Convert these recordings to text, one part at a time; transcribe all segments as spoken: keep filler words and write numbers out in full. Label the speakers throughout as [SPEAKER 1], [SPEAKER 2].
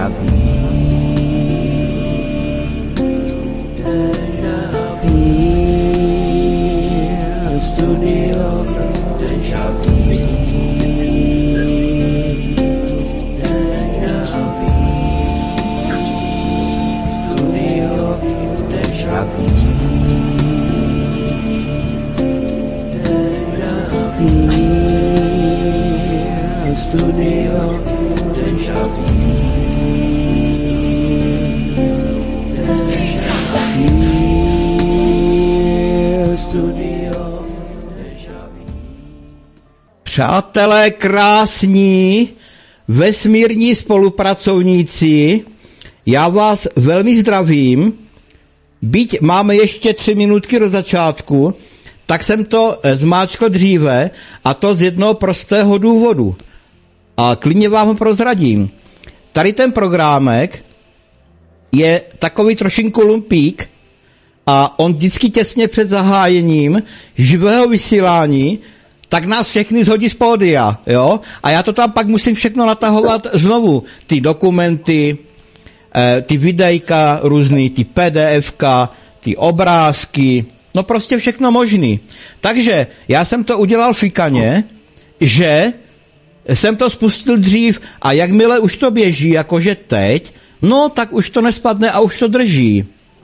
[SPEAKER 1] déjà vu, déjà vu, studio déjà vu, déjà vu, studio déjà vu, déjà vu, studio déjà vu. Přátelé krásní, vesmírní spolupracovníci, já vás velmi zdravím. Byť máme ještě tři minutky do začátku, tak jsem to zmáčkl dříve, a to z jednoho prostého důvodu. A klidně vám ho prozradím. Tady ten programek je takový trošinku lumpík a on vždycky těsně před zahájením živého vysílání tak nás všechny zhodí z pódia, jo? A já to tam pak musím všechno natahovat znovu. Ty dokumenty, eh, ty videjka různý, ty PDFka, ty obrázky, no prostě všechno možný. Takže já jsem to udělal fikaně, že jsem to spustil dřív a jakmile už to běží, jakože teď, no tak už to nespadne a už to drží.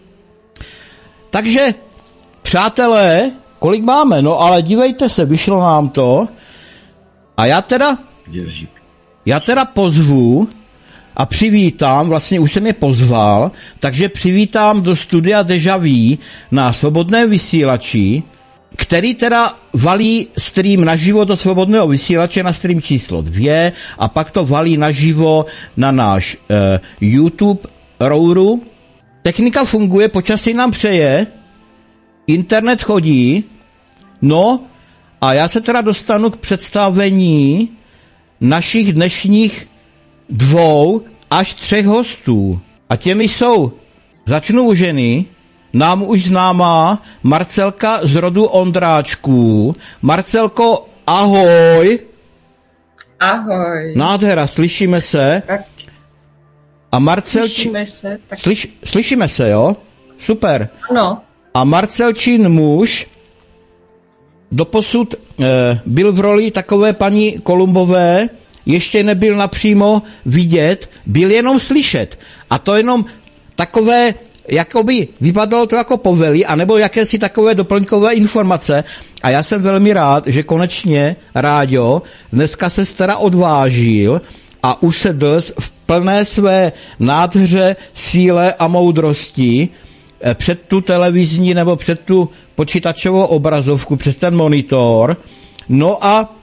[SPEAKER 1] Takže, přátelé, kolik máme? No ale dívejte se, vyšlo nám to. A já teda, já teda pozvu a přivítám, vlastně už jsem je pozval, takže přivítám do studia Deja Vu na svobodném vysílači, který teda valí stream naživo do svobodného vysílače na stream číslo dvě a pak to valí naživo na náš eh, YouTube Rouru. Technika funguje, počasí nám přeje, internet chodí, no a já se teda dostanu k představení našich dnešních dvou až třech hostů. A těmi jsou, začnu u ženy, nám už známá Marcelka z rodu Ondráčků. Marcelko, ahoj.
[SPEAKER 2] Ahoj.
[SPEAKER 1] Nádhera, slyšíme se.
[SPEAKER 2] Tak.
[SPEAKER 1] A Marcelči...
[SPEAKER 2] Slyšíme se. Tak...
[SPEAKER 1] Slyš... Slyšíme se, jo? Super.
[SPEAKER 2] No.
[SPEAKER 1] A Marcelčin muž doposud eh, byl v roli takové paní Kolumbové, ještě nebyl napřímo vidět, byl jenom slyšet. A to jenom takové, jakoby vypadalo to jako povely, anebo jakési takové doplňkové informace. A já jsem velmi rád, že konečně Ráďo dneska se teda odvážil a usedl v plné své nádheře, síle a moudrosti před tu televizní nebo před tu počítačovou obrazovku, přes ten monitor. No a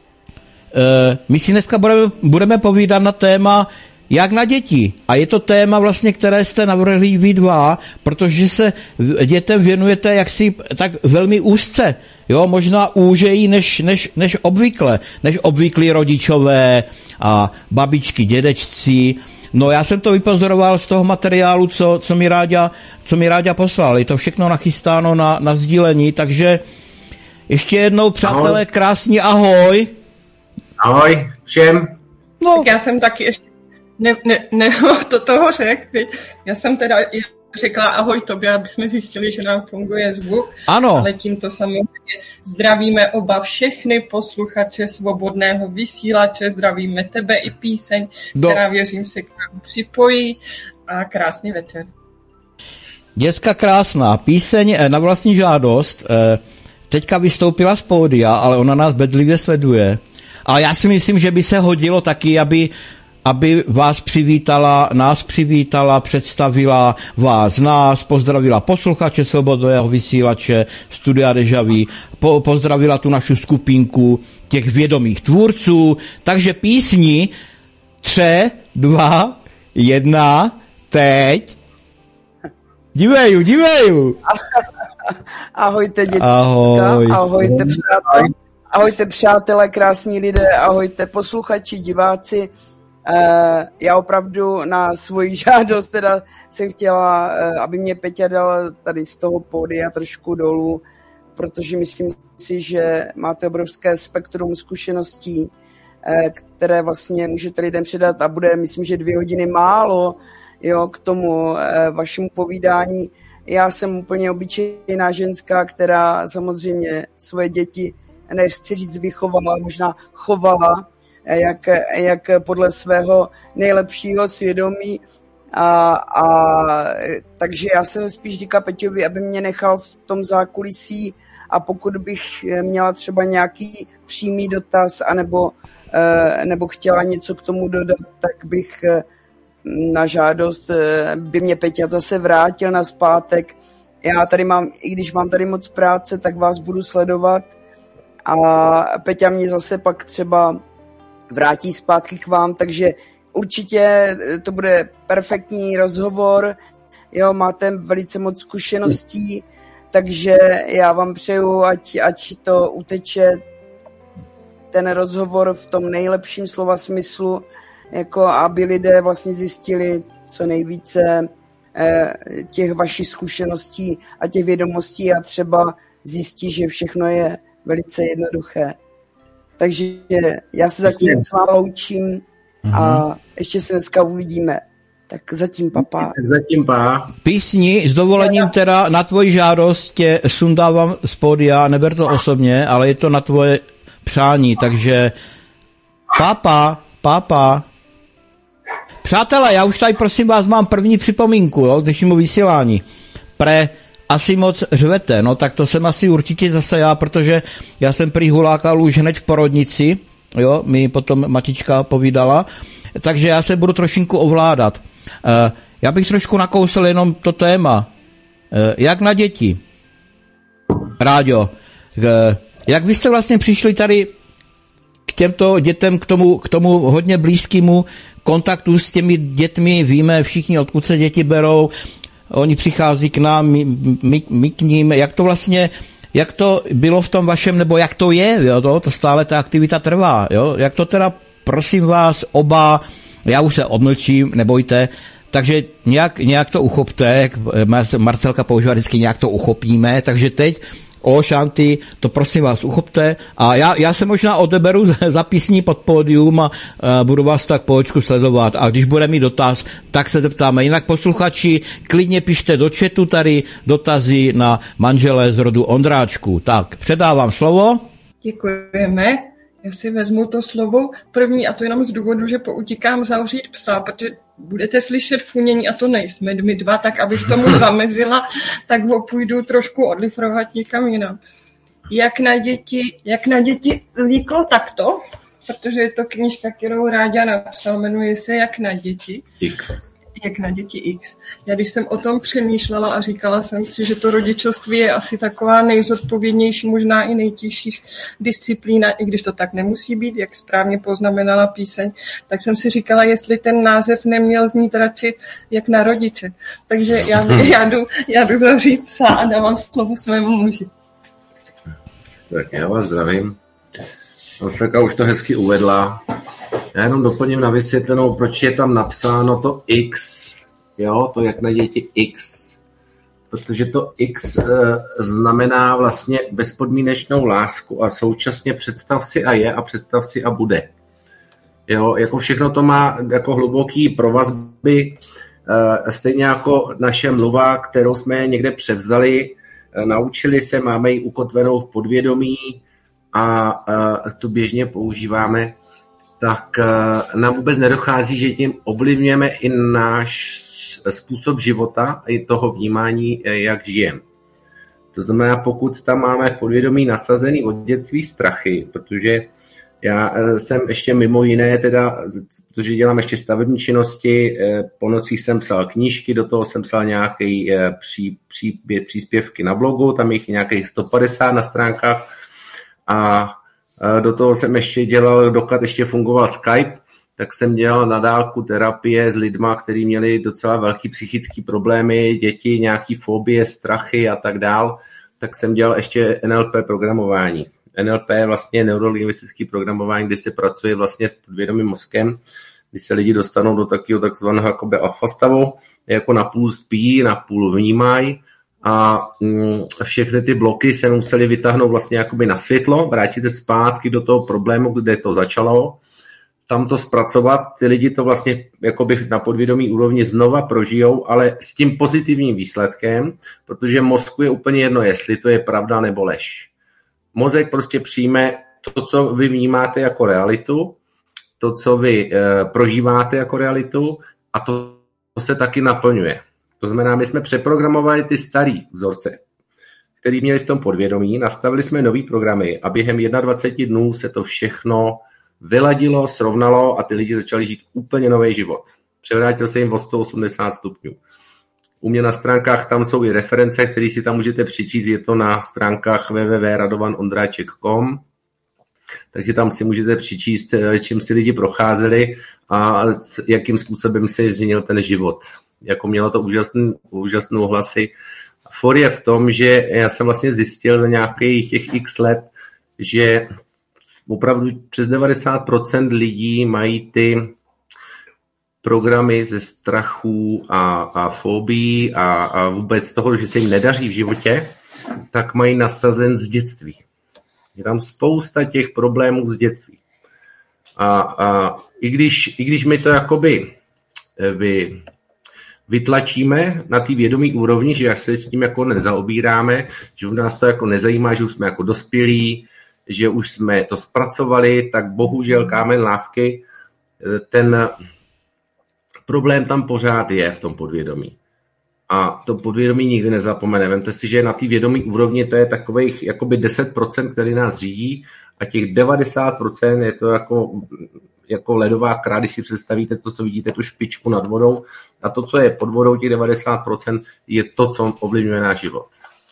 [SPEAKER 1] e, my si dneska budeme, budeme povídat na téma jak na děti. A je to téma vlastně, které jste navrhli vy dva, protože se dětem věnujete jaksi tak velmi úzce. Jo, možná úžejí než, než, než obvykle. Než obvyklí rodičové a babičky, dědečci. No já jsem to vypozoroval z toho materiálu, co, co mi Ráďa, co mi Ráďa poslal. Je to všechno nachystáno na, na sdílení, takže ještě jednou, přátelé, ahoj. Krásný ahoj.
[SPEAKER 3] Ahoj všem.
[SPEAKER 2] No. Tak já jsem taky ještě ne, ne, ne to toho řekl. Já jsem teda řekla ahoj tobě, aby jsme zjistili, že nám funguje zvuk.
[SPEAKER 1] Ano.
[SPEAKER 2] Ale tímto samozřejmě zdravíme oba všechny posluchače svobodného vysílače, zdravíme tebe i píseň, Do... která věřím se k nám připojí a krásný večer.
[SPEAKER 1] Děcka krásná, píseň na vlastní žádost, teďka vystoupila z pódia, ale ona nás bedlivě sleduje. Ale já si myslím, že by se hodilo taky, aby aby vás přivítala, nás přivítala, představila vás, nás, pozdravila posluchače svobodného vysílače, studia Deja Vu, po, pozdravila tu našu skupinku těch vědomých tvůrců. Takže písni tři, dva, jedna, teď. Diveju, diveju.
[SPEAKER 4] Ahojte děcka,
[SPEAKER 1] ahoj.
[SPEAKER 4] ahojte přátelé, ahojte přátelé, krásní lidé, ahojte posluchači, diváci. Uh, já opravdu na svoji žádost teda jsem chtěla, uh, aby mě Peťa dala tady z toho pódia trošku dolů, protože myslím si, že máte obrovské spektrum zkušeností které vlastně můžete lidem předat a bude, myslím, že dvě hodiny málo, jo, k tomu vašemu povídání. Já jsem úplně obyčejná ženská, která samozřejmě svoje děti, nechci říct vychovala, možná chovala, jak, jak podle svého nejlepšího svědomí. A, a takže já jsem spíš říkala Peťovi, aby mě nechal v tom zákulisí, a pokud bych měla třeba nějaký přímý dotaz anebo, nebo chtěla něco k tomu dodat, tak bych na žádost by mě Peťa zase vrátil na zpátek. Já tady mám, i když mám tady moc práce, tak vás budu sledovat a Peťa mě zase pak třeba vrátí zpátky k vám, takže určitě to bude perfektní rozhovor, jo, máte velice moc zkušeností, takže já vám přeju, ať, ať to uteče ten rozhovor v tom nejlepším slova smyslu, jako aby lidé vlastně zjistili co nejvíce eh, těch vašich zkušeností a těch vědomostí a třeba zjistí, že všechno je velice jednoduché. Takže já se zatím s vámi loučím a ještě se dneska uvidíme. Tak zatím papa.
[SPEAKER 3] Tak zatím pa.
[SPEAKER 1] Písni s dovolením teda na tvoji žádost tě sundávám z pódia, neber to osobně, ale je to na tvoje přání, takže papa, papa. Přátelé, já už tady prosím vás mám první připomínku, jo, k dnešnímu vysílání. Pre asi moc řvete, no tak to jsem asi určitě zase já, protože já jsem prý hulákal už hned v porodnici, jo, mi potom matička povídala, takže já se budu trošinku ovládat. Uh, já bych trošku nakousl jenom to téma. Uh, jak na děti? Ráďo, uh, jak vy jste vlastně přišli tady k těmto dětem, k tomu, k tomu hodně blízkému kontaktu s těmi dětmi, víme všichni, odkud se děti berou, oni přichází k nám, my, my, my k ním, jak to vlastně, jak to bylo v tom vašem, nebo jak to je, jo, to, to stále ta aktivita trvá, jo, jak to teda, prosím vás, oba, já už se odmlčím, nebojte, takže nějak, nějak to uchopte, jak Marcelka používá vždycky, nějak to uchopíme, takže teď o šanty, to prosím vás uchopte a já, já se možná odeberu za písní pod pódium a, a budu vás tak po očku sledovat a když bude mít dotaz, tak se zeptáme. Jinak posluchači, klidně pište do chatu tady dotazy na manželé z rodu Ondráčku. Tak, předávám slovo.
[SPEAKER 2] Děkujeme. Já si vezmu to slovo první a to jenom z důvodu, že poutíkám zavřít psa, protože budete slyšet funění a to nejsme my dva, tak abych tomu zamezila, tak ho půjdu trošku odlifrovat někam jinam. Jak na děti, jak na děti vzniklo takto, protože je to knížka, kterou Ráďa napsal, jmenuje se Jak na děti.
[SPEAKER 3] X.
[SPEAKER 2] Jak na děti X. Já když jsem o tom přemýšlela a říkala jsem si, že to rodičovství je asi taková nejzodpovědnější, možná i nejtěžší disciplína, i když to tak nemusí být, jak správně poznamenala píseň, tak jsem si říkala, jestli ten název neměl znít radši jak na rodiče. Takže já, já, jdu, já jdu zavřít psa a dávám slovo svému muži.
[SPEAKER 3] Tak já vás zdravím. Marcelka už to hezky uvedla. Já jenom doplním na vysvětlenou, proč je tam napsáno to X, jo, to jak na děti X, protože to X e, znamená vlastně bezpodmínečnou lásku a současně představ si a je a představ si a bude. Jo, jako všechno to má jako hluboký provazby, e, stejně jako naše mluva, kterou jsme někde převzali, e, naučili se, máme ji ukotvenou v podvědomí a e, tu běžně používáme, tak nám vůbec nedochází, že tím ovlivňujeme i náš způsob života i toho vnímání, jak žijeme. To znamená, pokud tam máme v podvědomí nasazený od dětství strachy, protože já jsem ještě mimo jiné, teda, protože dělám ještě stavební činnosti, po nocích jsem psal knížky, do toho jsem psal nějaké pří, pří, příspěvky na blogu, tam jich nějakých sto padesát na stránkách a do toho jsem ještě dělal, dokud ještě fungoval Skype, tak jsem dělal na dálku terapie s lidma, kteří měli docela velký psychické problémy, děti, nějaký fobie, strachy a tak dál, tak jsem dělal ještě N L P programování. N L P je vlastně neurolingvistické programování, kdy se pracuje vlastně s podvědomým mozkem, kdy se lidi dostanou do takového takzvaného jakoby alfa stavu, jako napůl spí, napůl vnímají, a mm, všechny ty bloky se museli vytáhnout vlastně jakoby na světlo, vrátit se zpátky do toho problému, kde to začalo tam to zpracovat, ty lidi to vlastně jakoby na podvědomí úrovni znova prožijou, ale s tím pozitivním výsledkem, protože mozku je úplně jedno, jestli to je pravda nebo lež. Mozek prostě přijme to, co vy vnímáte jako realitu, to, co vy e, prožíváte jako realitu a to, to se taky naplňuje. To znamená, my jsme přeprogramovali ty starý vzorce, který měli v tom podvědomí, nastavili jsme nový programy a během dvacet jedna dnů se to všechno vyladilo, srovnalo a ty lidi začali žít úplně nový život. Převrátil se jim o sto osmdesát stupňů. U mě na stránkách tam jsou i reference, které si tam můžete přečíst, je to na stránkách w w w tečka radovan ondráček tečka com, takže tam si můžete přečíst, čím si lidi procházeli a jakým způsobem se změnil ten život. Jako mělo to úžasný, úžasný ohlasy. For je v tom, že já jsem vlastně zjistil za nějakých těch x let, že opravdu přes devadesát procent lidí mají ty programy ze strachů a, a fobií a, a vůbec toho, že se jim nedaří v životě, tak mají nasazen z dětství. Je tam spousta těch problémů z dětství. A, a i, když, i když my to jakoby vy, vytlačíme na té vědomí úrovni, že jak se s tím jako nezaobíráme, že už nás to jako nezajímá, že už jsme jako dospělí, že už jsme to zpracovali, tak bohužel kámen lávky, ten problém tam pořád je v tom podvědomí. A to podvědomí nikdy nezapomene. Vemte si, že na té vědomí úrovni to je takových jakoby deset procent, který nás řídí a těch devadesát procent je to jako, jako ledová kráda, když si představíte to, co vidíte, tu špičku nad vodou a to, co je pod vodou, těch devadesát procent je to, co ovlivňuje náš život.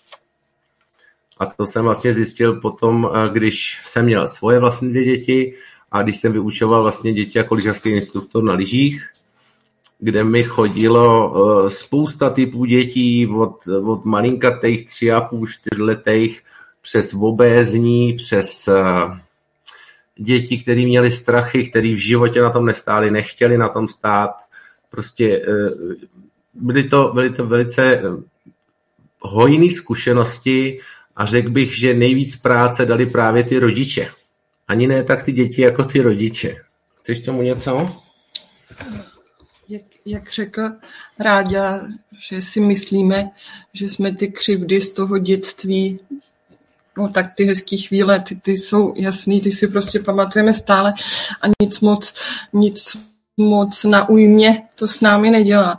[SPEAKER 3] A to jsem vlastně zjistil potom, když jsem měl svoje vlastní dvě děti a když jsem vyučoval vlastně děti jako lyžařský instruktor na lyžích, kde mi chodilo spousta typů dětí od, od malinkatých tři a půl, čtyřletých přes obézní, přes děti, které měly strachy, které v životě na tom nestály, nechtěli na tom stát. Prostě byly to, byly to velice hojné zkušenosti a řekl bych, že nejvíc práce dali právě ty rodiče. Ani ne tak ty děti, jako ty rodiče. Chceš tomu něco?
[SPEAKER 2] Jak, jak řekla Ráďa, že si myslíme, že jsme ty křivdy z toho dětství, no tak ty hezký chvíle, ty, ty jsou jasný, ty si prostě pamatujeme stále a nic moc, nic moc na újmě to s námi nedělá.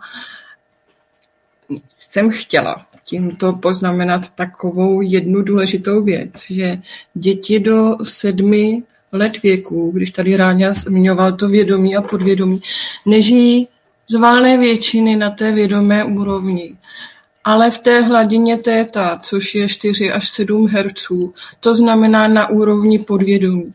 [SPEAKER 2] Jsem chtěla tímto poznamenat takovou jednu důležitou věc, že děti do sedmi let věku, když tady Ráňa zmiňoval to vědomí a podvědomí, nežijí z valné většiny na té vědomé úrovni. Ale v té hladině téta, což je čtyři až sedm hertzů, to znamená na úrovni podvědomí.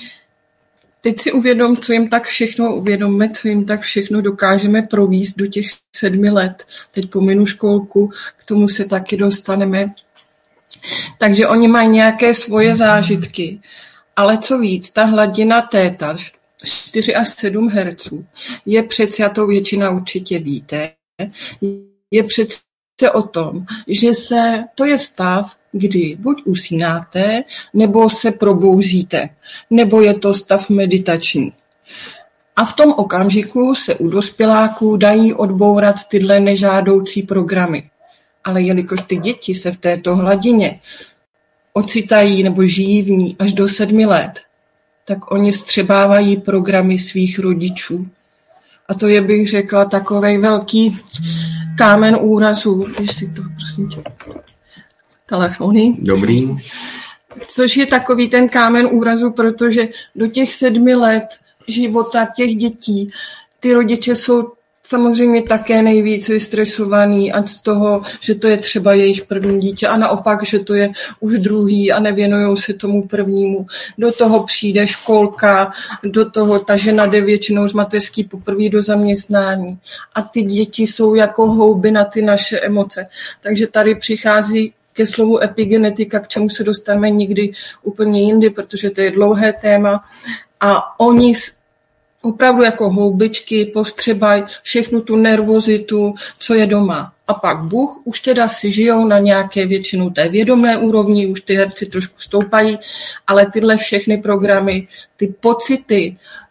[SPEAKER 2] Teď si uvědom, co jim tak všechno uvědomme, co jim tak všechno dokážeme províst do těch sedmi let. Teď pominu školku, k tomu se taky dostaneme. Takže oni mají nějaké svoje zážitky. Ale co víc, ta hladina téta, čtyři až sedm hertzů, je přece, a to většina určitě víte, je přece o tom, že se, to je stav, kdy buď usínáte, nebo se probouzíte, nebo je to stav meditační. A v tom okamžiku se u dospěláků dají odbourat tyhle nežádoucí programy. Ale jelikož ty děti se v této hladině ocitají nebo žijí v ní až do sedmi let, tak oni vstřebávají programy svých rodičů. A to je, bych řekla, takovej velký kámen úrazu. Když si to, prosím tě, telefony.
[SPEAKER 3] Dobrý.
[SPEAKER 2] Což je takový ten kámen úrazu, protože do těch sedmi let života těch dětí ty rodiče jsou samozřejmě také nejvíc vystresovaný a z toho, že to je třeba jejich první dítě a naopak, že to je už druhý a nevěnujou se tomu prvnímu. Do toho přijde školka, do toho ta žena jde většinou z mateřský poprvé do zaměstnání a ty děti jsou jako houby na ty naše emoce. Takže tady přichází ke slovu epigenetika, k čemu se dostaneme někdy úplně jindy, protože to je dlouhé téma a oni opravdu jako houbičky postřebají všechnu tu nervozitu, co je doma. A pak Bůh už teda si žijou na nějaké většinou té vědomé úrovni, už ty herci trošku stoupají, ale tyhle všechny programy, ty pocity,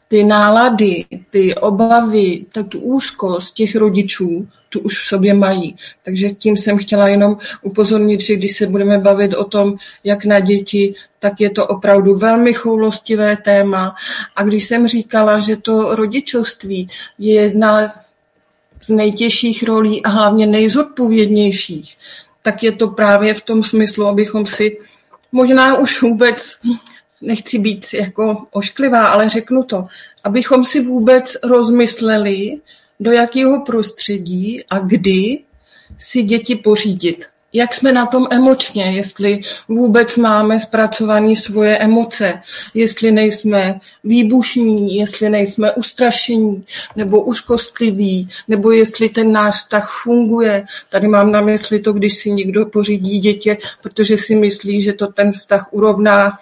[SPEAKER 2] ty nálady, ty obavy, tu úzkost těch rodičů, tu už v sobě mají. Takže tím jsem chtěla jenom upozornit, že když se budeme bavit o tom, jak na děti, tak je to opravdu velmi choulostivé téma. A když jsem říkala, že to rodičovství je jedna z nejtěžších rolí a hlavně nejzodpovědnějších, tak je to právě v tom smyslu, abychom si možná už vůbec, nechci být jako ošklivá, ale řeknu to, abychom si vůbec rozmysleli, do jakého prostředí a kdy si děti pořídit. Jak jsme na tom emočně, jestli vůbec máme zpracované svoje emoce, jestli nejsme výbušní, jestli nejsme ustrašení nebo úzkostliví, nebo jestli ten náš vztah funguje. Tady mám na mysli to, když si někdo pořídí dítě, protože si myslí, že to ten vztah urovná.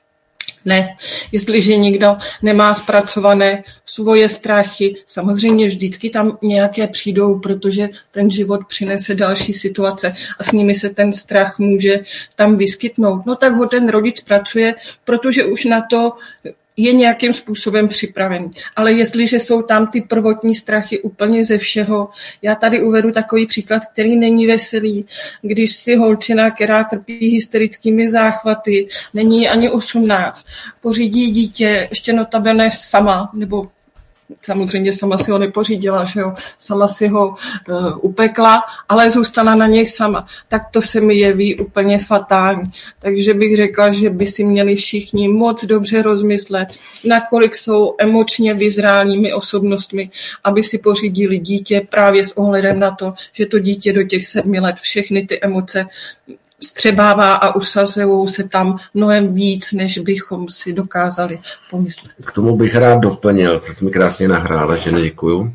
[SPEAKER 2] Ne, jestliže nikdo nemá zpracované svoje strachy, samozřejmě vždycky tam nějaké přijdou, protože ten život přinese další situace a s nimi se ten strach může tam vyskytnout. No tak ho ten rodič pracuje, protože už na to je nějakým způsobem připravený. Ale jestliže jsou tam ty prvotní strachy úplně ze všeho, já tady uvedu takový příklad, který není veselý, když si holčina, která trpí hysterickými záchvaty, není ani osmnáct, pořídí dítě, ještě notabene sama, nebo samozřejmě sama si ho nepořídila, že jo? Sama si ho uh, upekla, ale zůstala na něj sama. Tak to se mi jeví úplně fatální. Takže bych řekla, že by si měli všichni moc dobře rozmyslet, nakolik jsou emočně vyzrálými osobnostmi, aby si pořídili dítě právě s ohledem na to, že to dítě do těch sedmi let všechny ty emoce střebává a usazují se tam mnohem víc, než bychom si dokázali pomyslet.
[SPEAKER 3] K tomu bych rád doplnil, to jsi mi krásně nahrála, že neděkuju.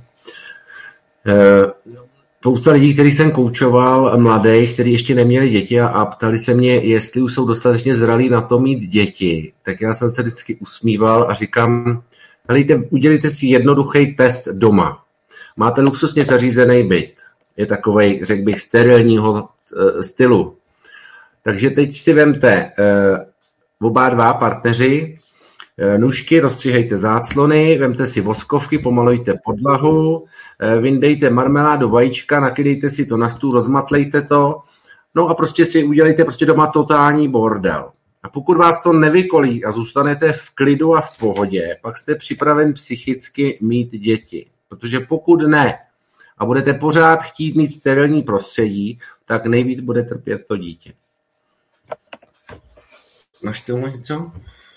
[SPEAKER 3] Spousta lidí, který jsem koučoval, mladých, kteří ještě neměli děti a, a ptali se mě, jestli už jsou dostatečně zralí na to mít děti, tak já jsem se vždycky usmíval a říkám, helejte, udělejte si jednoduchý test doma. Máte luxusně zařízený byt, je takovej, řekl bych, sterilního stylu. Takže teď si vemte uh, oba dva partneři, uh, nůžky, rozstříhejte záclony, vemte si voskovky, pomalujte podlahu, uh, vyndejte marmeládu, vajíčka, nakydejte si to na stůl, rozmatlejte to, no a prostě si udělejte prostě doma totální bordel. A pokud vás to nevykolí a zůstanete v klidu a v pohodě, pak jste připraven psychicky mít děti. Protože pokud ne a budete pořád chtít mít sterilní prostředí, tak nejvíc bude trpět to dítě. Máš ty něco?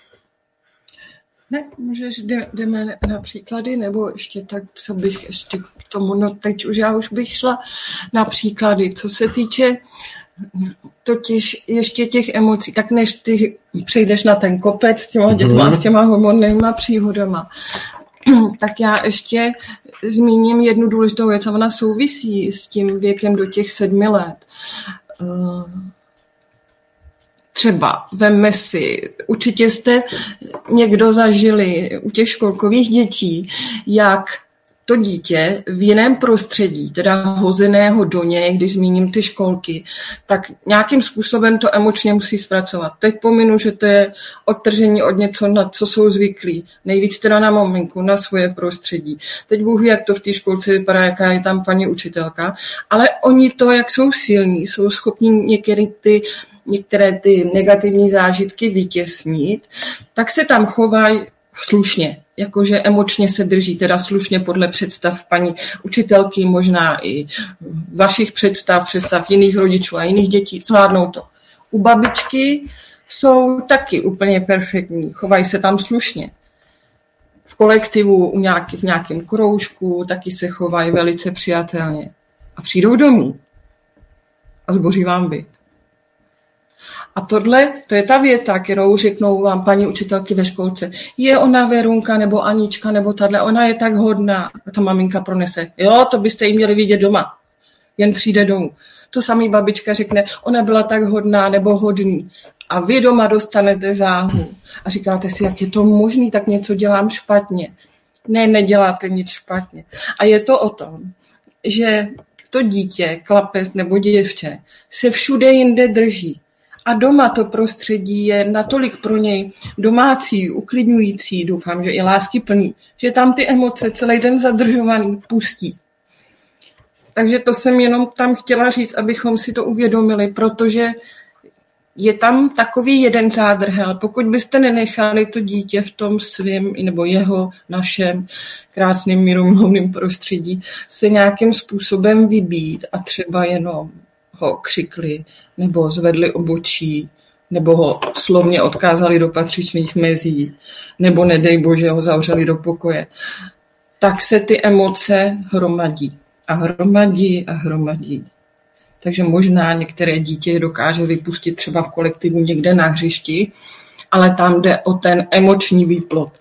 [SPEAKER 2] Ne, můžeš, jdeme na příklady, nebo ještě tak, co bych ještě k tomu, no teď už já už bych šla na příklady. Co se týče totiž ještě těch emocí, tak než ty přejdeš na ten kopec s těma dětma, mm-hmm. s těma hormonníma příhodama, tak já ještě zmíním jednu důležitou věc, a ona souvisí s tím věkem do těch sedmi let. Třeba vemme si, určitě jste někdo zažili u těch školkových dětí, jak to dítě v jiném prostředí, teda hozeného do něj, když zmíním ty školky, tak nějakým způsobem to emočně musí zpracovat. Teď pominu, že to je odtržení od něco, na co jsou zvyklí. Nejvíc teda na maminku, na svoje prostředí. Teď Bůh ví, jak to v té školce vypadá, jaká je tam paní učitelka, ale oni to, jak jsou silní, jsou schopni některé ty některé ty negativní zážitky vytěsnit, tak se tam chovají slušně, jakože emočně se drží, teda slušně podle představ paní učitelky, možná i vašich představ, představ jiných rodičů a jiných dětí, zvládnou to. U babičky jsou taky úplně perfektní, chovají se tam slušně. V kolektivu, u nějaký, v nějakém kroužku, taky se chovají velice přijatelně. A přijdou domů a zboří vám byt. A tohle, to je ta věta, kterou řeknou vám paní učitelky ve školce. Je ona Verunka nebo Anička nebo tahle, ona je tak hodná. A ta maminka pronese. Jo, to byste jí měli vidět doma. Jen přijde domů. To samý babička řekne, ona byla tak hodná nebo hodný. A vy doma dostanete záhu. A říkáte si, jak je to možný, tak něco dělám špatně. Ne, neděláte nic špatně. A je to o tom, že to dítě, chlapec nebo děvče se všude jinde drží. A doma to prostředí je natolik pro něj domácí, uklidňující, doufám, že i láskyplný, že tam ty emoce celý den zadržovaný pustí. Takže to jsem jenom tam chtěla říct, abychom si to uvědomili, protože je tam takový jeden zádrhel. Pokud byste nenechali to dítě v tom svém, nebo jeho, našem krásným mírumilovným prostředí se nějakým způsobem vybít a třeba jenom ho křikli, nebo zvedli obočí, nebo ho slovně odkázali do patřičných mezí, nebo nedej bože ho zavřeli do pokoje, tak se ty emoce hromadí. A hromadí a hromadí. Takže možná některé dítě dokáže vypustit třeba v kolektivu někde na hřišti, ale tam jde o ten emoční výplod.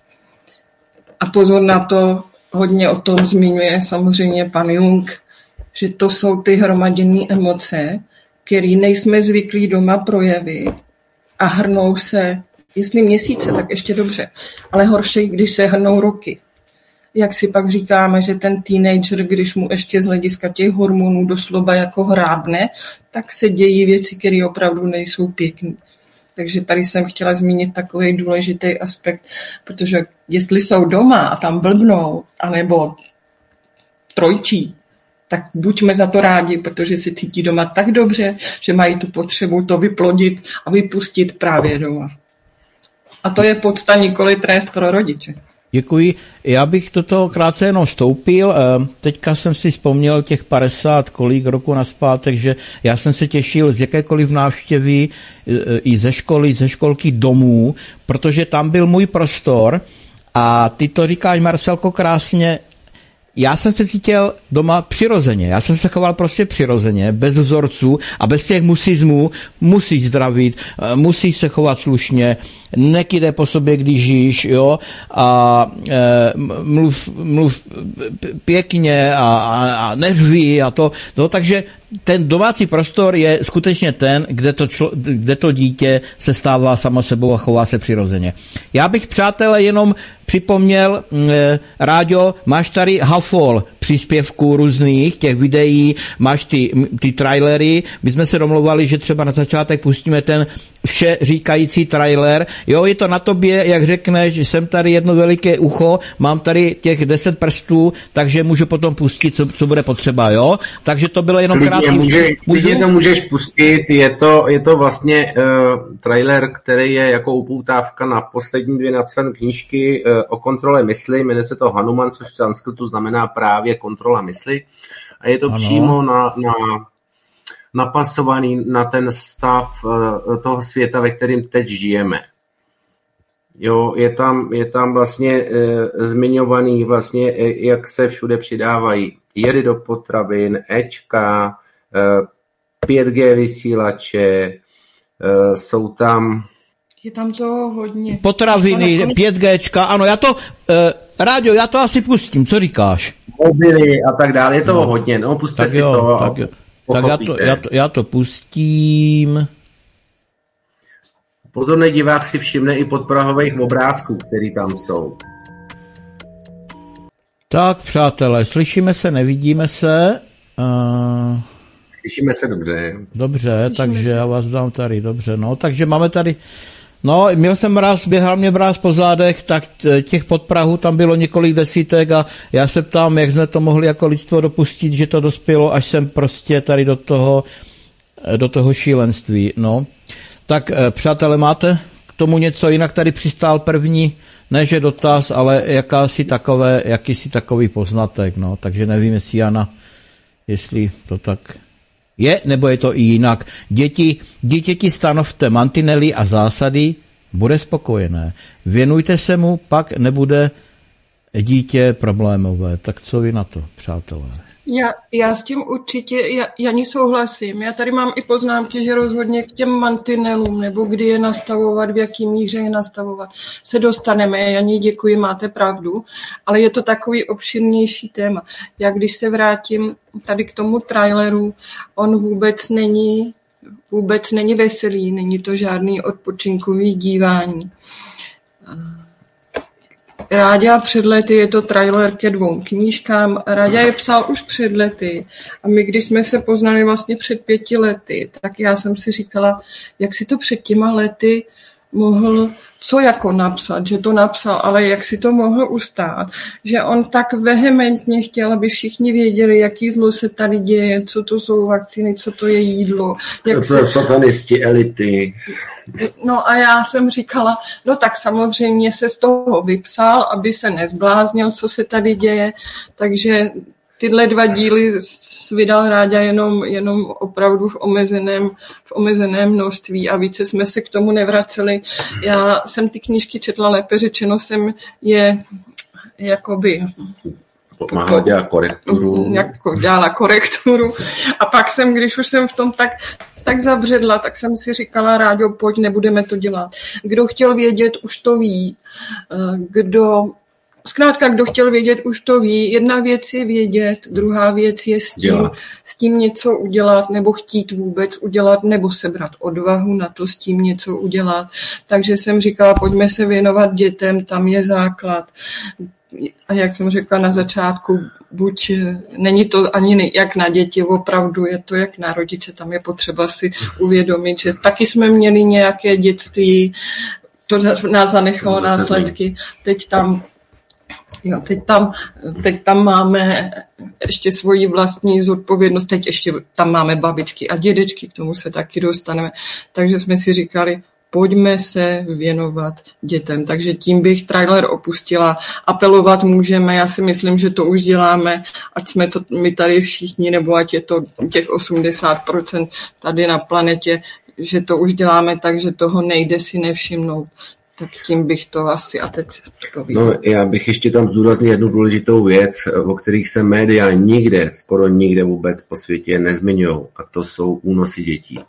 [SPEAKER 2] A pozor na to, hodně o tom zmiňuje samozřejmě pan Jung, že to jsou ty hromaděné emoce, které nejsme zvyklí doma projevit a hrnou se, jestli měsíce, tak ještě dobře, ale horší, když se hrnou roky. Jak si pak říkáme, že ten teenager, když mu ještě z hlediska těch hormonů doslova jako hrábne, tak se dějí věci, které opravdu nejsou pěkné. Takže tady jsem chtěla zmínit takový důležitý aspekt, protože jestli jsou doma a tam blbnou, anebo trojčí, tak buďme za to rádi, protože si cítí doma tak dobře, že mají tu potřebu to vyplodit a vypustit právě doma. A to je podsta, nikoli trest pro rodiče.
[SPEAKER 1] Děkuji. Já bych do toho krátce jenom vstoupil. Teďka jsem si vzpomněl těch padesát kolik roku nazpátek, že já jsem se těšil z jakékoliv návštěvy i ze školy, ze školky domů, protože tam byl můj prostor a ty to říkáš, Marcelko, krásně. Já jsem se cítil doma přirozeně. Já jsem se choval prostě přirozeně, bez vzorců a bez těch musizmů. Musíš zdravit, musíš se chovat slušně, nekydej po sobě, když žiješ, jo, a e, mluv, mluv pěkně a, a, a neřví a to, to. Takže ten domácí prostor je skutečně ten, kde to, člo, kde to dítě se stává samo sebou a chová se přirozeně. Já bych, přátelé, jenom připomněl, e, Ráďo, máš tady hafol příspěvků různých, těch videí, máš ty, ty trailery, my jsme se domluvali, že třeba na začátek pustíme ten vše říkající trailer. Jo, je to na tobě, jak řekneš, že jsem tady jedno veliké ucho, mám tady těch deset prstů, takže můžu potom pustit, co, co bude potřeba, jo? Takže to bylo jenom krátký.
[SPEAKER 3] Může, klidně to můžeš pustit, je to, je to vlastně uh, trailer, který je jako upoutávka na poslední dvě napsané knížky uh, o kontrole mysli, jmenuje se to Hanuman, což v sanskritu znamená právě kontrola mysli. A je to ano. přímo na, na napasovaný na ten stav uh, toho světa, ve kterém teď žijeme. Jo, je tam, je tam vlastně uh, zmiňovaný vlastně, jak se všude přidávají jedy do potravin, Ečka, uh, pět gé vysílače, uh, jsou tam...
[SPEAKER 2] Je tam to hodně.
[SPEAKER 1] Potraviny, pět géčka, ano, já to, uh, Ráďo, já to asi pustím, co říkáš?
[SPEAKER 3] Mobily a tak dále, je toho no. hodně, no, puste
[SPEAKER 1] tak
[SPEAKER 3] si
[SPEAKER 1] jo,
[SPEAKER 3] to.
[SPEAKER 1] Tak, jo. tak já, to, já, to, já to pustím.
[SPEAKER 3] Pozorný divák si všimne i podprahových obrázků, které tam jsou.
[SPEAKER 1] Tak, přátelé, slyšíme se, nevidíme se. Uh...
[SPEAKER 3] Slyšíme se dobře.
[SPEAKER 1] Dobře,
[SPEAKER 2] Slyšíme
[SPEAKER 1] takže
[SPEAKER 2] se.
[SPEAKER 1] Já vás dám tady, dobře, no, takže máme tady, no, měl jsem mráz, běhal mě mráz po zádech, tak těch podprahů tam bylo několik desítek a já se ptám, jak jsme to mohli jako lidstvo dopustit, že to dospělo, až jsem prostě tady do toho, do toho šílenství, no. Tak, přátelé, máte k tomu něco, jinak tady přistál první, ne že dotaz, ale jakási takové, jakýsi takový poznatek, no, takže nevím, jestli Jana, jestli to tak je, nebo je to i jinak. Děti, dítěti stanovte mantinely a zásady, bude spokojené. Věnujte se mu, pak nebude dítě problémové. Tak co vy na to, přátelé?
[SPEAKER 2] Já, já s tím určitě, já, Jani, souhlasím. Já tady mám i poznámky, že rozhodně k těm mantinelům, nebo kdy je nastavovat, v jaký míře je nastavovat, se dostaneme. Jani, děkuji, máte pravdu, ale je to takový obširnější téma. Já když se vrátím tady k tomu traileru, on vůbec není, vůbec není veselý, není to žádný odpočinkový dívání. Ráďa před lety, je to trailer ke dvou knížkám, Ráďa je psal už před lety a my, když jsme se poznali vlastně před pěti lety, tak já jsem si říkala, jak si to před těma lety mohl, co jako napsat, že to napsal, ale jak si to mohl ustát, že on tak vehementně chtěl, aby všichni věděli, jaký zlo se tady děje, co to jsou vakcíny, co to je jídlo.
[SPEAKER 3] Jak to jsou se... satanisti, elity.
[SPEAKER 2] No a já jsem říkala, no tak samozřejmě se z toho vypsal, aby se nezbláznil, co se tady děje, takže tyhle dva díly vydal Ráďa jenom, jenom opravdu v omezeném, v omezeném množství a více jsme se k tomu nevraceli. Já jsem ty knížky četla, lépe řečeno jsem je jakoby...
[SPEAKER 3] Pomáhala dělat korekturu.
[SPEAKER 2] Jako dělala korekturu. A pak jsem, když už jsem v tom tak, tak zabředla, tak jsem si říkala, Ráďo, pojď, nebudeme to dělat. Kdo chtěl vědět, už to ví. Kdo... Zkrátka, kdo chtěl vědět, už to ví. Jedna věc je vědět, druhá věc je s tím, s tím něco udělat, nebo chtít vůbec udělat, nebo sebrat odvahu na to s tím něco udělat. Takže jsem říkala, pojďme se věnovat dětem, tam je základ. A jak jsem řekla na začátku, buď není to ani jak na děti, opravdu je to jak na rodiče, tam je potřeba si uvědomit, že taky jsme měli nějaké dětství, to nás zanechalo následky, teď tam Jo, teď tam, teď tam máme ještě svoji vlastní zodpovědnost, teď ještě tam máme babičky a dědečky, k tomu se taky dostaneme. Takže jsme si říkali, pojďme se věnovat dětem. Takže tím bych trailer opustila. Apelovat můžeme, já si myslím, že to už děláme, ať jsme to my tady všichni, nebo ať je to těch osmdesát procent tady na planetě, že to už děláme tak, že toho nejde si nevšimnout. Tak tím bych to asi a teď povídám.
[SPEAKER 3] No, já bych ještě tam zdůraznil jednu důležitou věc, o kterých se média nikde, skoro nikde vůbec po světě nezmiňují, a to jsou únosy dětí.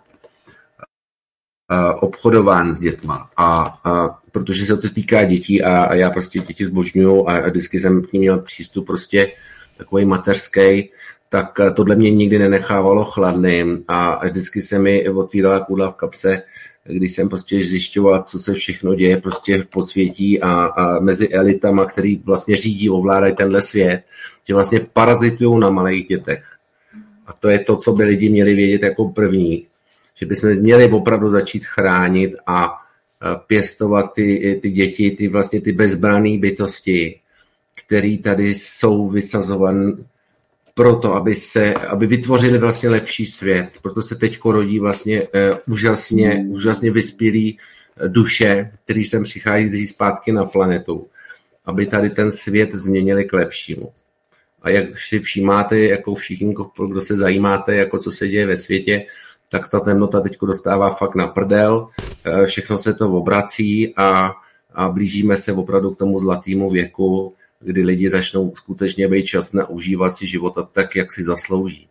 [SPEAKER 3] A obchodování s dětma. A, a protože se to týká dětí a, a já prostě děti zbožňuju a, a vždycky jsem k ním měl přístup prostě takový mateřský, tak tohle mě nikdy nenechávalo chladným a vždycky se mi otvírala kůdla v kapse, když jsem prostě zjišťoval, co se všechno děje prostě v podsvětí a, a mezi elitama, který vlastně řídí, ovládají tenhle svět, že vlastně parazitují na malých dětech. A to je to, co by lidi měli vědět jako první, že bychom měli opravdu začít chránit a pěstovat ty, ty děti, ty vlastně ty bezbranné bytosti, které tady jsou vysazované proto, aby se, aby vytvořili vlastně lepší svět. Proto se teď rodí vlastně uh, úžasně, mm. úžasně vyspělý duše, který sem přichází zpátky na planetu, aby tady ten svět změnili k lepšímu. A jak si všímáte, jako všichni, kdo se zajímáte, jako co se děje ve světě, tak ta temnota teď dostává fakt na prdel, všechno se to obrací a, a blížíme se opravdu k tomu zlatému věku, kdy lidi začnou skutečně být časné a užívat si života tak, jak si zaslouží.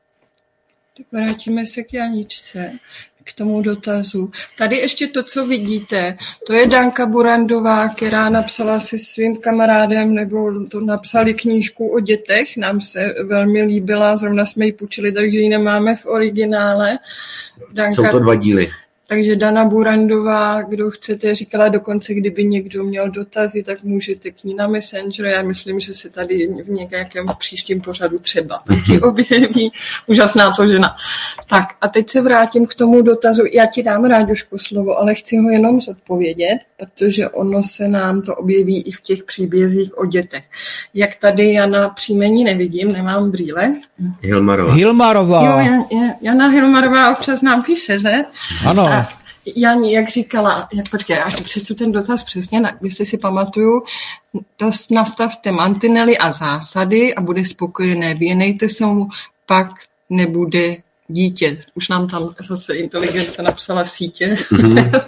[SPEAKER 2] Tak vrátíme se k Janičce, k tomu dotazu. Tady ještě to, co vidíte, to je Danka Burandová, která napsala se svým kamarádem, nebo to napsali knížku o dětech, nám se velmi líbila, zrovna jsme ji půjčili, takže ji nemáme v originále. Danka...
[SPEAKER 3] Jsou to dva díly.
[SPEAKER 2] Takže Dana Burandová, kdo chcete, říkala dokonce, kdyby někdo měl dotazy, tak můžete k ní na Messenger. Já myslím, že se tady v nějakém příštím pořadu třeba taky objeví. Úžasná to žena. Tak a teď se vrátím k tomu dotazu. Já ti dám, Ráďušku, slovo, ale chci ho jenom zodpovědět, protože ono se nám to objeví i v těch příbězích o dětech. Jak tady Jana příjmení nevidím, nemám brýle.
[SPEAKER 3] Hilmarová.
[SPEAKER 1] Hilmarová.
[SPEAKER 2] Jo, Jana Hilmarová občas nám píše, že?
[SPEAKER 1] Ano.
[SPEAKER 2] A Jani, jak říkala, jak počkej, já přečtu ten dotaz přesně, jestli si pamatuju, dost nastavte mantinely a zásady a bude spokojené. Věnejte se mu, pak nebude dítě. Už nám tam zase inteligence napsala sítě. Mm-hmm.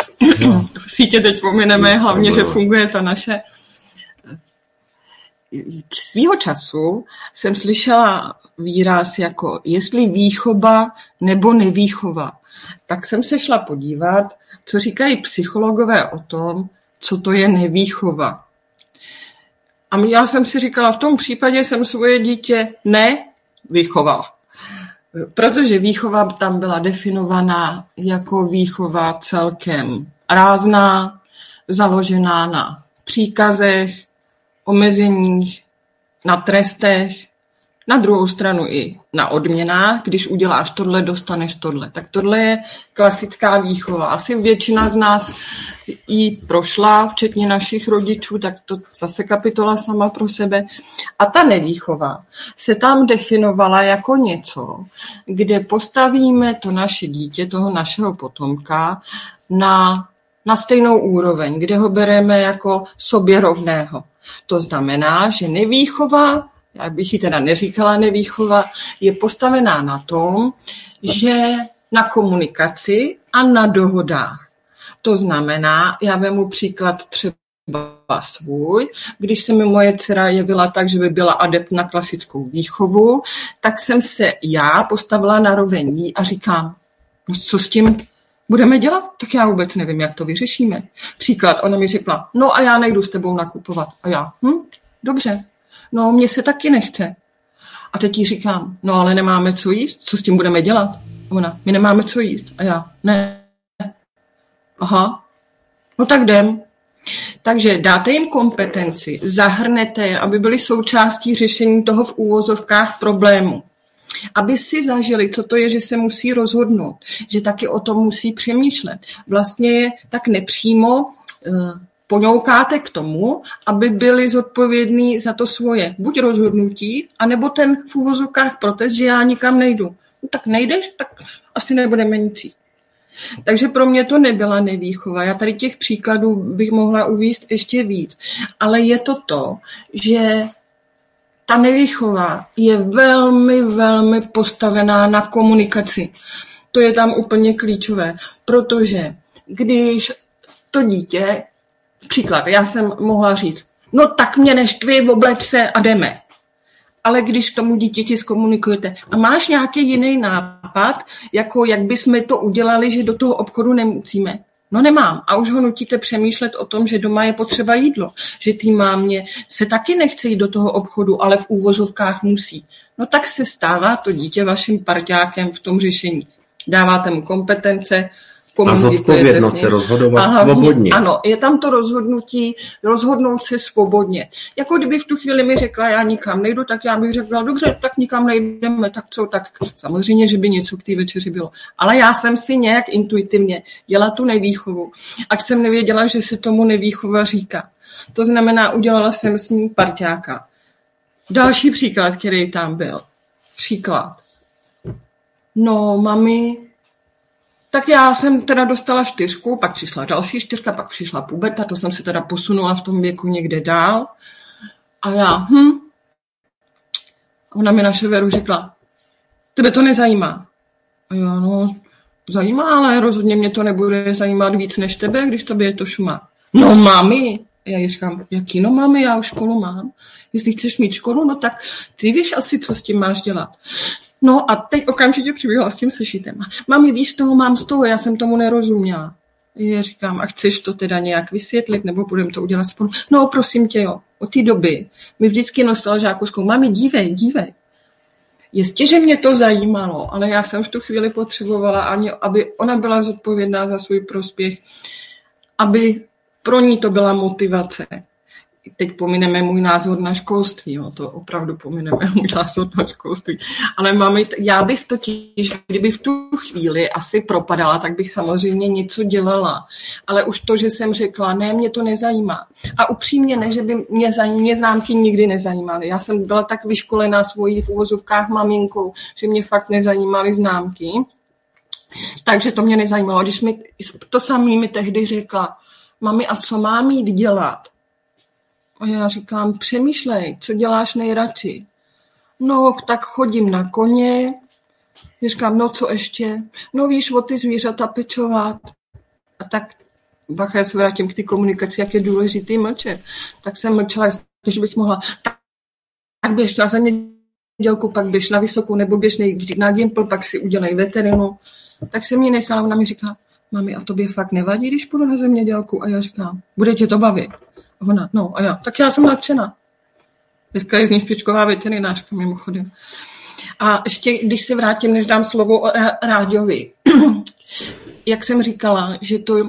[SPEAKER 2] Sítě teď pomineme, hlavně, že funguje ta naše. Svýho času jsem slyšela výraz jako jestli výchova nebo nevýchova. Tak jsem se šla podívat, co říkají psychologové o tom, co to je nevýchova. A já jsem si říkala, v tom případě jsem svoje dítě nevychovala. Protože výchova tam byla definovaná jako výchova celkem rázná, založená na příkazech, omezeních, na trestech, na druhou stranu i na odměnách, když uděláš tohle, dostaneš tohle. Tak tohle je klasická výchova. Asi většina z nás ji prošla, včetně našich rodičů, tak to zase kapitola sama pro sebe. A ta nevýchova se tam definovala jako něco, kde postavíme to naše dítě, toho našeho potomka, na, na stejnou úroveň, kde ho bereme jako sobě rovného. To znamená, že nevýchova, já bych ji teda neříkala nevýchova, je postavená na tom, že na komunikaci a na dohodách. To znamená, já vemu příklad třeba svůj, když se mi moje dcera jevila tak, že by byla adept na klasickou výchovu, tak jsem se já postavila na roveň jí a říkám, no co s tím budeme dělat? Tak já vůbec nevím, jak to vyřešíme. Příklad, ona mi řekla, no a já nejdu s tebou nakupovat. A já, hm, dobře. No, mně se taky nechce. A teď jí říkám, no ale nemáme co jíst, co s tím budeme dělat? A ona, my nemáme co jíst. A já, ne. Aha, no tak jdem. Takže dáte jim kompetenci, zahrnete je, aby byli součástí řešení toho v úvozovkách problému. Aby si zažili, co to je, že se musí rozhodnout, že taky o tom musí přemýšlet. Vlastně je tak nepřímo uh, poňoukáte k tomu, aby byli zodpovědní za to svoje buď rozhodnutí, anebo ten v úvozovkách protest, že já nikam nejdu. No tak nejdeš, tak asi nebudeme nic jít. Takže pro mě to nebyla nevýchova. Já tady těch příkladů bych mohla uvést ještě víc. Ale je to to, že ta nevýchova je velmi, velmi postavená na komunikaci. To je tam úplně klíčové, protože když to dítě, příklad, já jsem mohla říct, no tak mě neštvi, obleč se a jdeme. Ale když k tomu dítěti zkomunikujete a máš nějaký jiný nápad, jako jak bychom to udělali, že do toho obchodu nemusíme. No nemám. A už ho nutíte přemýšlet o tom, že doma je potřeba jídlo. Že tý mámě se taky nechce jít do toho obchodu, ale v úvozovkách musí. No tak se stává to dítě vaším parťákem v tom řešení. Dáváte mu kompetence,
[SPEAKER 3] a zodpovědnost se rozhodovat Aha, svobodně.
[SPEAKER 2] Ano, je tam to rozhodnutí, rozhodnout se svobodně. Jako kdyby v tu chvíli mi řekla, já nikam nejdu, tak já bych řekla, dobře, tak nikam nejdeme, tak co, tak samozřejmě, že by něco k té večeři bylo. Ale já jsem si nějak intuitivně dělala tu nevýchovu, ať jsem nevěděla, že se tomu nevýchova říká. To znamená, udělala jsem s ní parťáka. Další příklad, který tam byl. Příklad. No, mami, tak já jsem teda dostala čtyřku, pak přišla další čtyřka, pak přišla puberta, to jsem se teda posunula v tom věku někde dál. A já, hm. Ona mi na ševeru řekla, tebe to nezajímá. A já, no, zajímá, ale rozhodně mě to nebude zajímat víc než tebe, když tobě je to šumá. No, mami. Já jí říkám, jaký no mami, já už školu mám. Jestli chceš mít školu, no tak ty víš asi, co s tím máš dělat. No a teď okamžitě přiběhla s tím sešitem. Mami, víš z toho, mám z toho, já jsem tomu nerozuměla. Já říkám, a chceš to teda nějak vysvětlit, nebo budeme to udělat spolu? No, prosím tě, jo. Od té doby mi vždycky nosila žákovskou. Mami, dívej, dívej. Jistě, že mě to zajímalo, ale já jsem v tu chvíli potřebovala, ani, aby ona byla zodpovědná za svůj prospěch, aby pro ní to byla motivace. Teď pomineme můj názor na školství, jo, to opravdu pomineme můj názor na školství. Ale mami, já bych totiž, kdyby v tu chvíli asi propadala, tak bych samozřejmě něco dělala. Ale už to, že jsem řekla, ne, mě to nezajímá. A upřímně ne, že by mě, mě známky nikdy nezajímaly. Já jsem byla tak vyškolená svojí v uvozovkách maminkou, že mě fakt nezajímaly známky. Takže to mě nezajímalo. Když mi to samý mi tehdy řekla, mami, a co mám jít dělat? A já říkám, přemýšlej, co děláš nejradši? No, tak chodím na koně. Já říkám, no co ještě? No víš, o ty zvířata pečovat. A tak, bacha, já se vrátím k té komunikaci, jak je důležitý mlčet. Tak jsem mlčela, že bych mohla, tak, tak běž na zemědělku, pak běž na vysokou, nebo běž na Gimpl, pak si udělej veterinu. Tak jsem ji nechala, ona mi říká, mami, a tobě fakt nevadí, když půjdu na zemědělku? A já říkám, bude tě to bavit? A ona, no a já, tak já jsem nadšená. Dneska je z ní špičková veterinářka mimochodem. A ještě, když se vrátím, než dám slovo o Ráďovi. Jak jsem říkala, že to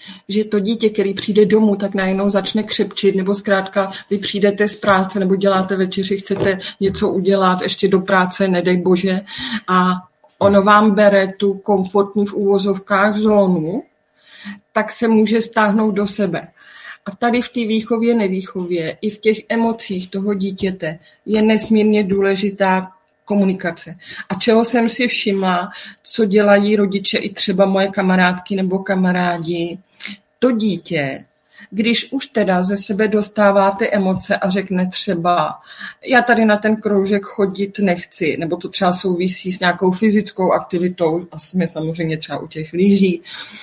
[SPEAKER 2] že to dítě, který přijde domů, tak najednou začne křepčit, nebo zkrátka vy přijdete z práce, nebo děláte večeři, chcete něco udělat, ještě do práce, nedej bože, a ono vám bere tu komfortní v úvozovkách zónu, tak se může stáhnout do sebe. A tady v té výchově, nevýchově, i v těch emocích toho dítěte je nesmírně důležitá komunikace. A čeho jsem si všimla, co dělají rodiče i třeba moje kamarádky nebo kamarádi, to dítě, když už teda ze sebe dostává ty emoce a řekne třeba, já tady na ten kroužek chodit nechci, nebo to třeba souvisí s nějakou fyzickou aktivitou, a jsme samozřejmě třeba u těch lyží,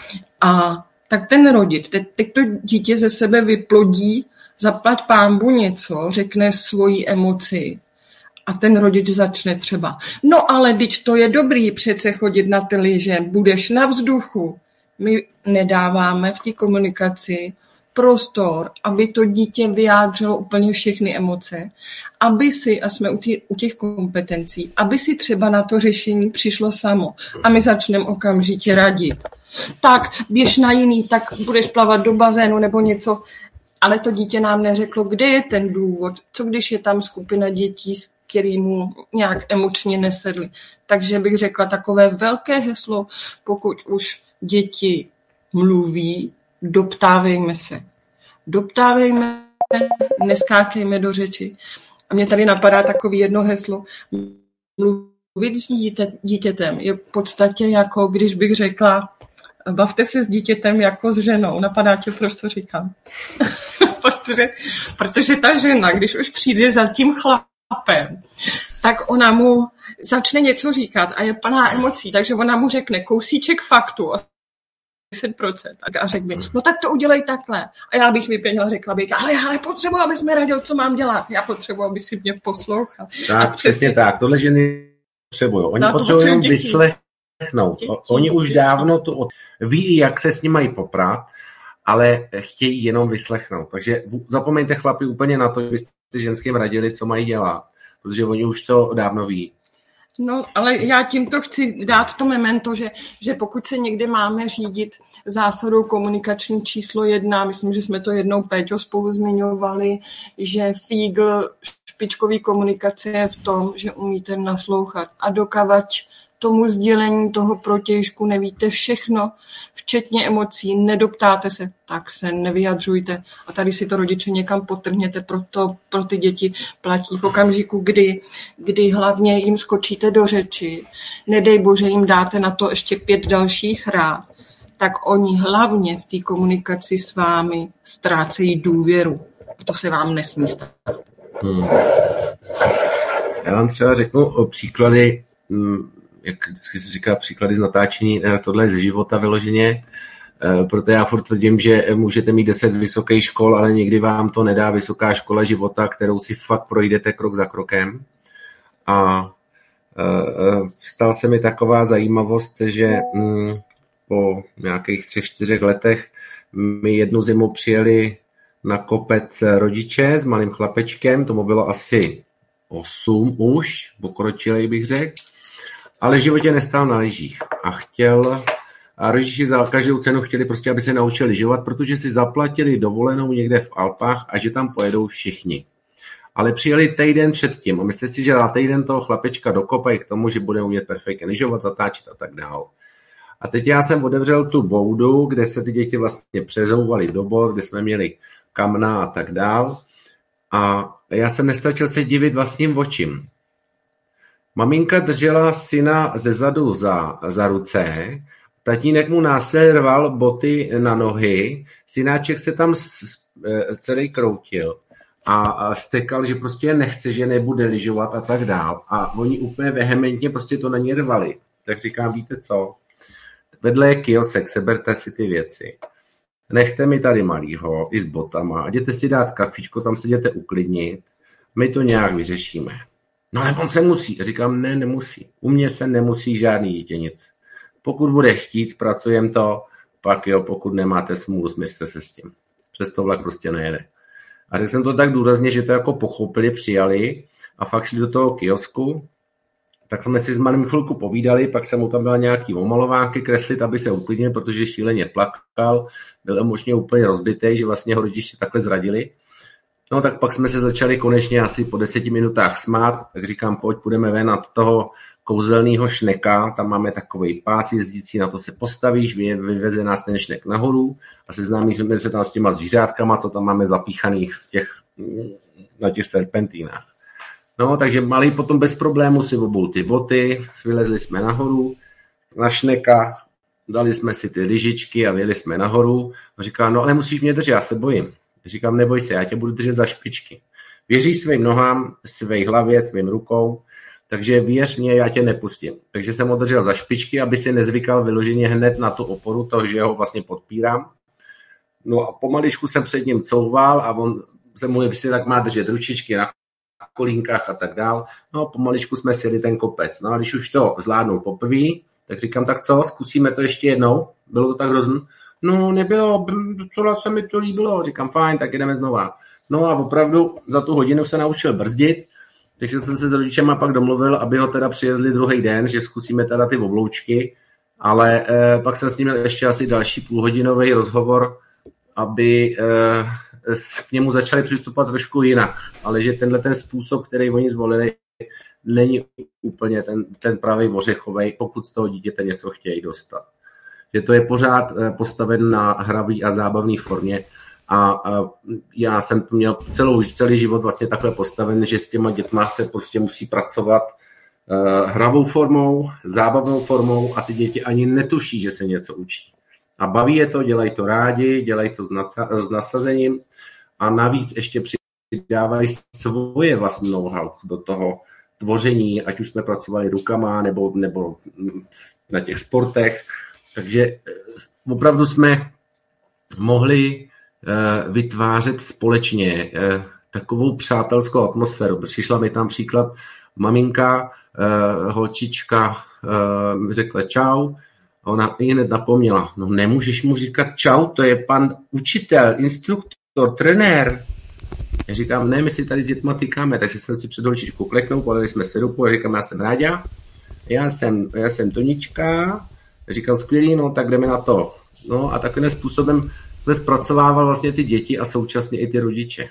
[SPEAKER 2] a tak ten rodič, teď, teď to dítě ze sebe vyplodí, zaplať pánbu něco, řekne svoji emoci a ten rodič začne třeba, no ale teď to je dobrý přece chodit na ty lyže, budeš na vzduchu. My nedáváme v té komunikaci prostor, aby to dítě vyjádřilo úplně všechny emoce, aby si, a jsme u, tý, u těch kompetencí, aby si třeba na to řešení přišlo samo a my začneme okamžitě radit. Tak běž na jiný, tak budeš plavat do bazénu nebo něco, ale to dítě nám neřeklo, kde je ten důvod, co když je tam skupina dětí, s kterýmu nějak emočně nesedli. Takže bych řekla takové velké heslo, pokud už děti mluví, doptávejme se. Doptávejme, neskákejme do řeči. A mě tady napadá takové jedno heslo. Mluvit s dítě, dítětem je v podstatě jako, když bych řekla, bavte se s dítětem jako s ženou. Napadá tě, proč to říkám? protože, protože ta žena, když už přijde za tím chlapem, tak ona mu začne něco říkat a je plná emocí, takže ona mu řekne kousíček faktu, deset procent. A řekl by, no tak to udělej takhle. A já bych vypěnila, řekla bych, ale, ale potřebuji, abys mi radil, co mám dělat. Já potřebuji, aby si mě poslouchal.
[SPEAKER 3] Tak, a přesně tak. Tohle ženy potřebují. Oni no, potřebují jenom vyslechnout. Děti, Oni děti, už děti. dávno to od... ví, jak se s nimi mají poprat, ale chtějí jenom vyslechnout. Takže zapomeňte, chlapi, úplně na to, že byste ženským radili, co mají dělat. Protože oni už to dávno ví.
[SPEAKER 2] No, ale já tímto chci dát to memento, že, že pokud se někde máme řídit zásadou komunikační číslo jedna, myslím, že jsme to jednou, Péťo, spolu zmiňovali, že fígl špičkový komunikace je v tom, že umíte naslouchat. A dokavať tomu sdělení toho protějšku nevíte všechno, včetně emocí, nedoptáte se, tak se nevyjadřujte. A tady si to rodiče někam potrhněte, proto pro ty děti platí v okamžiku, kdy, kdy hlavně jim skočíte do řeči, nedej bože jim dáte na to ještě pět dalších rád, tak oni hlavně v té komunikaci s vámi ztrácejí důvěru. To se vám nesmí stát.
[SPEAKER 3] Hmm. Já vám třeba řeknu příklady, jak vždycky se říká, příklady z natáčení, tohle je ze života vyloženě, proto já furt tvrdím, že můžete mít deset vysokých škol, ale někdy vám to nedá vysoká škola života, kterou si fakt projdete krok za krokem. A stala se mi taková zajímavost, že po nějakých třech, čtyřech letech mi jednu zimu přijeli na kopec rodiče s malým chlapečkem, tomu bylo asi osm už, pokročilej bych řekl, ale v životě nestál na lyžích a chtěl, a rodiči za každou cenu chtěli prostě, aby se naučili lyžovat, protože si zaplatili dovolenou někde v Alpách a že tam pojedou všichni. Ale přijeli týden předtím a myslíte si, že za týden toho chlapečka dokopají k tomu, že bude umět perfektně lyžovat, zatáčet a tak dál. A teď já jsem otevřel tu boudu, kde se ty děti vlastně přezouvaly do bor, kde jsme měli kamna a tak dál. A já jsem nestačil se divit vlastním očím. Maminka držela syna zezadu za, za ruce, tatínek mu násilně rval boty na nohy, synáček se tam celý kroutil a stekal, že prostě nechce, že nebude lyžovat a tak dál. A oni úplně vehementně prostě to na ně rvali. Tak říkám, víte co? Vedle je kiosek, seberte si ty věci. Nechte mi tady malýho i s botama a jděte si dát kafičko, tam se jděte uklidnit. My to nějak vyřešíme. No ale on se musí. Říkám, ne, nemusí. U mě se nemusí žádný dítě nic. Pokud bude chtít, zpracujeme to, pak jo, pokud nemáte smůlu, směřte se s tím. Přes to vlak prostě nejede. A řekl jsem to tak důrazně, že to jako pochopili, přijali a fakt šli do toho kiosku Tak jsme si s malým chvilku povídali, pak jsem mu tam dal nějaký omalovánky kreslit, aby se uklidnil, protože šíleně plakal, byl emočně úplně rozbitý, že vlastně ho rodiče takhle zradili. No tak pak jsme se začali konečně asi po deseti minutách smát, tak říkám, pojď, půjdeme ven na toho kouzelného šneka, tam máme takovej pás jezdící, na to se postavíš, vyveze nás ten šnek nahoru a seznámíme se tam s těma zvířátkama, co tam máme zapíchaných v těch, na těch serpentínách. No, takže malý potom bez problému si obul ty boty, vylezli jsme nahoru na šneka, dali jsme si ty lyžičky a vyjeli jsme nahoru. A říká, no ale musíš mě držet, já se bojím. Říkám, neboj se, já tě budu držet za špičky. Věříš svým nohám, své hlavě, svým rukou, takže věř mě, já tě nepustím. Takže jsem ho držel za špičky, aby si nezvykal vyloženě hned na tu oporu, toho, že ho vlastně podpírám. No a pomaličku jsem před ním couval a on se mu si tak má držet ručičky na kolínkách a tak dál. No pomaličku jsme sjeli ten kopec. No a když už to zvládnul poprvé, tak říkám, tak co, zkusíme to ještě jednou? Bylo to tak hrozný? No nebylo, docela se mi to líbilo. Říkám, fajn, tak jdeme znova. No a opravdu za tu hodinu se naučil brzdit, takže jsem se s rodičema pak domluvil, aby ho teda přivezli druhý den, že zkusíme teda ty obloučky, ale eh, pak jsem s ním ještě asi další půlhodinový rozhovor, aby eh, k němu začali přistupovat trošku jinak, ale že tenhle ten způsob, který oni zvolili, není úplně ten, ten pravý ořechovej, pokud z toho dítěte něco chtějí dostat. Že to je pořád postaven na hravý a zábavný formě a, a já jsem to měl celou, celý život vlastně takhle postaven, že s těma dětma se prostě musí pracovat uh, hravou formou, zábavnou formou a ty děti ani netuší, že se něco učí. A baví je to, dělají to rádi, dělají to s, nadsa- s nasazením a navíc ještě přidávají svoje vlastní know-how do toho tvoření, ať už jsme pracovali rukama nebo, nebo na těch sportech. Takže opravdu jsme mohli uh, vytvářet společně uh, takovou přátelskou atmosféru. Přišla mi tam příklad maminka, uh, holčička uh, řekla čau, a ona i hned napomněla, no nemůžeš mu říkat čau, to je pan učitel, instruktor, trenér. Já říkám, ne, my si tady s dětma týkáme, takže jsem si před holčičku kleknul, podali jsme se ruku a říkám, já jsem Ráďa, já jsem, já jsem Tonička. Říkal, skvělý, no tak jdeme na to. No a takovým způsobem jsme zpracovával vlastně ty děti a současně i ty rodiče.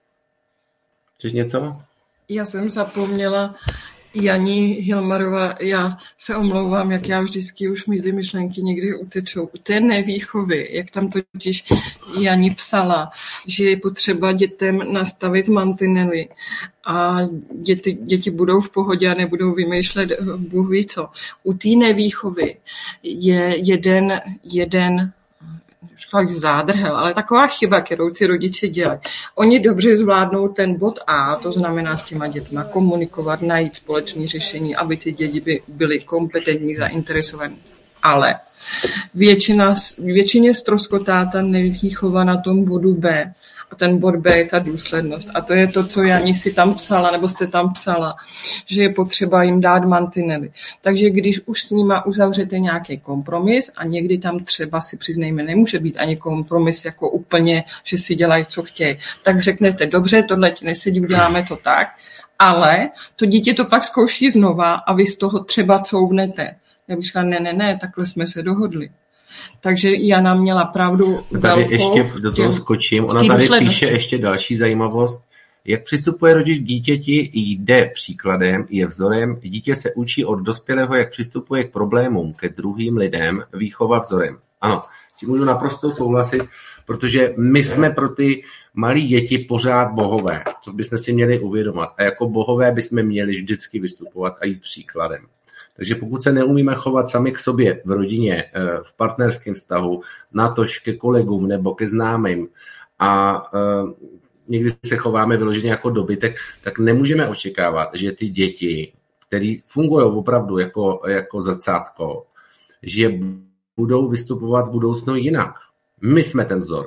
[SPEAKER 3] Chceš něco?
[SPEAKER 2] Já jsem zapomněla, Janí Hilmarová, já se omlouvám, jak já vždycky už mi ty myšlenky někdy utečou. U té nevýchovy, jak tam totiž Janí psala, že je potřeba dětem nastavit mantinely a děti, děti budou v pohodě a nebudou vymýšlet Bůh ví co. U té nevýchovy je jeden, jeden zádrhel, ale taková chyba, kterou ty rodiče dělají. Oni dobře zvládnou ten bod A, to znamená s těma dětma komunikovat, najít společné řešení, aby ty děti by byly kompetentní, zainteresovaní. Ale většina, většině ztroskotá ta nevýchova na tom bodu B. A ten bod B je ta důslednost. A to je to, co Jani si tam psala, nebo jste tam psala, že je potřeba jim dát mantinely. Takže když už s nima uzavřete nějaký kompromis a někdy tam třeba si přiznejme, nemůže být ani kompromis jako úplně, že si dělají, co chtějí, tak řeknete, dobře, tohle ti nesedí, uděláme to tak, ale to dítě to pak zkouší znova a vy z toho třeba couvnete. Já bych říkala, ne, ne, ne, takhle jsme se dohodli. Takže Jana měla pravdu
[SPEAKER 3] tady
[SPEAKER 2] velkou.
[SPEAKER 3] Ještě do toho skočím. Ona tady píše ještě další zajímavost. Jak přistupuje rodič k dítěti, jde příkladem, je vzorem. Dítě se učí od dospělého, jak přistupuje k problémům, ke druhým lidem, výchova vzorem. Ano, s tím můžu naprosto souhlasit, protože my jsme pro ty malí děti pořád bohové. To bychom si měli uvědomit. A jako bohové bychom měli vždycky vystupovat a jít příkladem. Takže pokud se neumíme chovat sami k sobě v rodině, v partnerském vztahu, natož ke kolegům nebo ke známým a někdy se chováme vyloženě jako dobytek, tak nemůžeme očekávat, že ty děti, které fungují opravdu jako, jako zrcátko, že budou vystupovat v budoucnu jinak. My jsme ten vzor.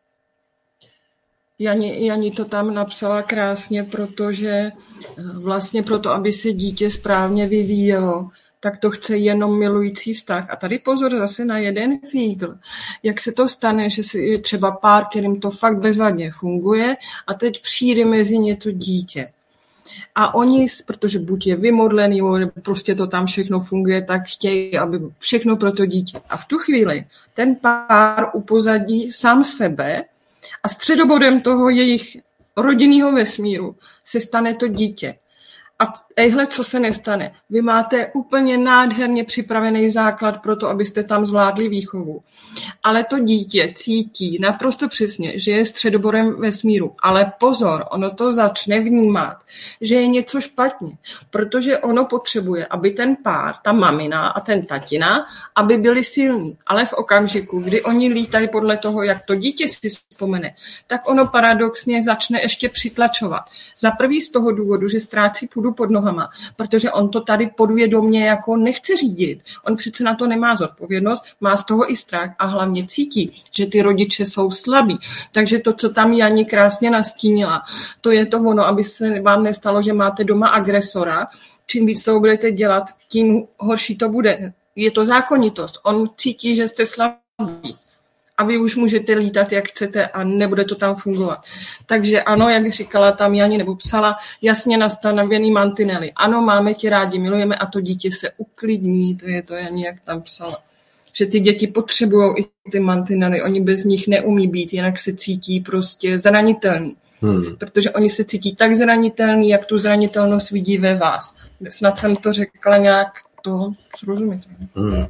[SPEAKER 2] Jani, Jani to tam napsala krásně, protože vlastně proto, aby se dítě správně vyvíjelo, tak to chce jenom milující vztah. A tady pozor zase na jeden fígl. Jak se to stane, že je třeba pár, kterým to fakt bezvadně funguje a teď přijde mezi ně to dítě. A oni, protože buď je vymodlený, nebo prostě to tam všechno funguje, tak chtějí, aby všechno pro to dítě. A v tu chvíli ten pár upozadí sám sebe a středobodem toho jejich rodinného vesmíru se stane to dítě. A ejhle, co se nestane? Vy máte úplně nádherně připravený základ pro to, abyste tam zvládli výchovu. Ale to dítě cítí naprosto přesně, že je středobodem vesmíru. Ale pozor, ono to začne vnímat, že je něco špatně. Protože ono potřebuje, aby ten pár, ta mamina a ten tatina, aby byli silní. Ale v okamžiku, kdy oni lítají podle toho, jak to dítě si vzpomene, tak ono paradoxně začne ještě přitlačovat. Za prvý z toho důvodu, že ztrácí půdu pod nohama, protože on to tady podvědomě jako nechce řídit. On přece na to nemá zodpovědnost, má z toho i strach a hlavně cítí, že ty rodiče jsou slabí. Takže to, co tam Jani krásně nastínila, to je to ono, aby se vám nestalo, že máte doma agresora. Čím víc toho budete dělat, tím horší to bude. Je to zákonitost. On cítí, že jste slabí. A vy už můžete lítat, jak chcete a nebude to tam fungovat. Takže ano, jak říkala tam Jani nebo psala, jasně nastavený mantinely. Ano, máme tě rádi, milujeme a to dítě se uklidní, to je to Jani, jak tam psala. Že ty děti potřebují i ty mantinely, oni bez nich neumí být, jinak se cítí prostě zranitelný. Hmm. Protože oni se cítí tak zranitelný, jak tu zranitelnost vidí ve vás. Snad jsem to řekla nějak to srozumitelně.
[SPEAKER 3] Hmm.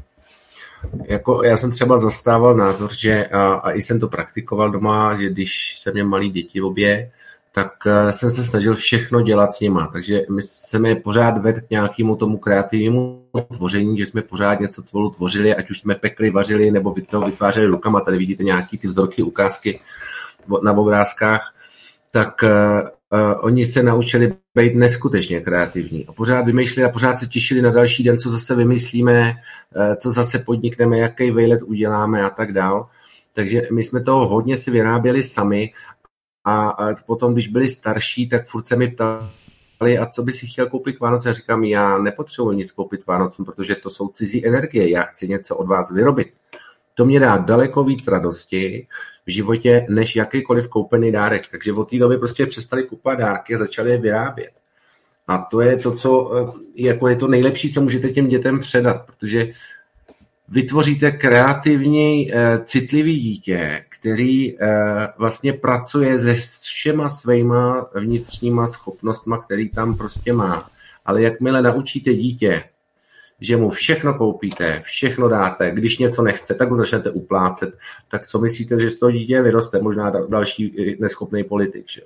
[SPEAKER 3] Jako já jsem třeba zastával názor, že a, a i jsem to praktikoval doma, že když jsem měl malý děti obě, tak jsem se snažil všechno dělat s nima. Takže my jsme pořád vedli k nějakému tomu kreativnímu tvoření, že jsme pořád něco spolu tvořili, ať už jsme pekli, vařili, nebo vytvářeli rukama. Tady vidíte nějaký ty vzorky, ukázky na obrázkách. Tak uh, uh, oni se naučili být neskutečně kreativní. A pořád vymýšleli a pořád se těšili na další den, co zase vymyslíme, uh, co zase podnikneme, jaký vejlet uděláme a tak dál. Takže my jsme toho hodně si vyráběli sami a, a potom, když byli starší, tak furt se mi ptali, a co by si chtěl koupit k Vánoce? A říkám, já nepotřebuji nic koupit k Vánocům, protože to jsou cizí energie, já chci něco od vás vyrobit. To mě dá daleko víc radosti v životě, než jakýkoliv koupený dárek. Takže od té doby prostě přestali kupovat dárky a začali je vyrábět. A to je to, co jako je to nejlepší, co můžete těm dětem předat, protože vytvoříte kreativní, citlivý dítě, který vlastně pracuje se všema svýma vnitřníma schopnostma, který tam prostě má. Ale jakmile naučíte dítě, že mu všechno koupíte, všechno dáte, když něco nechce, tak ho začnete uplácet, tak co myslíte, že z toho dítě vyroste? Možná další neschopný politik, že jo?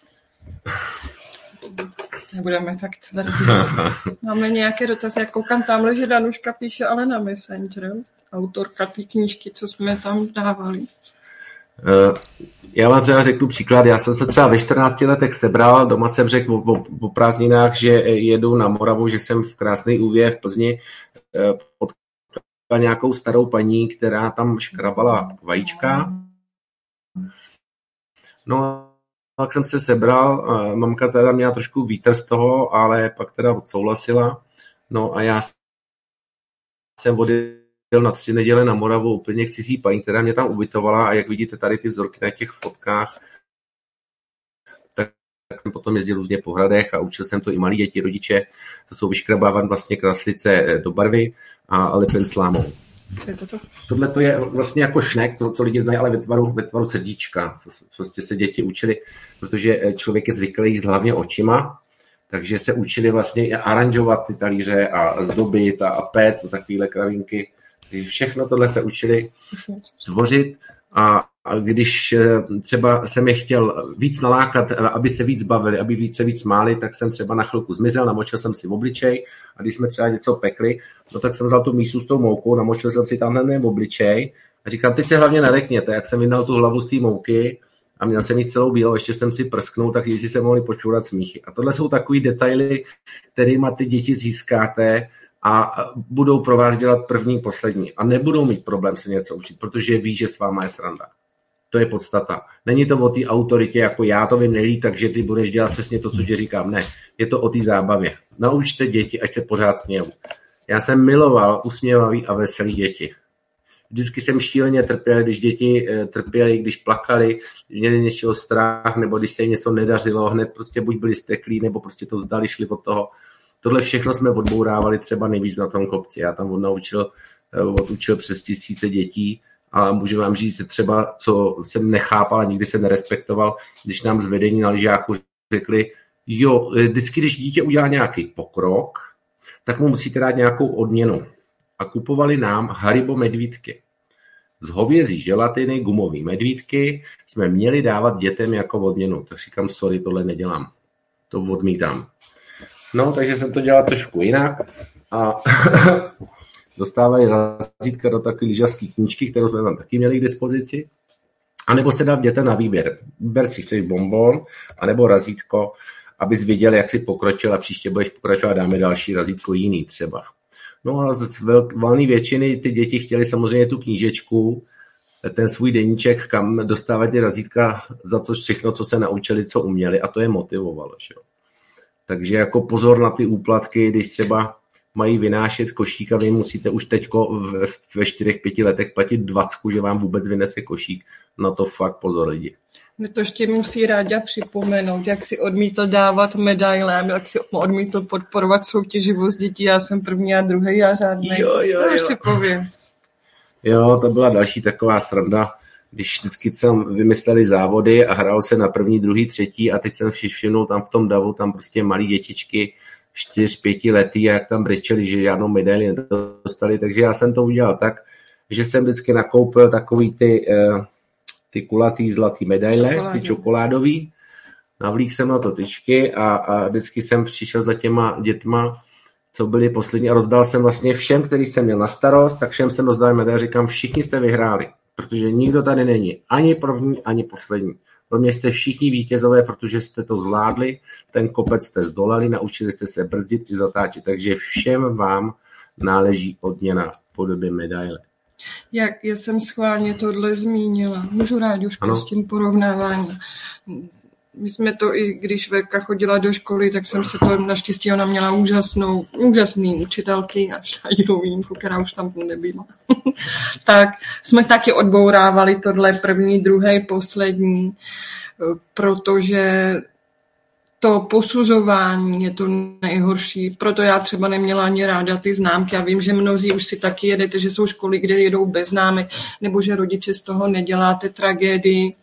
[SPEAKER 2] Nebudeme tak tvrdí. Máme nějaké dotazy, jak koukám tamhle, že Danuška píše, ale na Messenger, autorka té knížky, co jsme tam dávali.
[SPEAKER 3] Já vám třeba řeknu příklad, já jsem se třeba ve čtrnácti letech sebral, doma jsem řekl o, o, o prázdninách, že jedu na Moravu, že jsem v krásné Úvě v Plzni potkal nějakou starou paní, která tam škrabala vajíčka. No, tak jsem se sebral, mamka teda měla trošku vítr z toho, ale pak teda odsouhlasila. No a já jsem odjel na tři neděle na Moravu úplně k cizí paní, která mě tam ubytovala a jak vidíte tady ty vzorky na těch fotkách, tak, tak jsem potom jezdil různě po hradech a učil jsem to i malí děti, rodiče, to jsou vyškrabávat vlastně kraslice do barvy a lepen slámou.
[SPEAKER 2] To?
[SPEAKER 3] Tohle to je vlastně jako šnek, to, co lidi znají, ale ve tvaru, ve tvaru srdíčka. Prostě se děti učili, protože člověk je zvyklý jíst hlavně očima, takže se učili vlastně i aranžovat ty talíře a zdobit a, a péct a takovýhle kravinky. Takže všechno tohle se učili tvořit a, a když třeba jsem je chtěl víc nalákat, aby se víc bavili, aby více víc máli, tak jsem třeba na chvilku zmizel, namočil jsem si v obličej a když jsme třeba něco pekli, no tak jsem vzal tu mísu s tou moukou, namočil jsem si tam ten obličej a říkám, teď se hlavně nelekněte, jak jsem vydal tu hlavu z té mouky a měl jsem jí celou bílou, ještě jsem si prsknul, tak děti se mohli počůrat smíchy. A tohle jsou takový detaily, kterýma ty děti získáte a budou pro vás dělat první, poslední. A nebudou mít problém se něco učit, protože ví, že s váma je sranda. To je podstata. Není to o té autoritě, jako já to vím nejlíp, takže ty budeš dělat přesně to, co ti říkám. Ne, je to o té zábavě. Naučte děti, ať se pořád smějou. Já jsem miloval usměvavý a veselý děti. Vždycky jsem šíleně trpěl, když děti trpěly, když plakali, měli něčeho strach, nebo když se jim něco nedařilo, hned prostě buď byli steklí, nebo prostě to vzdali, šli od toho. Tohle všechno jsme odbourávali třeba nejvíc na tom kopci. Já tam odnaučil, odučil přes tisíce dětí a můžu vám říct třeba, co jsem nechápal a nikdy jsem nerespektoval, když nám z vedení na lyžáku řekli, jo, vždycky, když dítě udělá nějaký pokrok, tak mu musíte dát nějakou odměnu. A kupovali nám Haribo medvídky. Z hovězí želatiny, gumový medvídky jsme měli dávat dětem jako odměnu. Tak říkám, sorry, tohle nedělám. To odmítám. No, takže jsem to dělal trošku jinak. A dostávali razítka do takové lyžařské knížky, kterou jsme tam taky měli k dispozici. A nebo se dá dětem na výběr. Ber si chceš bonbon, anebo razítko, abys viděl, jak si pokročil a příště budeš pokračovat a dáme další razítko jiný třeba. No a z valné většiny ty děti chtěli samozřejmě tu knížečku, ten svůj deníček, kam dostávat ty razítka za to všechno, co se naučili, co uměli a to je motivovalo. Že? Takže jako pozor na ty úplatky, když třeba mají vynášet košík a vy musíte už teďko ve čtyřech, pěti letech platit dvacku, že vám vůbec vynese košík. Na to fakt pozor lidi.
[SPEAKER 2] My to ještě musí Ráďa připomenout, jak si odmítl dávat medaile, jak si odmítl podporovat soutěživost dětí. Já jsem první a druhý a žádný.
[SPEAKER 3] Jo, jo,
[SPEAKER 2] to
[SPEAKER 3] jo.
[SPEAKER 2] ještě povím.
[SPEAKER 3] Jo, to byla další taková sranda, když vždycky jsem vymysleli závody a hrál se na první, druhý, třetí a teď jsem všimnul tam v tom davu, tam prostě malí dětičky, čtyř, pěti letý a jak tam brečeli, že žádnou medaili nedostali, takže já jsem to udělal tak, že jsem vždycky nakoupil takový ty... Uh, ty kulatý zlatý medaile, Čokoládě. Ty čokoládový. Navlík jsem na to tyčky a, a vždycky jsem přišel za těma dětma, co byli poslední a rozdal jsem vlastně všem, který jsem měl na starost, tak všem jsem rozdal medaile. Říkám, všichni jste vyhráli, protože nikdo tady není ani první, ani poslední. Pro mě jste všichni vítězové, protože jste to zvládli, ten kopec jste zdolali, naučili jste se brzdit i zatáčet, takže všem vám náleží odměna v podobě medaile.
[SPEAKER 2] Jak já jsem schválně tohle zmínila. Můžu Ráďušku s tím porovnáváním. My jsme to, i když Verka chodila do školy, tak jsem se to, naštěstí ona měla úžasnou, úžasný učitelky, až na jinou výjimku, která už tam nebyla. Tak jsme taky odbourávali tohle první, druhý, poslední, protože to posuzování je to nejhorší, proto já třeba neměla ani ráda ty známky. Já vím, že mnozí už si taky jedete, že jsou školy, kde jedou bez známek, nebo že rodiče z toho neděláte tragédii,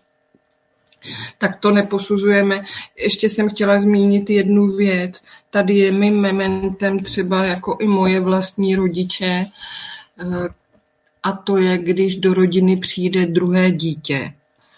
[SPEAKER 2] tak to neposuzujeme. Ještě jsem chtěla zmínit jednu věc. Tady je mým mementem třeba jako i moje vlastní rodiče, a to je, když do rodiny přijde druhé dítě.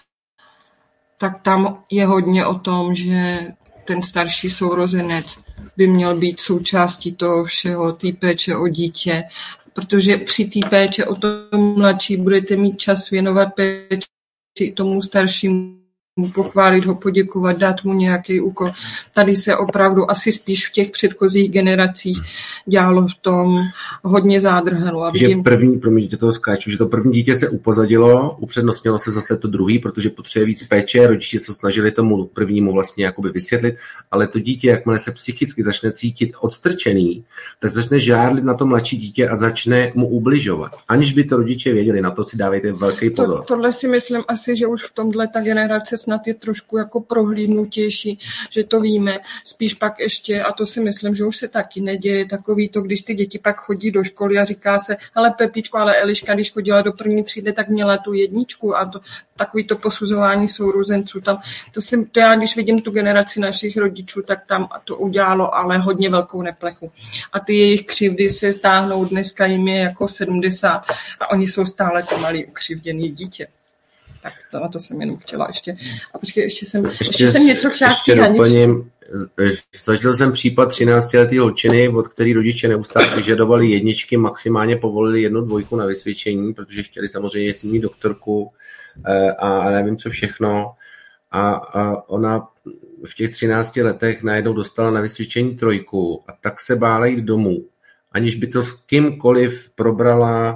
[SPEAKER 2] Tak tam je hodně o tom, že ten starší sourozenec by měl být součástí toho všeho, té péče o dítě, protože při té péče o to mladší budete mít čas věnovat péči tomu staršímu, pochválit ho, poděkovat, dát mu nějaký úkol. Tady se opravdu asi spíš v těch předchozích generacích dělalo v tom hodně zádrhelo.
[SPEAKER 3] Že první, promiňte toho skáču, že to první dítě se upozadilo, upřednostnilo se zase to druhý, protože potřebuje víc péče, rodiče se snažili tomu prvnímu vlastně jakoby vysvětlit, ale to dítě, jakmile se psychicky začne cítit odstrčený, tak začne žárlit na to mladší dítě a začne mu ubližovat. Aniž by to rodiče věděli, na to si dávejte velký pozor.
[SPEAKER 2] To, tohle si myslím asi, že už v tomhle ta generace snad je trošku jako prohlídnutější, že to víme. Spíš pak ještě, a to si myslím, že už se taky neděje, takový to, když ty děti pak chodí do školy a říká se, ale Pepičko, ale Eliška, když chodila do první třídy, tak měla tu jedničku a to, takový to posuzování sourozenců. Tam, to, si, to já, když vidím tu generaci našich rodičů, tak tam to udělalo ale hodně velkou neplechu. A ty jejich křivdy se táhnou, dneska jim je jako sedmdesát a oni jsou stále to malý ukřivděný dítě. Tak to, na to jsem jenom chtěla ještě. A počkej, ještě jsem, ještě, ještě jsem něco chtěla.
[SPEAKER 3] Ještě doplním. Zažil jsem případ třináctiletý holčiny, od který rodiče neustále vyžadovali jedničky, maximálně povolili jednu dvojku na vysvědčení, protože chtěli samozřejmě s ní doktorku a nevím co všechno. A, a ona v těch třinácti letech najednou dostala na vysvědčení trojku a tak se bála jít domů. Aniž by to s kýmkoliv probrala,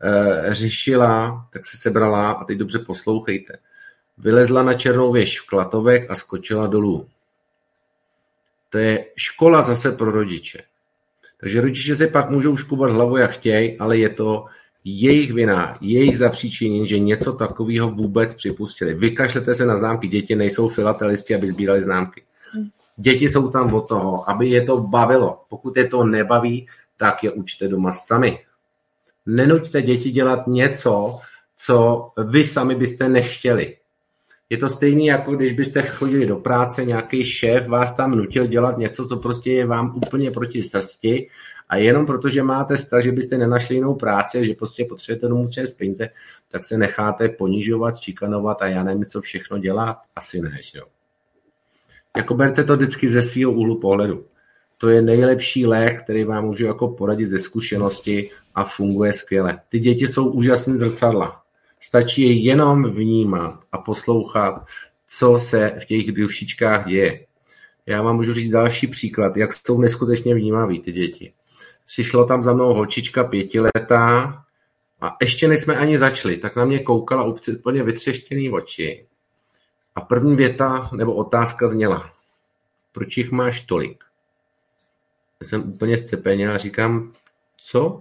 [SPEAKER 3] řešila, tak se sebrala a teď dobře poslouchejte. Vylezla na Černou věž v Klatovek a skočila dolů. To je škola zase pro rodiče. Takže rodiče se pak můžou škubat hlavu jak chtějí, ale je to, jejich vina, jejich zapříčinění, že něco takového vůbec připustili. Vykašlete se na známky, děti nejsou filatelisti, aby sbírali známky. Děti jsou tam od toho, aby je to bavilo. Pokud je to nebaví, tak je učte doma sami. Nenuďte děti dělat něco, co vy sami byste nechtěli. Je to stejné, jako když byste chodili do práce, nějaký šéf vás tam nutil dělat něco, co prostě je vám úplně proti srsti a jenom protože máte strach, že byste nenašli jinou práci, že prostě potřebujete domů přes peníze, tak se necháte ponižovat, šikanovat a já nevím, co všechno dělat. Asi ne, že jo. Jako berte to vždycky ze svého úhlu pohledu. To je nejlepší lék, který vám můžu jako poradit ze zkušenosti a funguje skvěle. Ty děti jsou úžasný zrcadla. Stačí je jenom vnímat a poslouchat, co se v těch dušičkách děje. Já vám můžu říct další příklad, jak jsou neskutečně vnímaví ty děti. Přišla tam za mnou holčička pětiletá a ještě než jsme ani začali, tak na mě koukala úplně vytřeštěný oči. A první věta nebo otázka zněla, proč jich máš tolik? Já jsem úplně zcepeněl a říkám, co?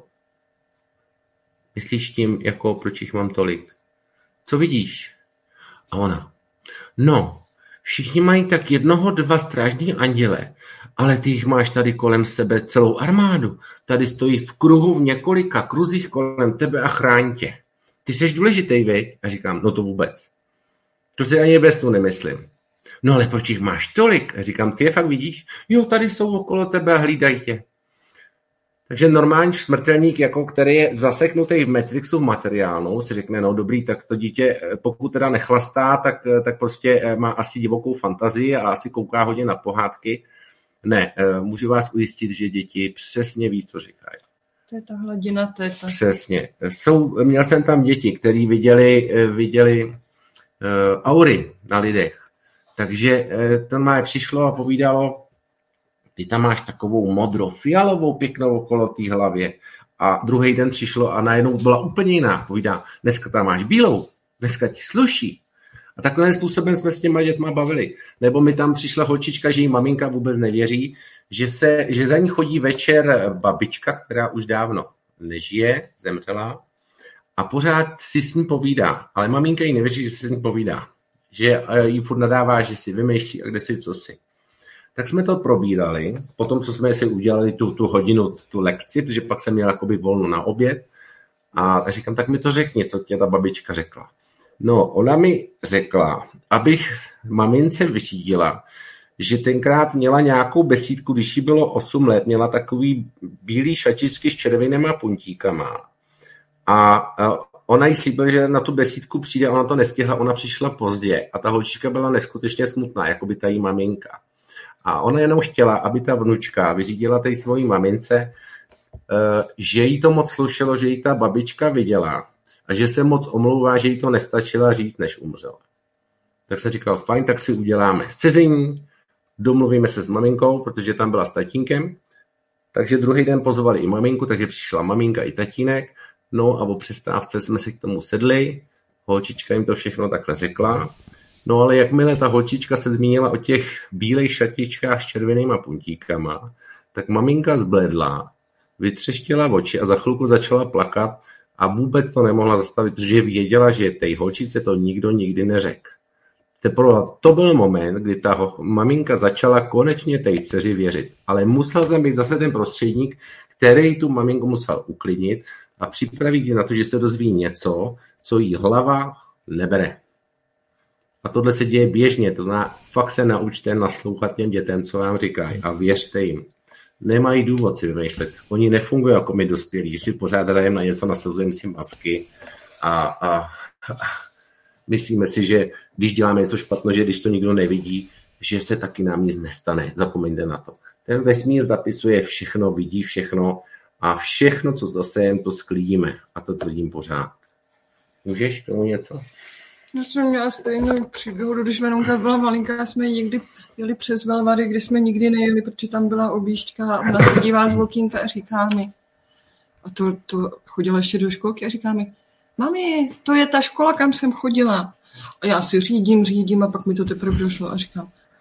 [SPEAKER 3] Myslíš tím, jako proč jich mám tolik? Co vidíš? A ona, no, všichni mají tak jednoho, dva strážní anděle, ale ty jich máš tady kolem sebe celou armádu. Tady stojí v kruhu v několika kruzích kolem tebe a chrání tě. Ty jsi důležitý, viď? A říkám, no to vůbec. To si ani ve snu nemyslím. No ale proč jich máš tolik? A říkám, ty je fakt vidíš? Jo, tady jsou okolo tebe a hlídají tě. Takže normální smrtelník, jako který je zaseknutý v Matrixu v materiálnu, si řekne, no dobrý, tak to dítě, pokud teda nechlastá, tak, tak prostě má asi divokou fantazii a asi kouká hodně na pohádky. Ne, můžu vás ujistit, že děti přesně ví, co říkají.
[SPEAKER 2] To je ta hladina téta.
[SPEAKER 3] Přesně. Jsou, měl jsem tam děti, které viděli, viděli uh, aury na lidech. Takže uh, to má přišlo a povídalo, ty tam máš takovou modrou, fialovou pěknou okolo té hlavě. A druhý den přišlo a najednou byla úplně jiná. Povídá, dneska tam máš bílou, dneska ti sluší. A takovým způsobem jsme s těma dětma bavili. Nebo mi tam přišla holčička, že jí maminka vůbec nevěří, že, se, že za ní chodí večer babička, která už dávno nežije, zemřela, a pořád si s ní povídá. Ale maminka jí nevěří, že si s ní povídá. Že jí furt nadává, že si vymýšlí a kde si co si. Tak jsme to probírali, potom, co jsme si udělali tu, tu hodinu, tu lekci, protože pak jsem měl jakoby volno na oběd. A říkám, tak mi to řekni, co tě ta babička řekla. No, ona mi řekla, abych mamince vyřídila, že tenkrát měla nějakou besídku, když jí bylo osm let, měla takový bílý šatičky s červenýma puntíkama. A ona jí slíbila, že na tu besídku přijde, ona to nestihla, ona přišla pozdě a ta holčička byla neskutečně smutná, jako by ta jí maminka. A ona jenom chtěla, aby ta vnučka vyřídila té svojí mamince, že jí to moc slušelo, že jí ta babička viděla a že se moc omlouvá, že jí to nestačila říct, než umřela. Tak jsem říkal, fajn, tak si uděláme sezení, domluvíme se s maminkou, protože tam byla s tatínkem, takže druhý den pozvali i maminku, takže přišla maminka i tatínek, no a o přestávce jsme si k tomu sedli, holčička jim to všechno takhle řekla. No ale jakmile ta holčička se zmínila o těch bílejch šatičkách s červenýma puntíkama, tak maminka zbledla, vytřeštila oči a za chvilku začala plakat a vůbec to nemohla zastavit, protože věděla, že té holčice to nikdo nikdy neřekl. Teprve to byl moment, kdy ta maminka začala konečně té dceři věřit, ale musel jsem být zase ten prostředník, který tu maminku musel uklidnit a připravit ji na to, že se dozví něco, co jí hlava nebere. A tohle se děje běžně, to znamená, fakt se naučte naslouchat těm dětem, co vám říkají a věřte jim. Nemají důvod si vymýšlet. Oni nefungují jako my dospělí, si pořád hrajeme na něco, nasazujeme si masky a, a, a myslíme si, že když děláme něco špatno, že když to nikdo nevidí, že se taky nám nic nestane. Zapomeňte na to. Ten vesmír zapisuje všechno, vidí všechno a všechno, co zasejeme, to sklidíme. A to tvrdím pořád. Můžeš k tomu něco?
[SPEAKER 2] Já jsem měla stejnou příhodu, když Venonka byla malinká, jsme někdy jeli přes Velvary, kde jsme nikdy nejeli, protože tam byla objížďka a ona se dívá z okýnka a říká mi, a to, to chodila ještě do školky a říká mi, mami, to je ta škola, kam jsem chodila. A já si řídím, řídím a pak mi to teprve došlo a říkám,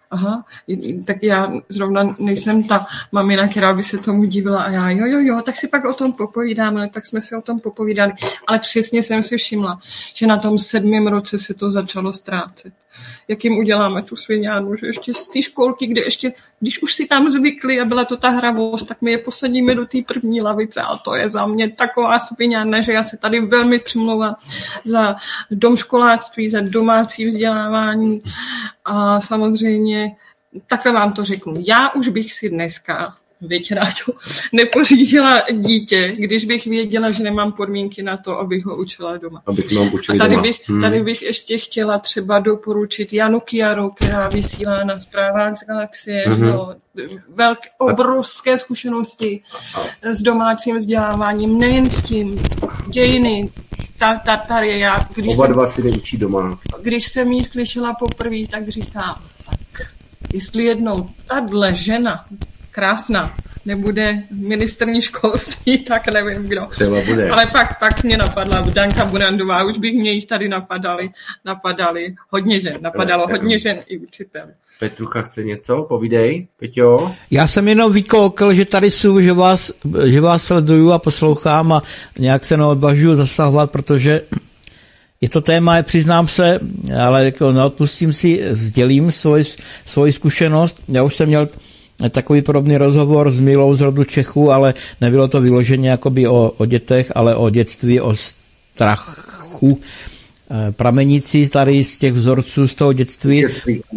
[SPEAKER 2] aha, tak já zrovna nejsem ta mamina, která by se tomu divila a já jo, jo, jo, tak si pak o tom popovídáme, tak jsme si o tom popovídali, ale přesně jsem si všimla, že na tom sedmém roce se to začalo ztrácet. Jak jim uděláme tu sviňánu, že ještě z té školky, kde ještě, když už si tam zvykli a byla to ta hravost, tak my je posadíme do té první lavice a to je za mě taková sviňána, že já se tady velmi přimlouvám za domškoláctví, za domácí vzdělávání a samozřejmě takhle vám to řeknu. Já už bych si dneska Věď, Ráďo, nepořídila dítě, když bych věděla, že nemám podmínky na to, abych ho učila doma.
[SPEAKER 3] Aby jsme ho učili
[SPEAKER 2] a tady
[SPEAKER 3] doma.
[SPEAKER 2] Bych, hmm. tady bych ještě chtěla třeba doporučit Janu Kiaru, která vysílá na Zprávách z galaxie, hmm. no, velké, obrovské zkušenosti s domácím vzděláváním, nejen s tím, dějiny, ta, ta, tady já, když
[SPEAKER 3] Oba
[SPEAKER 2] jsem,
[SPEAKER 3] dva si neučí doma.
[SPEAKER 2] Když jsem jí slyšela poprvé, tak říkám, tak jestli jednou tahle žena krásná nebude ministrní školství, tak nevím kdo.
[SPEAKER 3] Třeba bude.
[SPEAKER 2] Ale pak, pak mě napadla Danka Burandová, už bych mě jich tady napadali, napadali hodně žen, napadalo hodně žen i učitel.
[SPEAKER 3] Petrucha chce něco? Povídej, Peťo.
[SPEAKER 1] Já jsem jenom vykoukl, že tady jsou, že vás, že vás sleduju a poslouchám a nějak se neodvažuju zasahovat, protože je to téma, přiznám se, ale jako neodpustím si, sdělím svoji, svoji zkušenost. Já už jsem měl takový podobný rozhovor s Milou z rodu Čechů, ale nebylo to vyloženě jakoby o, o dětech, ale o dětství, o strachu pramenící tady z těch vzorců z toho dětství.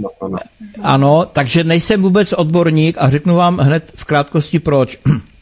[SPEAKER 1] Ano, takže nejsem vůbec odborník a řeknu vám hned v krátkosti proč.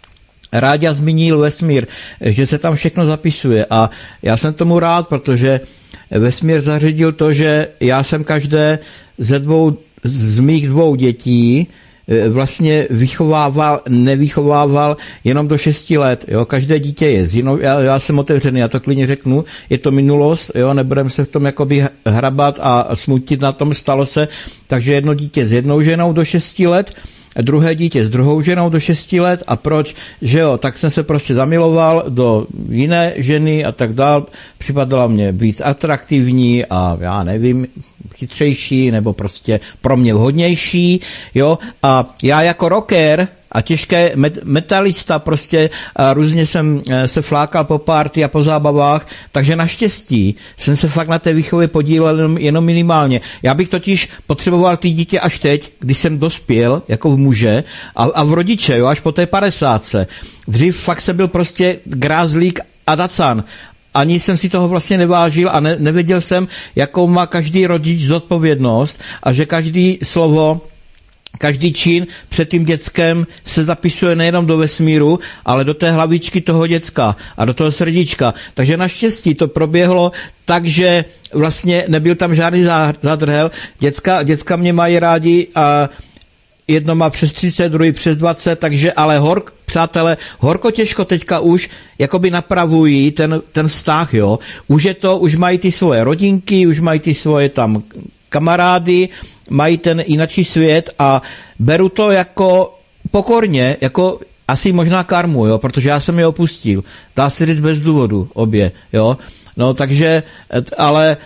[SPEAKER 1] Ráďa zmínil vesmír, že se tam všechno zapisuje a já jsem tomu rád, protože vesmír zařídil to, že já jsem každé ze dvou, z mých dvou dětí vlastně vychovával, nevychovával jenom do šesti let. Jo? Každé dítě je z jinou, já, já jsem otevřený, já to klidně řeknu, je to minulost, jo? Nebudeme se v tom jakoby hrabat a smutit na tom, stalo se, takže jedno dítě s jednou ženou do šesti let, druhé dítě s druhou ženou do šesti let a proč, že jo, tak jsem se prostě zamiloval do jiné ženy a tak dál, připadala mě víc atraktivní a já nevím, chytřejší nebo prostě pro mě vhodnější, jo, a já jako rocker a těžké metalista prostě a různě jsem se flákal po party a po zábavách, takže naštěstí jsem se fakt na té výchově podílel jenom, jenom minimálně. Já bych totiž potřeboval ty dítě až teď, když jsem dospěl, jako v muže a, a v rodiče, jo, až po té padesátce. Dřív fakt jsem byl prostě grázlík a dacan. Ani jsem si toho vlastně nevážil a ne, nevěděl jsem, jakou má každý rodič zodpovědnost a že každý slovo, každý čin před tím dětskem se zapisuje nejenom do vesmíru, ale do té hlavičky toho děcka a do toho srdíčka. Takže naštěstí to proběhlo tak, že vlastně nebyl tam žádný zádrhel. Děcka, děcka mě mají rádi a jedno má přes třicet, druhý přes dvacet, takže ale hork, přátelé, horko těžko teďka už jakoby napravují ten, ten vztah, jo. Už je to, už mají ty svoje rodinky, už mají ty svoje tam kamarády, mají ten jinačí svět a beru to jako pokorně, jako asi možná karmu, jo, protože já jsem je opustil. Dá se říct bez důvodu, obě, jo. No takže, ale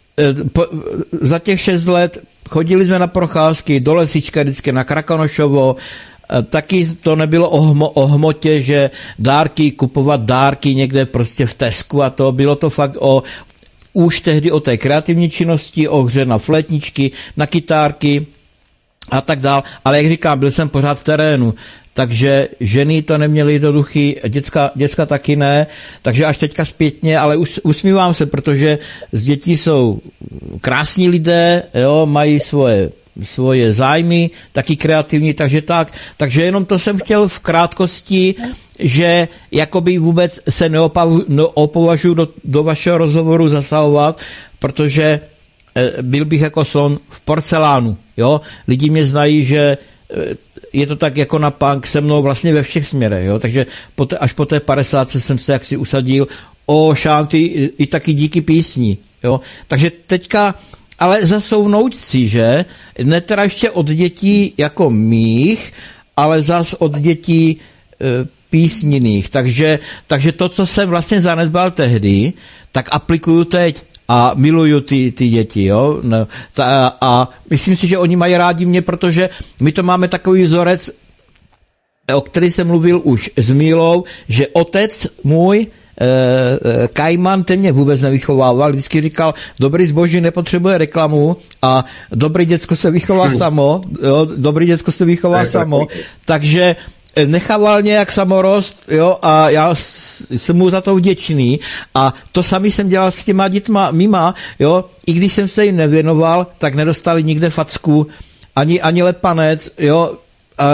[SPEAKER 1] po, za těch šest let chodili jsme na procházky do Lesička vždycky na Krkonošovo, taky to nebylo o, hmo, o hmotě, že dárky, kupovat dárky někde prostě v Tesku a to, bylo to fakt o už tehdy o té kreativní činnosti, o hře na flétničky, na kytárky a tak dál. Ale jak říkám, byl jsem pořád v terénu, takže ženy to neměly jednoduchý, děcka, děcka taky ne, takže až teďka zpětně, ale us, usmívám se, protože z dětí jsou krásní lidé, jo, mají svoje svoje zájmy, taky kreativní, takže tak. Takže jenom to jsem chtěl v krátkosti, že jakoby vůbec se neopovažuji do, do vašeho rozhovoru zasahovat, protože byl bych jako slon v porcelánu, jo. Lidi mě znají, že je to tak jako na punk se mnou vlastně ve všech směrech, jo. Takže po té, až po té padesátce jsem se jaksi usadil o šanty i, i taky díky písni, jo. Takže teďka ale zase vnoučci, že? Ne teda ještě od dětí jako mých, ale zase od dětí e, písniných. Takže, takže to, co jsem vlastně zanedbal tehdy, tak aplikuju teď. a miluju ty, ty děti, jo. No, ta, a myslím si, že oni mají rádi mě, protože my to máme takový vzorec, o který jsem mluvil už s Mílou, že otec můj E, Kajman, ten mě vůbec nevychovával, vždycky říkal, dobrý zboží nepotřebuje reklamu a dobrý děcko se vychová hmm. samo, jo, dobrý děcko se vychová samo, takže nechával nějak samorost, jo, a já jsem mu za to vděčný a to samý jsem dělal s těma dětma mima, jo, i když jsem se jim nevěnoval, tak nedostali nikde facku, ani, ani lepanec, jo, a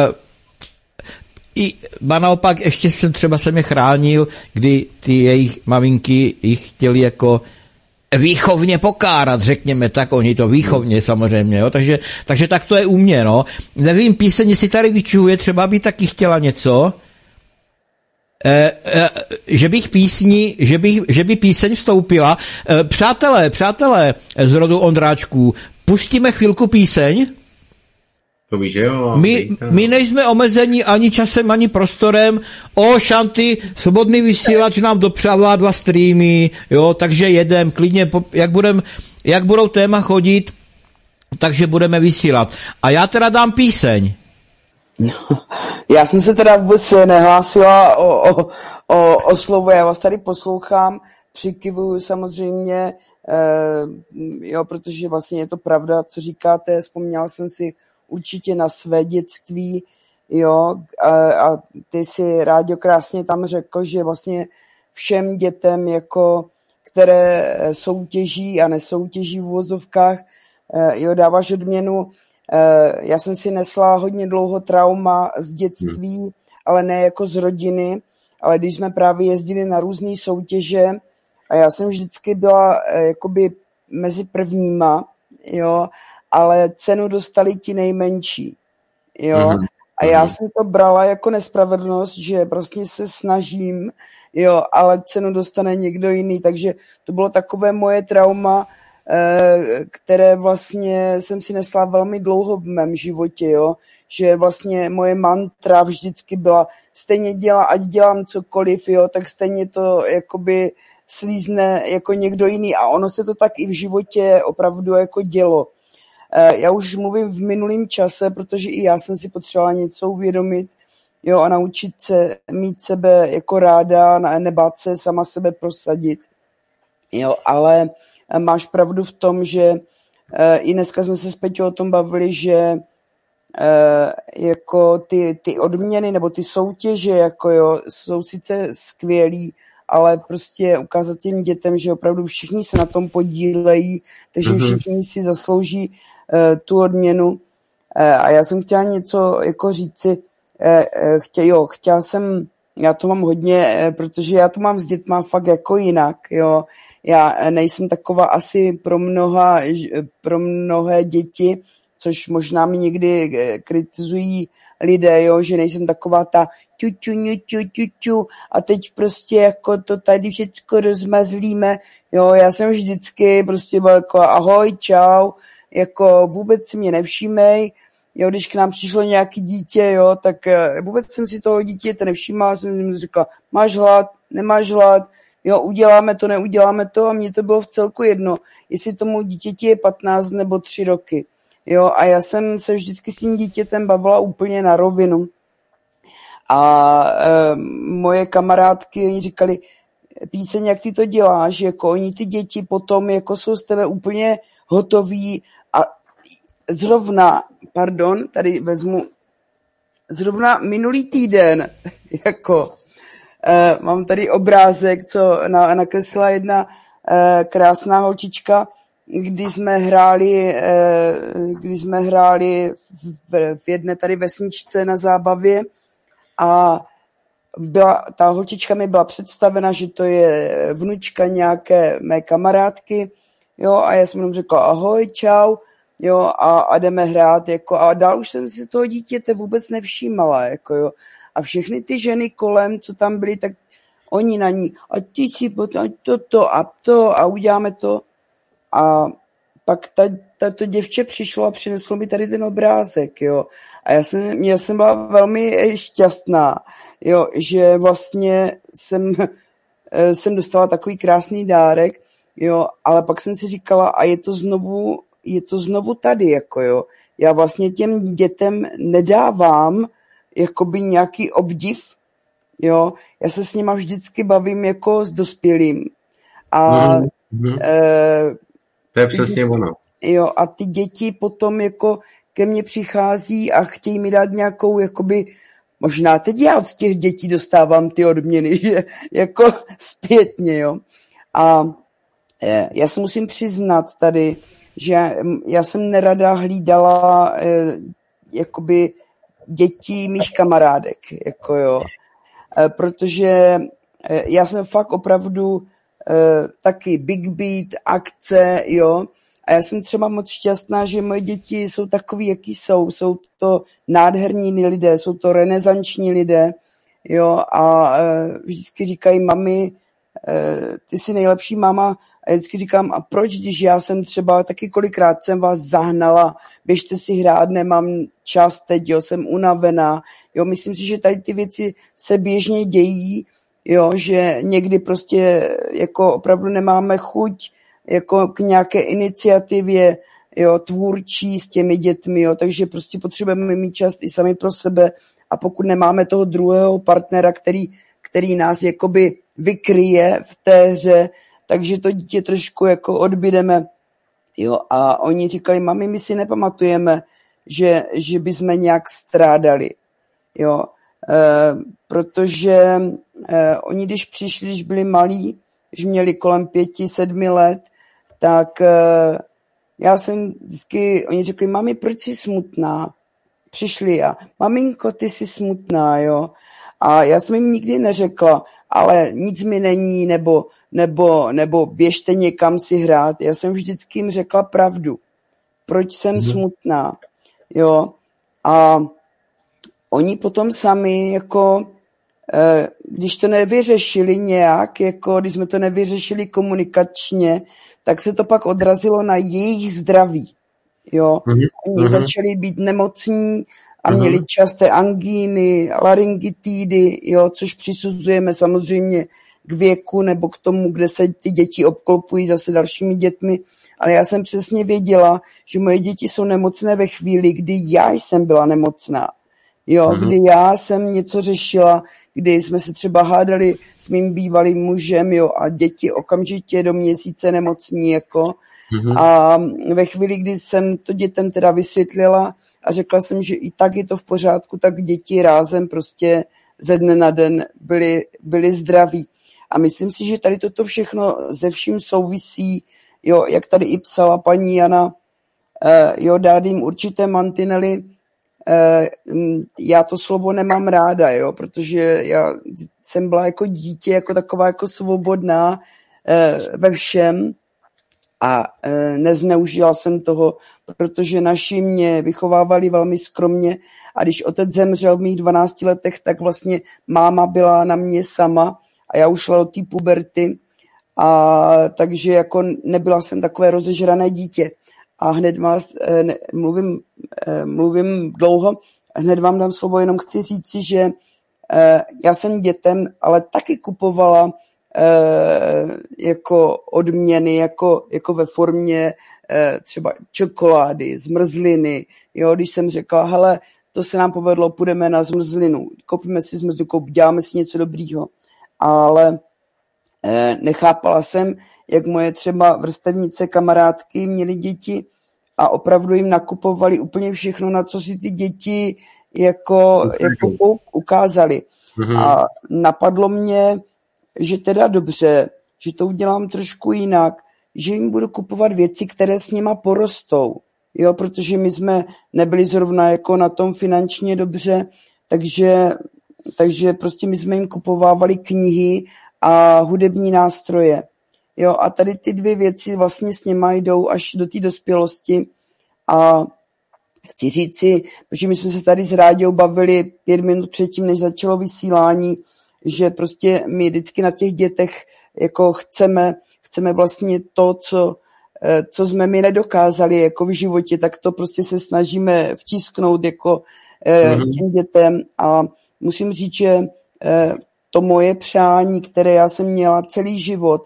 [SPEAKER 1] I, a naopak ještě jsem třeba jsem je chránil, kdy ty jejich maminky jich chtěli jako výchovně pokárat, řekněme tak, oni to výchovně samozřejmě, jo, takže, takže tak to je u mě, no. Nevím, píseň si tady vyčuhuje, třeba by taky chtěla něco, e, e, že bych písni, že, bych, že by píseň vstoupila. E, přátelé, přátelé z rodu Ondráčků, pustíme chvilku píseň.
[SPEAKER 3] To víš, jo,
[SPEAKER 1] my, my nejsme omezení ani časem, ani prostorem. O, šanty, svobodný vysílač nám dopřává dva streamy, jo, takže jedem, klidně, jak, budem, jak budou téma chodit, takže budeme vysílat. A já teda dám píseň.
[SPEAKER 4] No, já jsem se teda vůbec nehlásila o, o, o, o slovo, já vás tady poslouchám, přikivuju samozřejmě, eh, jo, protože vlastně je to pravda, co říkáte, vzpomněla jsem si určitě na své dětství, jo, a, a ty si, Ráďo, krásně tam řekl, že vlastně všem dětem, jako, které soutěží a nesoutěží v uvozovkách, jo, dáváš odměnu. Já jsem si nesla hodně dlouho trauma z dětství, hmm. ale ne jako z rodiny, ale když jsme právě jezdili na různé soutěže a já jsem vždycky byla jakoby mezi prvníma, jo, ale cenu dostali ti nejmenší, jo. Mm-hmm. A já jsem to brala jako nespravedlnost, že prostě se snažím, jo, ale cenu dostane někdo jiný, takže to bylo takové moje trauma, které vlastně jsem si nesla velmi dlouho v mém životě, jo, že vlastně moje mantra vždycky byla stejně dělá, ať dělám cokoliv, jo, tak stejně to jakoby slízne jako někdo jiný a ono se to tak i v životě opravdu jako dělo. Já už mluvím v minulém čase, protože i já jsem si potřebovala něco uvědomit, jo, a naučit se mít sebe jako ráda, nebát se sama sebe prosadit, jo, ale máš pravdu v tom, že i dneska jsme se s Peťou o tom bavili, že jako ty, ty odměny nebo ty soutěže jako jo, jsou sice skvělý, ale prostě ukázat těm dětem, že opravdu všichni se na tom podílejí, takže mm-hmm. všichni si zaslouží uh, tu odměnu. Uh, a já jsem chtěla něco jako říci, uh, chtě, jo, chtěla jsem, já to mám hodně, uh, protože já to mám s dětma fakt jako jinak, jo. Já nejsem taková asi pro mnoha, pro mnohé děti, což možná mi někdy kritizují lidé, jo, že nejsem taková ta ťu, ťu, ťu, ťu, ťu, a teď prostě jako to tady všecko rozmazlíme, jo, já jsem vždycky prostě byla jako ahoj, čau, jako vůbec si mě nevšímej, jo, když k nám přišlo nějaký dítě, jo, tak vůbec jsem si toho dítěte nevšímala, jsem jim řekla, máš hlad, nemáš hlad, jo, uděláme to, neuděláme to a mně to bylo v celku jedno, jestli tomu dítěti je patnáct nebo tři roky. Jo, a já jsem se vždycky s tím dítětem bavila úplně na rovinu. A e, moje kamarádky, oni říkali, píseň, jak ty to děláš, jako oni ty děti potom jako jsou z tebe úplně hotoví a zrovna, pardon, tady vezmu, zrovna minulý týden, jako e, mám tady obrázek, co na, nakreslila jedna e, krásná holčička, kdy jsme hráli, kdy jsme hráli v jedné tady vesničce na zábavě a byla, ta holčička mi byla představena, že to je vnučka nějaké mé kamarádky, jo, a já jsem jenom řekla ahoj, čau, jo, a, a jdeme hrát, jako, a dál už jsem si toho dítěte vůbec nevšímala, jako, jo, a všechny ty ženy kolem, co tam byly, tak oni na ní, a ty si potom toto a to a uděláme to. A pak ta, ta, to děvče přišlo a přineslo mi tady ten obrázek, jo. A já jsem, já jsem byla velmi šťastná, jo, že vlastně jsem, jsem dostala takový krásný dárek, jo, ale pak jsem si říkala, a je to znovu, je to znovu tady, jako jo. Já vlastně těm dětem nedávám jakoby nějaký obdiv, jo. Já se s nima vždycky bavím jako s dospělým. A
[SPEAKER 3] mm-hmm.
[SPEAKER 4] e,
[SPEAKER 3] to je přesně ono.
[SPEAKER 4] Jo, a ty děti potom jako ke mně přichází a chtějí mi dát nějakou, jakoby, možná teď já od těch dětí dostávám ty odměny, že jako zpětně, jo. A e, já se musím přiznat tady, že já jsem nerada hlídala e, jakoby děti mých kamarádek, jako jo. E, protože e, já jsem fakt opravdu e, taky big beat, akce, jo. A já jsem třeba moc šťastná, že moje děti jsou takový, jaký jsou. Jsou to nádherní lidé, jsou to renesanční lidé, jo, a e, vždycky říkají, mami, e, ty jsi nejlepší máma. A já vždycky říkám, a proč, když já jsem třeba taky kolikrát jsem vás zahnala, běžte si hrát, nemám čas teď, jo, jsem unavená, jo, myslím si, že tady ty věci se běžně dějí, jo, že někdy prostě jako opravdu nemáme chuť jako k nějaké iniciativě, jo, tvůrčí s těmi dětmi, jo, takže prostě potřebujeme mít čas i sami pro sebe a pokud nemáme toho druhého partnera, který, který nás jakoby vykryje v té hře, takže to dítě trošku jako odbydeme, jo, a oni říkali, mami, my si nepamatujeme, že, že bychom nějak strádali, jo, e, protože e, oni, když přišli, když byli malí, když měli kolem pěti, sedmi let, tak e, já jsem vždycky, oni řekli, mami, proč jsi smutná? Přišli a maminko, ty jsi smutná, jo. A já jsem jim nikdy neřekla, ale nic mi není, nebo, nebo, nebo běžte někam si hrát. Já jsem vždycky jim řekla pravdu. Proč jsem mm. smutná, jo. A oni potom sami, jako, když to nevyřešili nějak, jako když jsme to nevyřešili komunikačně, tak se to pak odrazilo na jejich zdraví. Jo? Mm-hmm. Oni začali být nemocní a měli mm-hmm. časté angíny, laryngitidy, jo, což přisuzujeme samozřejmě k věku nebo k tomu, kde se ty děti obklopují zase dalšími dětmi. Ale já jsem přesně věděla, že moje děti jsou nemocné ve chvíli, kdy já jsem byla nemocná. Jo, mm-hmm. kdy já jsem něco řešila, kdy jsme se třeba hádali s mým bývalým mužem, jo, a děti okamžitě do měsíce nemocní, jako. Mm-hmm. A ve chvíli, kdy jsem to dětem teda vysvětlila a řekla jsem, že i tak je to v pořádku, tak děti rázem prostě ze dne na den byly, byly zdraví. A myslím si, že tady toto všechno ze vším souvisí, jo, jak tady i psala paní Jana, eh, jo, dát jim určité mantinely. Já to slovo nemám ráda, jo, protože já jsem byla jako dítě, jako taková jako svobodná ve všem a nezneužila jsem toho, protože naši mě vychovávali velmi skromně a když otec zemřel v mých dvanácti letech, tak vlastně máma byla na mě sama a já už šla do té puberty a takže jako nebyla jsem takové rozežrané dítě. A hned vás, ne, mluvím, mluvím dlouho, hned vám dám slovo, jenom chci říci, že já jsem dětem, ale taky kupovala jako odměny, jako, jako ve formě třeba čokolády, zmrzliny. Jo, když jsem řekla, hele, to se nám povedlo, půjdeme na zmrzlinu, koupíme si zmrzlinu, děláme si něco dobrýho. Ale nechápala jsem, jak moje třeba vrstevnice, kamarádky měly děti a opravdu jim nakupovali úplně všechno, na co si ty děti jako, jako ukázali. Mm-hmm. A napadlo mě, že teda dobře, že to udělám trošku jinak, že jim budu kupovat věci, které s nima porostou. Jo, protože my jsme nebyli zrovna jako na tom finančně dobře, takže, takže prostě my jsme jim kupovávali knihy a hudební nástroje. Jo, a tady ty dvě věci vlastně s něma jdou až do té dospělosti a chci říct si, protože my jsme se tady s Ráďou bavili pět minut předtím, než začalo vysílání, že prostě my vždycky na těch dětech jako chceme, chceme vlastně to, co, co jsme my nedokázali jako v životě, tak to prostě se snažíme vtisknout jako mm-hmm. těm dětem a musím říct, že to moje přání, které já jsem měla celý život,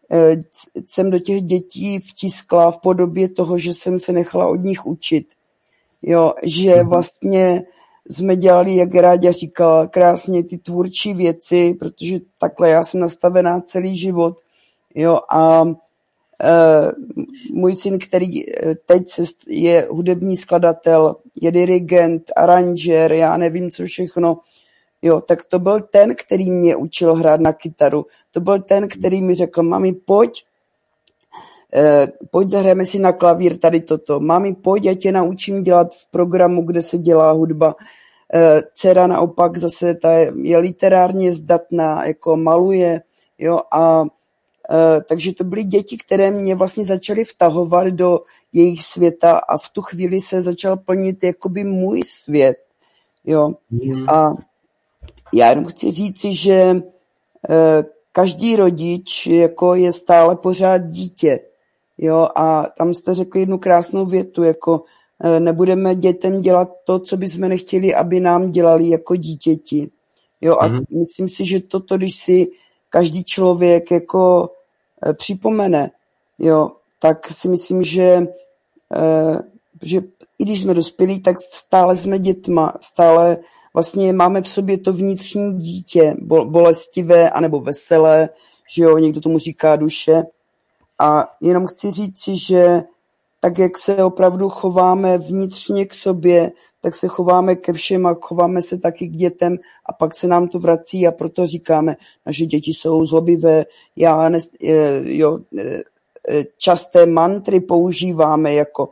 [SPEAKER 4] jsem do těch dětí vtiskla v podobě toho, že jsem se nechala od nich učit. Jo, že vlastně jsme dělali, jak Ráďa říkala, krásně ty tvůrčí věci, protože takhle já jsem nastavená celý život. Jo, a e, můj syn, který teď je hudební skladatel, je dirigent, aranžér, já nevím co všechno, jo, tak to byl ten, který mě učil hrát na kytaru. To byl ten, který mi řekl, mami, pojď, eh, pojď zahrajeme si na klavír tady toto. Mami, pojď, já tě naučím dělat v programu, kde se dělá hudba. Eh, dcera naopak zase ta je, je literárně zdatná, jako maluje, jo, a eh, takže to byly děti, které mě vlastně začaly vtahovat do jejich světa a v tu chvíli se začal plnit jakoby můj svět, jo. Mm. A já jenom chci říci, že eh, každý rodič jako je stále pořád dítě. Jo? A tam jste řekli jednu krásnou větu, jako eh, nebudeme dětem dělat to, co bychom nechtěli, aby nám dělali jako dítěti. Jo? A mm-hmm. myslím si, že toto, když si každý člověk jako eh, připomene, jo, tak si myslím, že, eh, že i když jsme dospělí, tak stále jsme dětma, stále vlastně máme v sobě to vnitřní dítě, bolestivé anebo veselé, že jo, někdo tomu říká duše. A jenom chci říci, že tak, jak se opravdu chováme vnitřně k sobě, tak se chováme ke všem a chováme se taky k dětem a pak se nám to vrací a proto říkáme, naše děti jsou zlobivé, já ne, jo, časté mantry používáme jako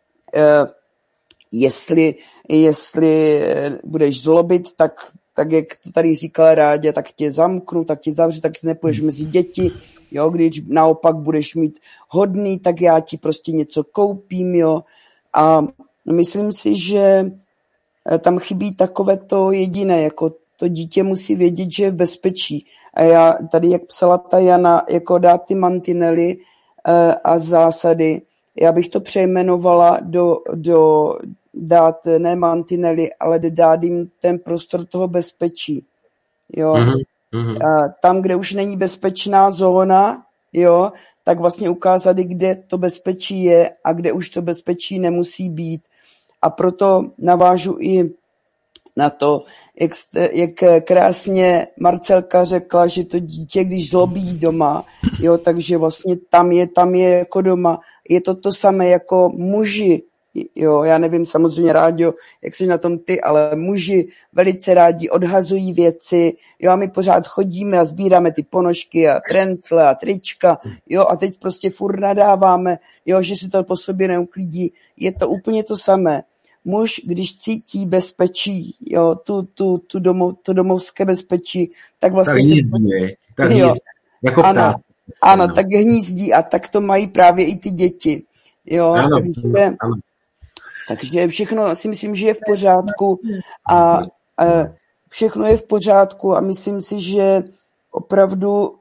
[SPEAKER 4] Jestli, jestli budeš zlobit, tak, tak jak to tady říkala Ráďa, tak tě zamknu, tak tě zavřu, tak tě nepůjdeš mezi děti, jo, když naopak budeš mít hodný, tak já ti prostě něco koupím, jo. A myslím si, že tam chybí takové to jediné, jako to dítě musí vědět, že je v bezpečí. A já tady, jak psala ta Jana, jako dát ty mantinely a zásady, já bych to přejmenovala do, do dát ne mantinely, ale dát jim ten prostor toho bezpečí. Jo. Mm-hmm. A tam, kde už není bezpečná zóna, jo, tak vlastně ukázat, kde to bezpečí je a kde už to bezpečí nemusí být. A proto navážu i na to, jak, jak krásně Marcelka řekla, že to dítě, když zlobí doma, jo, takže vlastně tam je, tam je jako doma. Je to to samé jako muži, jo, já nevím samozřejmě, Ráďo, jak jsi na tom ty, ale muži velice rádi odhazují věci, jo, a my pořád chodíme a sbíráme ty ponožky a trencle a trička, jo, a teď prostě furt nadáváme, jo, že si to po sobě neuklidí. Je to úplně to samé. Muž, když cítí bezpečí, jo, tu, tu, tu, domov, tu domovské bezpečí, tak vlastně... Tak
[SPEAKER 3] hnízdí, tak hnízdí, jako
[SPEAKER 4] ano, práce, ano, tak hnízdí a tak to mají právě i ty děti, jo, ano, takže, ano. takže všechno si myslím, že je v pořádku a, a všechno je v pořádku a myslím si, že opravdu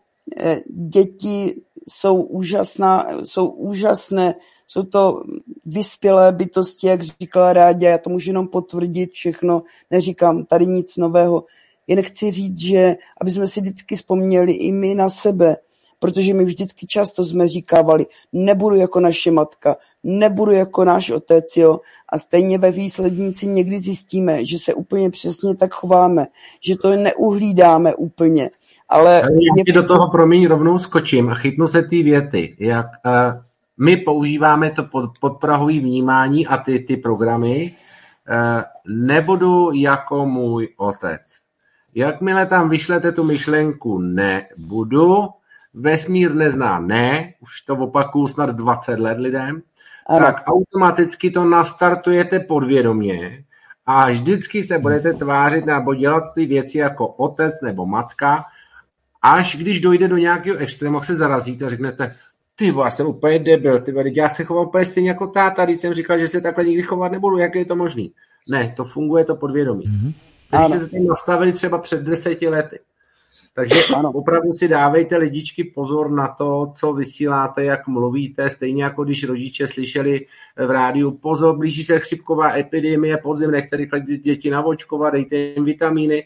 [SPEAKER 4] děti jsou úžasná, jsou úžasné, jsou to vyspělé bytosti, jak říkala Ráďa, já to můžu jenom potvrdit všechno, neříkám tady nic nového. Jen chci říct, že aby jsme si vždycky vzpomněli i my na sebe, protože my vždycky často jsme říkávali, nebudu jako naše matka, nebudu jako náš otec, jo, a stejně ve výslednici někdy zjistíme, že se úplně přesně tak chováme, že to neuhlídáme úplně. Ale
[SPEAKER 3] já ti do toho, promiň, rovnou skočím a chytnu se ty věty, jak uh, my používáme to pod, podprahové vnímání a ty, ty programy, uh, nebudu jako můj otec. Jakmile tam vyšlete tu myšlenku nebudu, vesmír nezná ne, už to opakuju snad dvacet let lidem, ano. Tak automaticky to nastartujete podvědomě a vždycky se budete tvářit nebo dělat ty věci jako otec nebo matka, až když dojde do nějakého extrému, jak se zarazíte a řeknete, ty já jsem úplně debil, ty já se chovám úplně stejně jako táta, když jsem říkal, že se takhle nikdy chovat nebudu, jak je to možný? Ne, to funguje to podvědomí. Mm-hmm. Když se tím nastavili třeba před deseti lety. Takže ano. Opravdu si dávejte lidičky pozor na to, co vysíláte, jak mluvíte, stejně jako když rodiče slyšeli v rádiu, pozor, blíží se chřipková epidemie, podzim, nechte rychle děti navočkovat, dejte jim vitamíny,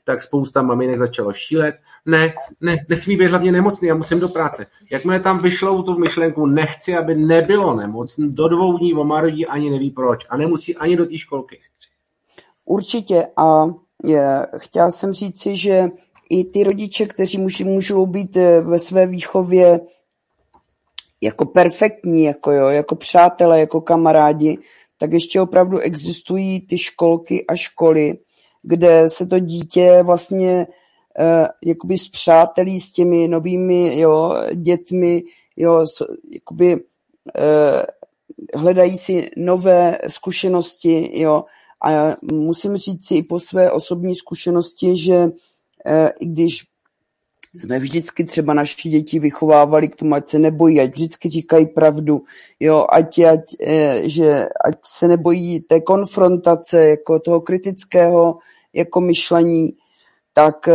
[SPEAKER 3] tak spousta maminek začalo šílet. Ne, ne, nesmí být hlavně nemocný, já musím do práce. Jakmile tam vyšlou tu myšlenku, nechci, aby nebylo nemocný, do dvou dní omarodí, ani neví proč a nemusí ani do té školky.
[SPEAKER 4] Určitě a je, chtěla jsem říci, že i ty rodiče, kteří můžou, můžou být ve své výchově jako perfektní, jako, jo, jako přátelé, jako kamarádi, tak ještě opravdu existují ty školky a školy, kde se to dítě vlastně eh, jakoby spřátelí s těmi novými jo, dětmi, jo, jakoby eh, hledají si nové zkušenosti, jo, a já musím říct si i po své osobní zkušenosti, že eh, i když jsme vždycky třeba naši děti vychovávali k tomu, ať se nebojí, ať vždycky říkají pravdu, jo, ať, ať, že, ať se nebojí té konfrontace, jako toho kritického jako myšlení, tak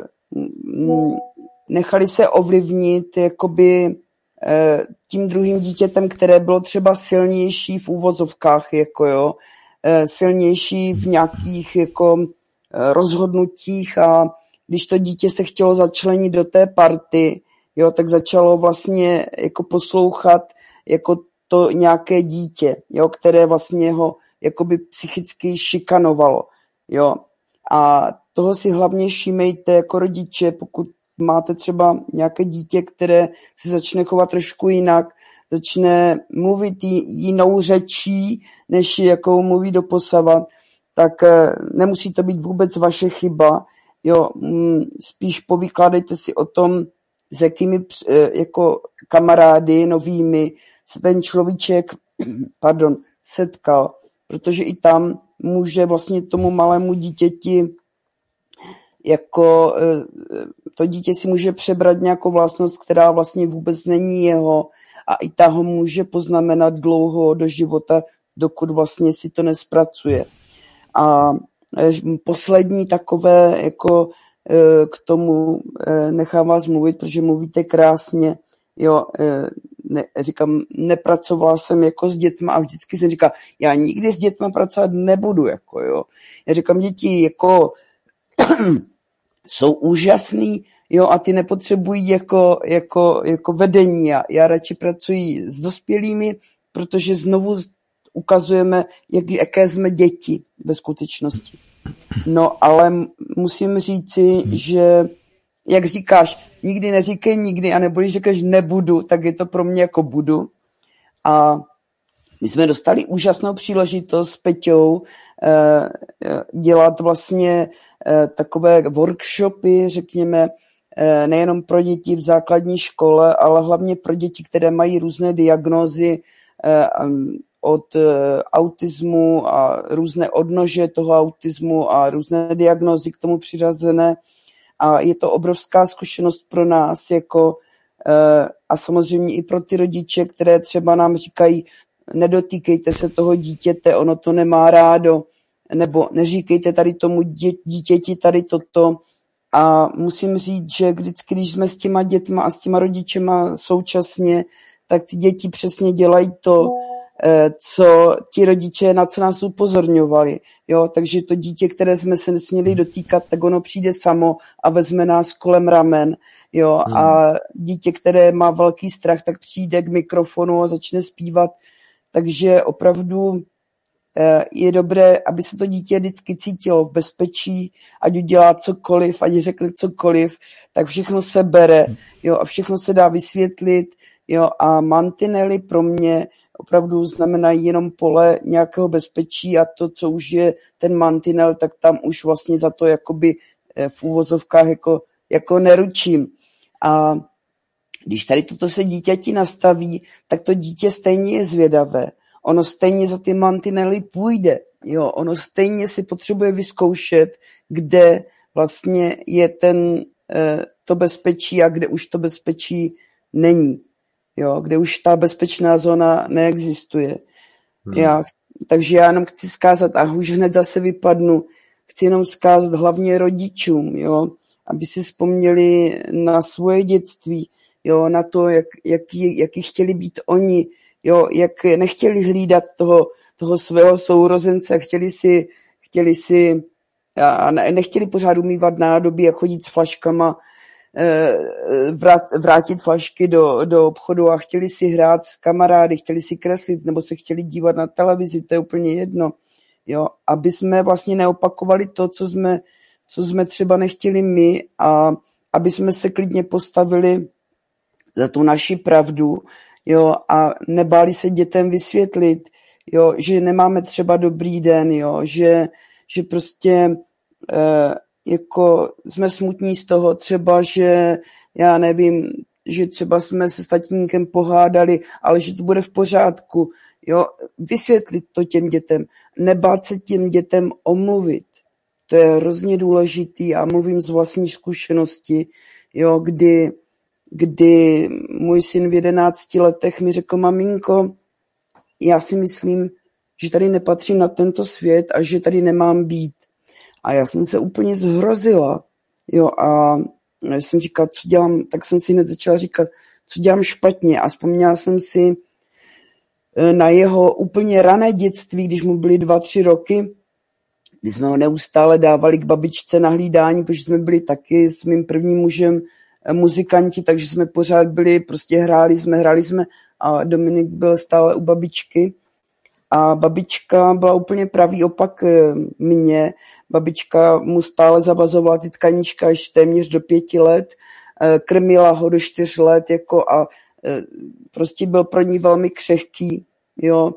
[SPEAKER 4] nechali se ovlivnit jakoby tím druhým dítětem, které bylo třeba silnější v úvozovkách, jako jo, silnější v nějakých jako rozhodnutích a když to dítě se chtělo začlenit do té party, jo, tak začalo vlastně jako poslouchat jako to nějaké dítě, jo, které vlastně ho jakoby psychicky šikanovalo, jo. A toho si hlavně všímejte jako rodiče, pokud máte třeba nějaké dítě, které se začne chovat trošku jinak, začne mluvit jinou řečí, než jakou mluví doposavat, tak nemusí to být vůbec vaše chyba. Jo, spíš povykládejte si o tom, s jakými jako kamarády novými se ten človíček pardon, setkal, protože i tam může vlastně tomu malému dítěti jako to dítě si může přebrat nějakou vlastnost, která vlastně vůbec není jeho a i ta ho může poznamenat dlouho do života, dokud vlastně si to nespracuje. A poslední takové, jako k tomu nechám vás mluvit, protože mluvíte krásně, jo, ne, říkám, nepracovala jsem jako s dětma a vždycky jsem říkal, já nikdy s dětma pracovat nebudu, jako jo. Já říkám, děti jako jsou úžasný, jo, a ty nepotřebují jako, jako, jako vedení. Já, já radši pracuji s dospělými, protože znovu ukazujeme, jak, jaké jsme děti ve skutečnosti. No, ale musím říci, že jak říkáš, nikdy neříkej nikdy, anebo když řekneš nebudu, tak je to pro mě jako budu. A my jsme dostali úžasnou příležitost s Peťou eh, dělat vlastně eh, takové workshopy, řekněme, eh, nejenom pro děti v základní škole, ale hlavně pro děti, které mají různé diagnózy eh, od autismu a různé odnože toho autismu a různé diagnózy k tomu přiřazené. A je to obrovská zkušenost pro nás jako, a samozřejmě i pro ty rodiče, které třeba nám říkají, nedotýkejte se toho dítěte, ono to nemá rádo, nebo neříkejte tady tomu dítěti tady toto. A musím říct, že vždycky, když jsme s těma dětma a s těma rodičema současně, tak ty děti přesně dělají to, co ti rodiče, na co nás upozorňovali. Jo? Takže to dítě, které jsme se nesměli dotýkat, tak ono přijde samo a vezme nás kolem ramen. Jo? Hmm. A dítě, které má velký strach, tak přijde k mikrofonu a začne zpívat. Takže opravdu je dobré, aby se to dítě vždycky cítilo v bezpečí, ať udělá cokoliv, ať řekne cokoliv, tak všechno se bere, jo? A všechno se dá vysvětlit. Jo? A mantinely pro mě opravdu znamenají jenom pole nějakého bezpečí a to, co už je ten mantinel, tak tam už vlastně za to jakoby v úvozovkách jako, jako neručím. A když tady toto se dítěti nastaví, tak to dítě stejně je zvědavé. Ono stejně za ty mantinely půjde. Jo? Ono stejně si potřebuje vyzkoušet, kde vlastně je ten, to bezpečí a kde už to bezpečí není. Jo, kde už ta bezpečná zóna neexistuje. Hmm. Já, takže já jenom chci vzkázat, a už hned zase vypadnu, chci jenom vzkázat hlavně rodičům, jo, aby si vzpomněli na svoje dětství, jo, na to, jak, jaký, jaký chtěli být oni, jo, jak nechtěli hlídat toho, toho svého sourozence, chtěli si, chtěli si a nechtěli pořád umývat nádoby a chodit s flaškama, vrátit flašky do, do obchodu a chtěli si hrát s kamarády, chtěli si kreslit nebo se chtěli dívat na televizi, to je úplně jedno. Jo, aby jsme vlastně neopakovali to, co jsme, co jsme třeba nechtěli my a aby jsme se klidně postavili za tu naši pravdu, jo, a nebáli se dětem vysvětlit, jo, že nemáme třeba dobrý den, jo, že, že prostě eh, jako jsme smutní z toho třeba, že já nevím, že třeba jsme se s tatínkem pohádali, ale že to bude v pořádku, jo, vysvětlit to těm dětem, nebát se těm dětem omluvit. To je hrozně důležitý a mluvím z vlastní zkušenosti, jo, kdy, kdy můj syn v jedenácti letech mi řekl, maminko, já si myslím, že tady nepatřím na tento svět a že tady nemám být. A já jsem se úplně zhrozila, jo, a jsem říkala, co dělám, tak jsem si hned začala říkat, co dělám špatně a vzpomněla jsem si na jeho úplně rané dětství, když mu byly dva, tři roky, kdy jsme ho neustále dávali k babičce na hlídání, protože jsme byli taky s mým prvním mužem muzikanti, takže jsme pořád byli, prostě hráli jsme, hráli jsme a Dominik byl stále u babičky. A babička byla úplně pravý opak mě. Babička mu stále zavazovala ty tkaníčka až téměř do pěti let, krmila ho do čtyř let jako a prostě byl pro ní velmi křehký. Jo.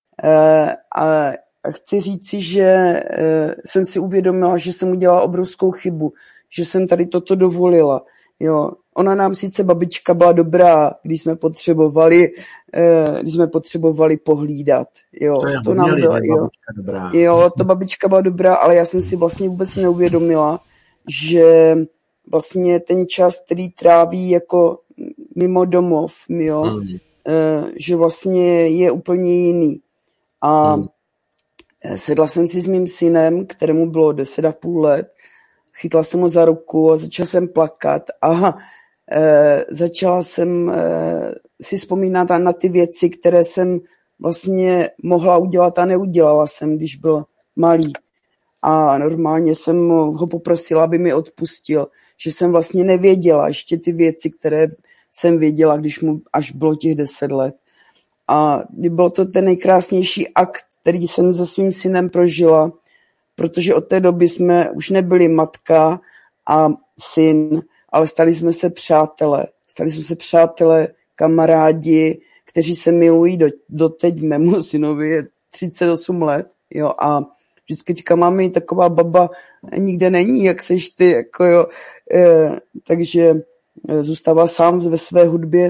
[SPEAKER 4] A chci říci, že jsem si uvědomila, že jsem udělala obrovskou chybu, že jsem tady toto dovolila. Jo. Ona nám sice babička byla dobrá, když jsme potřebovali, eh, když jsme potřebovali pohlídat. Jo,
[SPEAKER 3] to,
[SPEAKER 4] to nám byla, jo.
[SPEAKER 3] Dobrá.
[SPEAKER 4] Jo, to babička byla dobrá, ale já jsem si vlastně vůbec neuvědomila, že vlastně ten čas, který tráví jako mimo domov, jo, hmm. eh, že vlastně je úplně jiný. A hmm. sedla jsem si s mým synem, kterému bylo deset a půl let, chytla jsem ho za ruku a začala jsem plakat a e, začala jsem e, si vzpomínat na ty věci, které jsem vlastně mohla udělat a neudělala jsem, když byl malý. A normálně jsem ho poprosila, aby mi odpustil, že jsem vlastně nevěděla ještě ty věci, které jsem věděla, když mu až bylo těch deset let. A bylo to ten nejkrásnější akt, který jsem se svým synem prožila, protože od té doby jsme už nebyli matka a syn, ale stali jsme se přátelé. Stali jsme se přátelé, kamarádi, kteří se milují do, doteď. Mému synovi je třicet osm let, jo, a vždycky říká, mami, taková baba nikde není, jak seš ty, jako jo, e, takže zůstává sám ve své hudbě.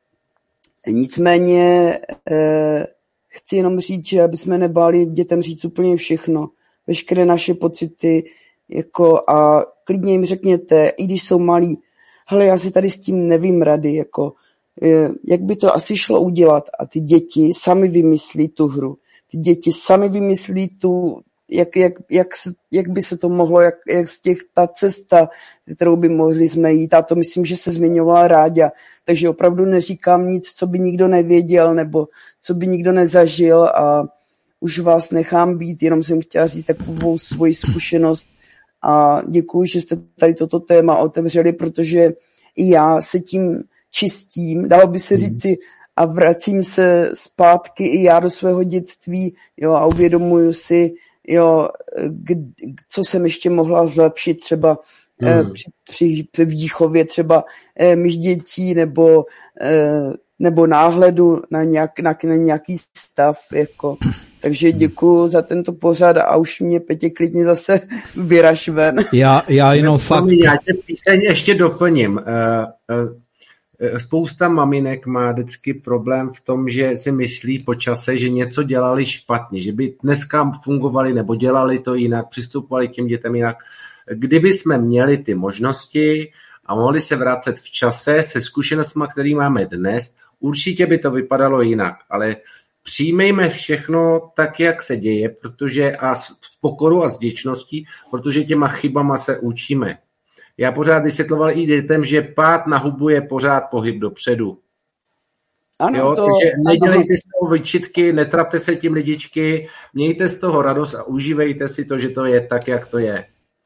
[SPEAKER 4] Nicméně e, chci jenom říct, že aby jsme nebáli dětem říct úplně všechno, veškeré naše pocity, jako a klidně jim řekněte, i když jsou malí, hele, já si tady s tím nevím rady, jako, jak by to asi šlo udělat a ty děti sami vymyslí tu hru. Ty děti sami vymyslí tu, jak, jak, jak, se, jak by se to mohlo, jak, jak z těch, ta cesta, kterou by mohli jsme jít, a to myslím, že se zmiňovala Ráďa, takže opravdu neříkám nic, co by nikdo nevěděl, nebo co by nikdo nezažil a už vás nechám být, jenom jsem chtěla říct takovou svoji zkušenost a děkuji, že jste tady toto téma otevřeli, protože i já se tím čistím, dalo by se říci, a vracím se zpátky i já do svého dětství, jo, a uvědomuju si, jo, k- co jsem ještě mohla zlepšit třeba mm. eh, při, při, při výchově třeba eh, mých dětí nebo, eh, nebo náhledu na, nějak, na, na nějaký stav, jako. Takže děkuju za tento pořad a už mě Petě klidně zase vyraž ven.
[SPEAKER 1] Já, já jenom fakt...
[SPEAKER 3] Já tě píseň ještě doplním. Spousta maminek má vždycky problém v tom, že si myslí po čase, že něco dělali špatně, že by dneska fungovali nebo dělali to jinak, přistupovali k těm dětem jinak. Kdyby jsme měli ty možnosti a mohli se vracet v čase se zkušenostmi, které máme dnes, určitě by to vypadalo jinak, ale přijmejme všechno tak, jak se děje, protože a s pokoru a s vděčností, protože těma chybama se učíme. Já pořád vysvětloval i dětem, že pád na hubu je pořád pohyb dopředu.
[SPEAKER 4] Ano,
[SPEAKER 3] jo?
[SPEAKER 4] to,
[SPEAKER 3] Takže nedělejte
[SPEAKER 4] ano.
[SPEAKER 3] z toho vyčitky, netrapte se tím lidičky, mějte z toho radost a užívejte si to, že to je tak, jak to je.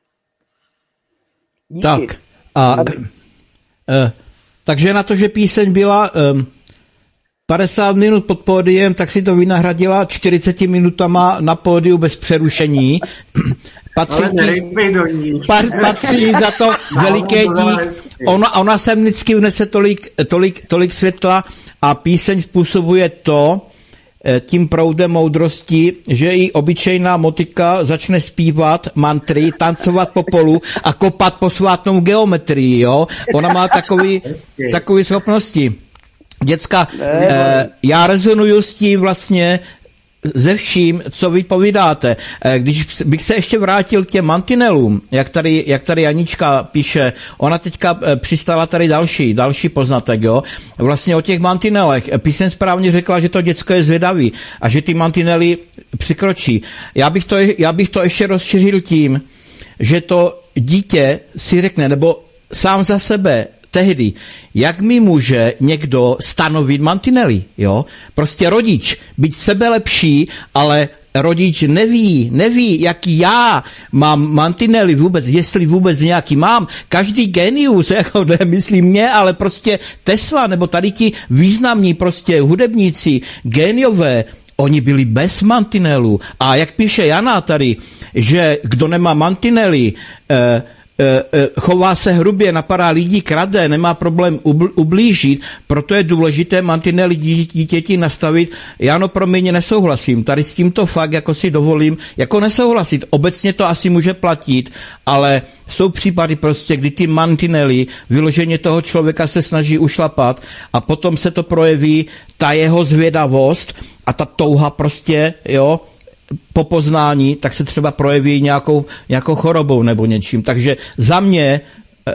[SPEAKER 4] Díky.
[SPEAKER 1] Tak, a, a e, takže na to, že píseň byla e, padesát minut pod pódiem, tak si to vynahradila čtyřicet minutama na pódiu bez přerušení. Patří, pat, patří za to veliký dík. Ona, ona sem vždycky vnese tolik, tolik, tolik světla a píseň způsobuje to, tím proudem moudrosti, že i obyčejná motika začne zpívat mantry, tancovat po polu a kopat posvátnou geometrii, jo. Ona má takový, takový schopnosti. Děcka, eh, já rezonuju s tím vlastně ze vším, co vy povídáte. Když bych se ještě vrátil k těm mantinelům, jak tady, jak tady Janička píše, ona teďka přistala tady další, další poznatek, jo. Vlastně o těch mantinelech. Píseň správně řekla, že to děcko je zvědavý a že ty mantinely přikročí. Já bych to, já bych to ještě rozšířil tím, že to dítě si řekne, nebo sám za sebe tehdy, jak mi může někdo stanovit mantinely, jo? Prostě rodič, byť sebelepší, ale rodič neví, neví, jaký já mám mantinely vůbec, jestli vůbec nějaký mám. Každý genius, jako nemyslí mě, ale prostě Tesla, nebo tady ti významní prostě hudebníci, géniové, oni byli bez mantinelů. A jak píše Jana tady, že kdo nemá mantinely, eh, chová se hrubě, napadá lidí, krade, nemá problém ublížit, proto je důležité mantinely dítěti nastavit. Já no promiň, nesouhlasím. Tady s tímto fakt, jako si dovolím, jako nesouhlasit. Obecně to asi může platit, ale jsou případy prostě, kdy ty mantinely vyloženě toho člověka se snaží ušlapat a potom se to projeví ta jeho zvědavost a ta touha prostě, jo, po poznání, tak se třeba projeví nějakou, nějakou chorobou nebo něčím. Takže za mě e,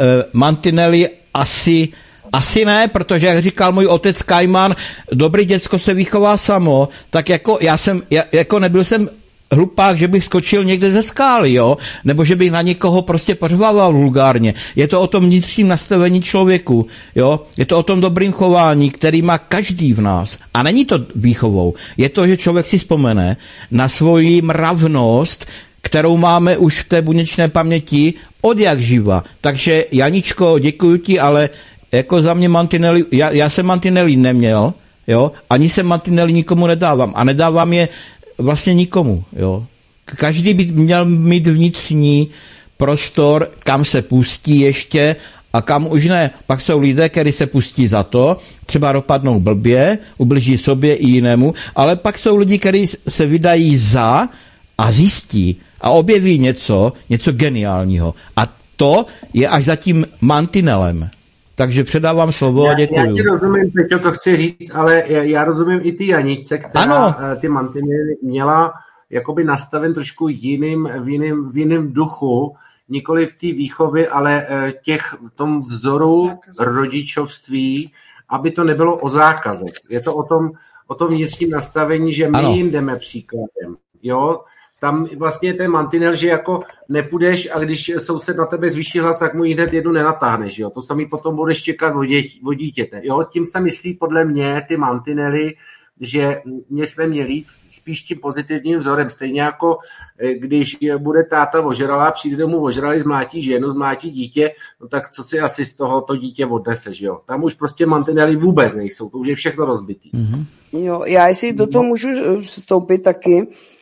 [SPEAKER 1] mantinely asi, asi ne, protože jak říkal můj otec Kajman, dobrý děcko se vychová samo, tak jako já jsem, já, jako nebyl jsem hlupák, že bych skočil někde ze skály, jo, nebo že bych na někoho prostě pořvával vulgárně. Je to o tom vnitřním nastavení člověku, jo, je to o tom dobrým chování, který má každý v nás. A není to výchovou. Je to, že člověk si vzpomene na svoji mravnost, kterou máme už v té buněčné paměti od jak živa. Takže Janičko, děkuji ti, ale jako za mě mantinely, já, já jsem mantinely neměl, jo, ani jsem mantinely nikomu nedávám. A nedávám je vlastně nikomu, jo. Každý by měl mít vnitřní prostor, kam se pustí ještě a kam už ne. Pak jsou lidé, kteří se pustí za to, třeba dopadnou blbě, ubliží sobě i jinému, ale pak jsou lidi, kteří se vydají za a zjistí a objeví něco, něco geniálního. A to je až za tím mantinelem. Takže předávám slovo a děkuju.
[SPEAKER 3] Já ti rozumím, Peťo, co chci říct, ale já, já rozumím i ty Janičce, která ano. ty mantinely měla jakoby nastaven trošku jiným, v jiným, v jiným duchu, nikoli v té výchovy, ale těch v tom vzoru zákazek. Rodičovství, aby to nebylo o zákazech. Je to o tom, o tom vnitřním nastavení, že my ano. jim jdeme příkladem. Jo? Tam vlastně je ten mantinel, že jako nepůjdeš a když soused na tebe zvýší hlas, tak mu ji hned jednu nenatáhneš. Jo? To samý potom budeš čekat od dítěte. Jo? Tím se myslí podle mě ty mantinely, že mě jsme měli spíš tím pozitivním vzorem. Stejně jako když bude táta ožralá, přijde domů ožralý, zmlátí ženu, zmlátí dítě, no tak co si asi z toho to dítě odneseš. Jo? Tam už prostě mantinely vůbec nejsou, to už je všechno rozbitý.
[SPEAKER 4] Mm-hmm. Jo, já jestli do toho můžu vstoupit taky.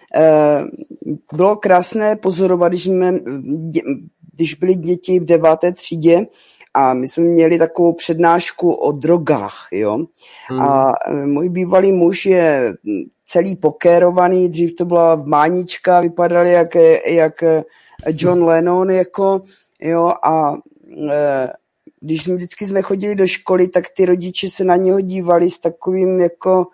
[SPEAKER 4] Bylo krásné pozorovat, když, jsme, když byly děti v deváté třídě a my jsme měli takovou přednášku o drogách, jo. Hmm. A můj bývalý muž je celý pokérovaný, dřív to byla mánička, vypadal jak, jak John Lennon, jako, jo, a když jsme vždycky jsme chodili do školy, tak ty rodiče se na něho dívali s takovým jako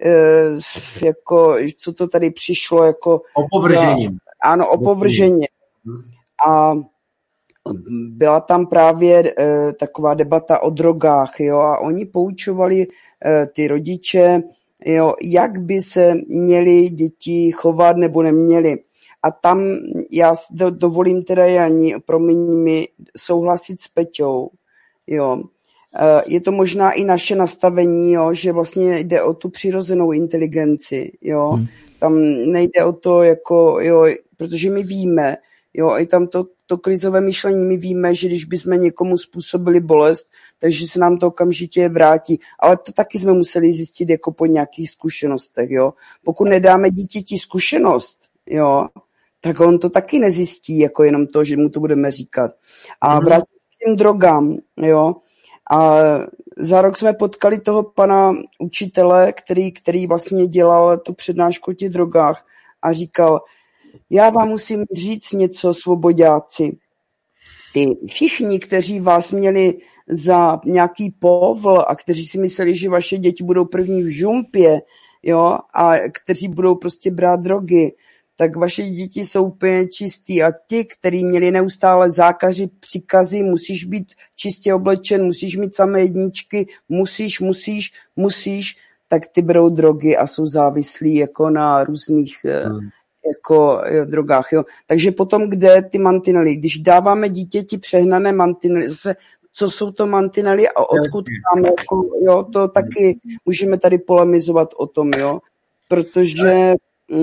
[SPEAKER 4] jako, co to tady přišlo, jako...
[SPEAKER 3] Opovržením.
[SPEAKER 4] Ano, opovrženě. A byla tam právě e, taková debata o drogách, jo, a oni poučovali e, ty rodiče, jo, jak by se měli děti chovat nebo neměli. A tam já do, dovolím teda, Jani, promiň mi, souhlasit s Peťou, jo. je to možná i naše nastavení, jo, že vlastně jde o tu přirozenou inteligenci, jo. Hmm. Tam nejde o to, jako, jo, protože my víme, jo, i tam to, to krizové myšlení, my víme, že když bychom někomu způsobili bolest, takže se nám to okamžitě vrátí. Ale to taky jsme museli zjistit jako po nějakých zkušenostech, jo. Pokud nedáme dítěti zkušenost, jo, tak on to taky nezjistí, jako jenom to, že mu to budeme říkat. A hmm. vrátím k těm drogám, jo. A za rok jsme potkali toho pana učitele, který, který vlastně dělal tu přednášku o těch drogách a říkal, já vám musím říct něco, svoboďáci. Ty všichni, kteří vás měli za nějaký povl a kteří si mysleli, že vaše děti budou první v žumpě, jo, a kteří budou prostě brát drogy, tak vaše děti jsou úplně čistý a ti, kteří měli neustále zákazy, příkazy, musíš být čistě oblečen, musíš mít samé jedničky, musíš, musíš, musíš, tak ty berou drogy a jsou závislí jako na různých hmm. jako jo, drogách. Jo. Takže potom, kde ty mantinely? Když dáváme dítěti přehnané mantinely, zase co jsou to mantinely a odkud máme, jako, jo, to taky můžeme tady polemizovat o tom, jo, protože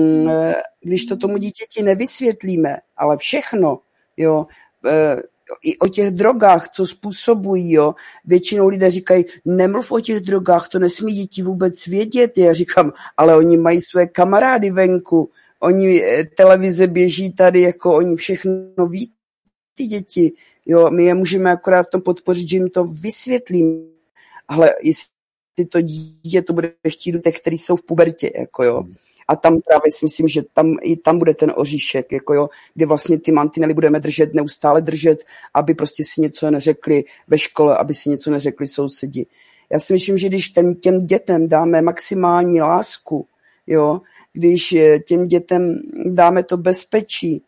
[SPEAKER 4] když to tomu dítěti nevysvětlíme, ale všechno, jo, i o těch drogách, co způsobují, jo, většinou lidé říkají, nemluv o těch drogách, to nesmí děti vůbec vědět. Já říkám, ale oni mají své kamarády venku, oni, televize běží tady, jako oni všechno ví, ty děti, jo, my je můžeme akorát v tom podpořit, že jim to vysvětlíme, ale jestli to dítě to bude chtít do těch, kteří jsou v pubertě, jako jo. A tam právě si myslím, že tam, i tam bude ten oříšek, jako jo, kde vlastně ty mantinely budeme držet, neustále držet, aby prostě si něco neřekli ve škole, aby si něco neřekli sousedi. Já si myslím, že když těm, těm dětem dáme maximální lásku, jo, když těm dětem dáme to bezpečí,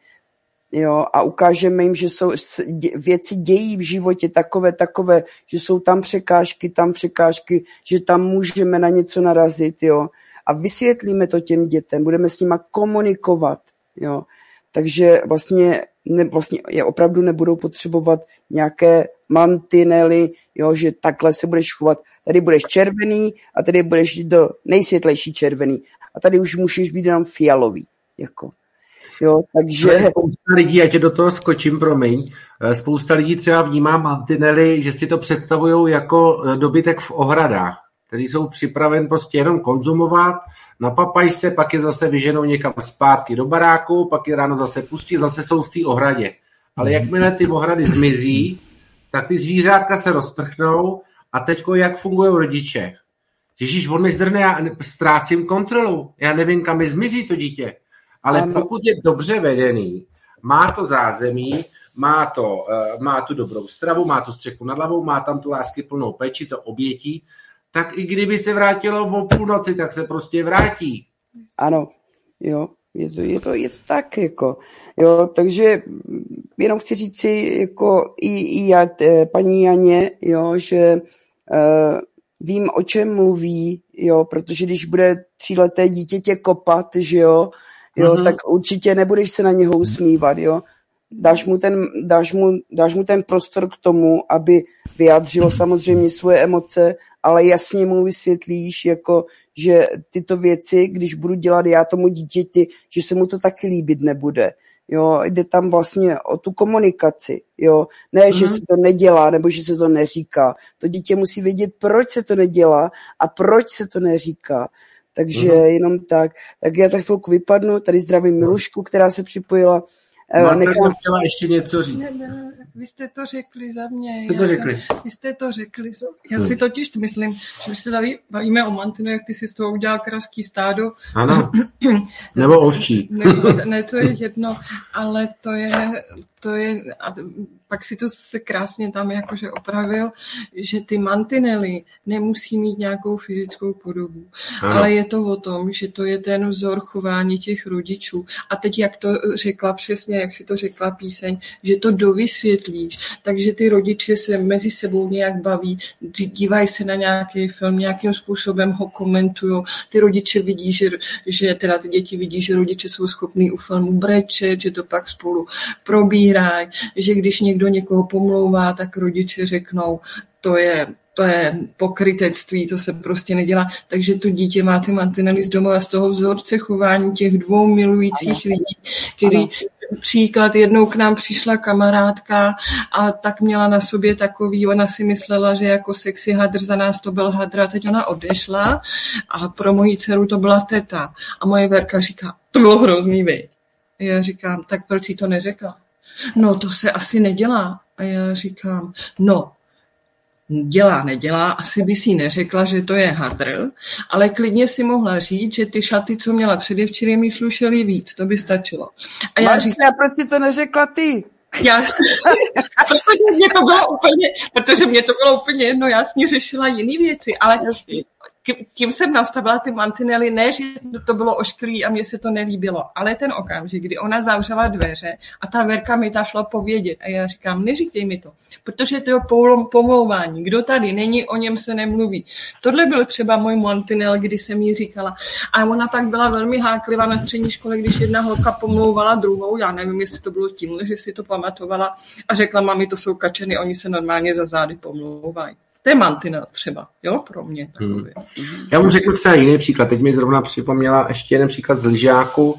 [SPEAKER 4] jo, a ukážeme jim, že jsou věci dějí v životě takové, takové, že jsou tam překážky, tam překážky, že tam můžeme na něco narazit, jo, a vysvětlíme to těm dětem, budeme s nima komunikovat, jo, takže vlastně, ne, vlastně je opravdu nebudou potřebovat nějaké mantinely, jo, že takhle se budeš chovat, tady budeš červený a tady budeš do nejsvětlejší červený a tady už můžeš být jenom fialový, jako. Jo, takže...
[SPEAKER 3] Spousta lidí, já tě do toho skočím, promiň, spousta lidí třeba vnímá mantinely, že si to představují jako dobytek v ohradách, který jsou připraven prostě jenom konzumovat, napapají se, pak je zase vyženou někam zpátky do baráku, pak je ráno zase pustí, zase jsou v té ohradě. Ale jakmile ty ohrady zmizí, tak ty zvířátka se rozprchnou a teďko jak fungují rodiče. Ježíš, on mi zdrne, já ztrácím kontrolu, já nevím, kam mi zmizí to dítě. Ale pokud je dobře vedený, má to zázemí, má, to, má tu dobrou stravu, má tu střechu nad hlavou, má tam tu lásky plnou péči, to obětí, tak i kdyby se vrátilo o půlnoci, tak se prostě vrátí.
[SPEAKER 4] Ano, jo, je to, je to, je to tak, jako, jo, takže jenom chci říct si, jako i, i já, paní Janě, jo, že uh, vím, o čem mluví, jo, protože když bude tříleté dítě tě kopat, že jo, jo, mm-hmm. tak určitě nebudeš se na něho usmívat, jo. Dáš mu, ten, dáš, mu, dáš mu ten prostor k tomu, aby vyjádřilo samozřejmě svoje emoce, ale jasně mu vysvětlíš, jako, že tyto věci, když budu dělat já tomu dítěti, že se mu to taky líbit nebude. Jo, jde tam vlastně o tu komunikaci, jo. Ne, mm. že se to nedělá, nebo že se to neříká. To dítě musí vědět, proč se to nedělá a proč se to neříká. Takže mm. jenom tak. Tak já za chvilku vypadnu, tady zdravím Milušku, která se připojila.
[SPEAKER 3] Marta nechám... chtěla ještě něco říct.
[SPEAKER 2] Ne, ne, vy jste to řekli za mě.
[SPEAKER 3] Jste to řekli.
[SPEAKER 2] Jsem, vy jste to řekli. Já si totiž myslím, že už se tady bavíme o mantinelu, jak ty si z toho udělal kravský stádo.
[SPEAKER 3] Ano, nebo ovčí.
[SPEAKER 2] ne, ne, to je jedno, ale to je, to je, a pak si to se krásně tam jakože opravil, že ty mantinely nemusí mít nějakou fyzickou podobu, ano. Ale je to o tom, že to je ten vzor chování těch rodičů. A teď, jak to řekla přesně, jak si to řekla píseň, že to dovysvětlíš, takže ty rodiče se mezi sebou nějak baví, dívají se na nějaký film, nějakým způsobem ho komentují, ty rodiče vidí, že, že teda ty děti vidí, že rodiče jsou schopní u filmu brečet, že to pak spolu probírají, že když někdo někoho pomlouvá, tak rodiče řeknou, to je, to je pokrytectví, to se prostě nedělá. Takže to dítě má ty mantinely z domova z toho vzorce chování těch dvou milujících ano. lidí, který ano. Příklad, jednou k nám přišla kamarádka a tak měla na sobě takový, ona si myslela, že jako sexy hadr, za nás to byl hadr a teď ona odešla a pro moji dceru to byla teta. A moje Verka říká, to bylo hrozný, viď. Já říkám, tak proč jí to neřekla? No to se asi nedělá. A já říkám, no, dělá, nedělá, asi by si neřekla, že to je hadr, ale klidně si mohla říct, že ty šaty, co měla předevčírem, mi slušely víc, to by stačilo. A já říkám,
[SPEAKER 4] a proč si to neřekla ty?
[SPEAKER 2] Já, protože mě to bylo úplně, protože mě to bylo úplně jedno, já s ní řešila jiné věci, ale tím jsem nastavila ty mantinely, ne, že to bylo ošklivý a mně se to nelíbilo, ale ten okamžik, kdy ona zavřela dveře a ta Verka mi ta šla povědět a já říkám, neříkej mi to, protože to je pomlouvání, kdo tady není, o něm se nemluví. Tohle byl třeba můj mantinel, kdy jsem jí říkala a ona tak byla velmi háklivá na střední škole, když jedna holka pomlouvala druhou, já nevím, jestli to bylo tímhle, že si to pamatovala a řekla, mami, to jsou kačeny, oni se normálně za zády pomlouvají. To je mantinel třeba, jo, pro mě.
[SPEAKER 3] Hmm. Já mu řeknu třeba jiný příklad. Teď mi zrovna připomněla ještě jeden příklad z lyžáku,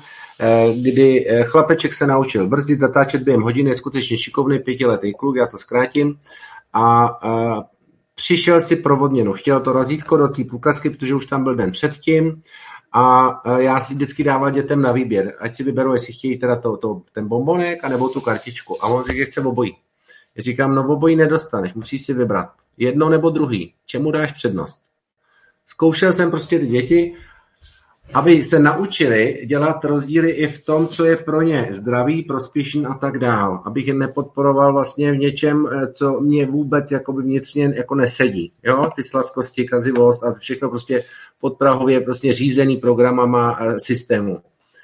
[SPEAKER 3] kdy chlapeček se naučil brzdit, zatáčet během hodiny, je skutečně šikovný pětiletý kluk, já to zkrátím, a, a přišel si provodněnu. Chtěl to razítko do té průkazky, protože už tam byl den předtím, a já si vždycky dával dětem na výběr, ať si vyberou, jestli chtějí teda to, to, ten bombonek, anebo tu kartičku. A on řekl, že chce obojí. Já říkám, no obojí nedostaneš, musíš si vybrat. Jedno nebo druhý. Čemu dáš přednost? Zkoušel jsem prostě ty děti, aby se naučili dělat rozdíly i v tom, co je pro ně zdravý, prospěšný a tak dál. Abych je nepodporoval vlastně v něčem, co mě vůbec jakoby vnitřně jako nesedí. Jo? Ty sladkosti, kazivost a všechno prostě podprahově prostě řízený programama systému.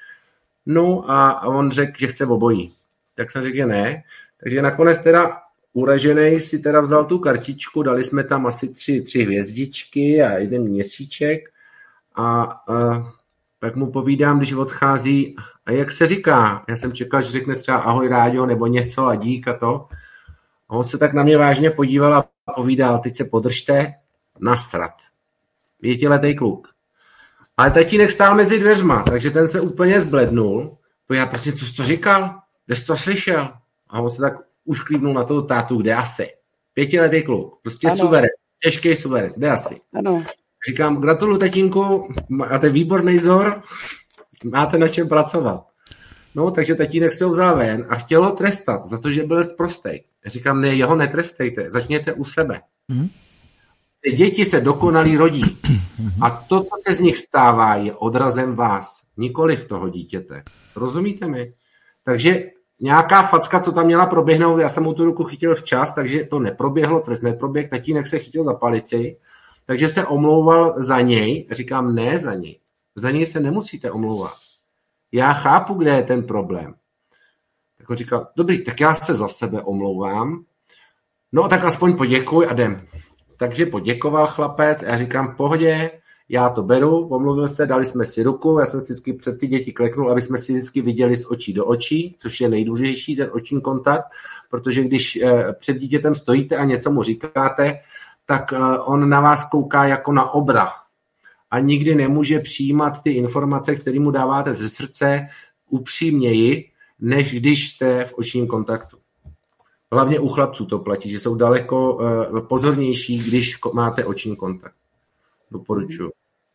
[SPEAKER 3] No a on řekl, že chce obojí. Tak jsem řekl, že ne. Takže nakonec teda uražený si teda vzal tu kartičku, dali jsme tam asi tři, tři hvězdičky a jeden měsíček a, a pak mu povídám, když odchází, a jak se říká, já jsem čekal, že řekne třeba ahoj rádio nebo něco a dík a to. A on se tak na mě vážně podíval a povídal, teď se podržte, nasrat. Pětiletý kluk. Ale tatínek stál mezi dveřma, takže ten se úplně zblednul. Já prostě, co jsi to říkal? Kde jsi to slyšel? A on se tak už klíbnul na toho tátu, kde asi. Pětiletý kluk, prostě ano. Suverén, těžký suverén, kde asi.
[SPEAKER 4] Ano.
[SPEAKER 3] Říkám, gratuluju tatínku, máte výborný vzor, máte na čem pracovat. No, takže tatínek se ho vzal ven a chtěl ho trestat za to, že byl sprostej. Říkám, ne, jeho netrestejte, začněte u sebe. Hmm. Ty děti se dokonalí rodí. A to, co se z nich stává, je odrazem vás, nikoliv toho dítěte. Rozumíte mi? Takže nějaká facka, co tam měla proběhnout, já jsem mu tu ruku chytil včas, takže to neproběhlo, trest neproběh, tatínek se chytil za palici, takže se omlouval za něj. Říkám, ne za něj. Za něj se nemusíte omlouvat. Já chápu, kde je ten problém. Tak on říkal, dobrý, tak já se za sebe omlouvám. No tak aspoň poděkuj a jdem. Takže poděkoval chlapec a já říkám, pohodě, já to beru, omluvil se, dali jsme si ruku, já jsem si vždycky před ty děti kleknul, aby jsme si vždycky viděli z očí do očí, což je nejdůležitější, ten oční kontakt, protože když před dítětem stojíte a něco mu říkáte, tak on na vás kouká jako na obra a nikdy nemůže přijímat ty informace, které mu dáváte ze srdce upřímněji, než když jste v očním kontaktu. Hlavně u chlapců to platí, že jsou daleko uh, pozornější, když máte oční kontakt. Doporučuji.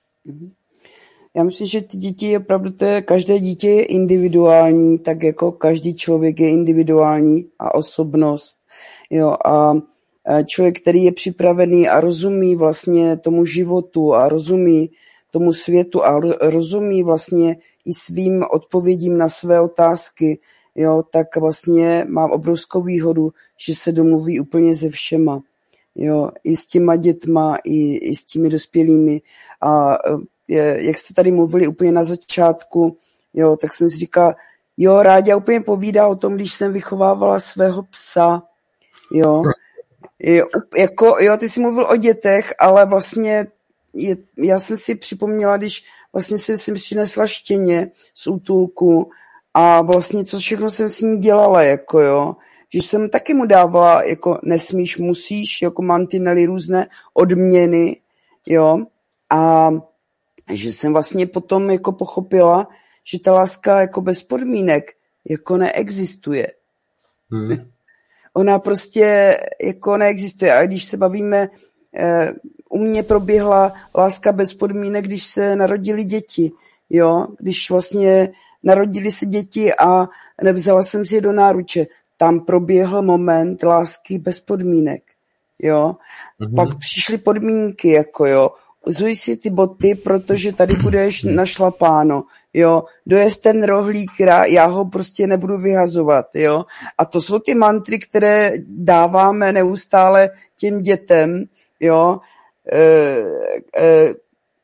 [SPEAKER 4] Já myslím, že ty děti, opravdu to je, každé dítě je individuální, tak jako každý člověk je individuální a osobnost. Jo, a člověk, který je připravený a rozumí vlastně tomu životu a rozumí tomu světu a rozumí vlastně i svým odpovědím na své otázky, jo, tak vlastně mám obrovskou výhodu, že se domluví úplně se všema. Jo, i s těma dětma, i, i s těmi dospělými. A je, jak jste tady mluvili úplně na začátku, jo, tak jsem si říkala, jo, Ráďa úplně povídá o tom, když jsem vychovávala svého psa, jo. Jo, jako, jo, ty jsi mluvil o dětech, ale vlastně je, já jsem si připomněla, když vlastně jsem si přinesla štěně z útulku a vlastně co všechno jsem s ní dělala, jako jo, že jsem taky mu dávala jako nesmíš, musíš, jako mantinely, různé odměny, jo, a že jsem vlastně potom jako pochopila, že ta láska jako bez podmínek jako neexistuje. Hmm. Ona prostě jako neexistuje. A když se bavíme, eh, u mě proběhla láska bez podmínek, když se narodili děti, jo, když vlastně narodili se děti a nevzala jsem si je do náruče. Tam proběhl moment lásky bez podmínek, jo. Mm-hmm. Pak přišly podmínky, jako jo, zuj si ty boty, protože tady budeš našlapáno, jo, dojezd ten rohlík, já ho prostě nebudu vyhazovat, jo. A to jsou ty mantry, které dáváme neustále těm dětem, jo, e, e,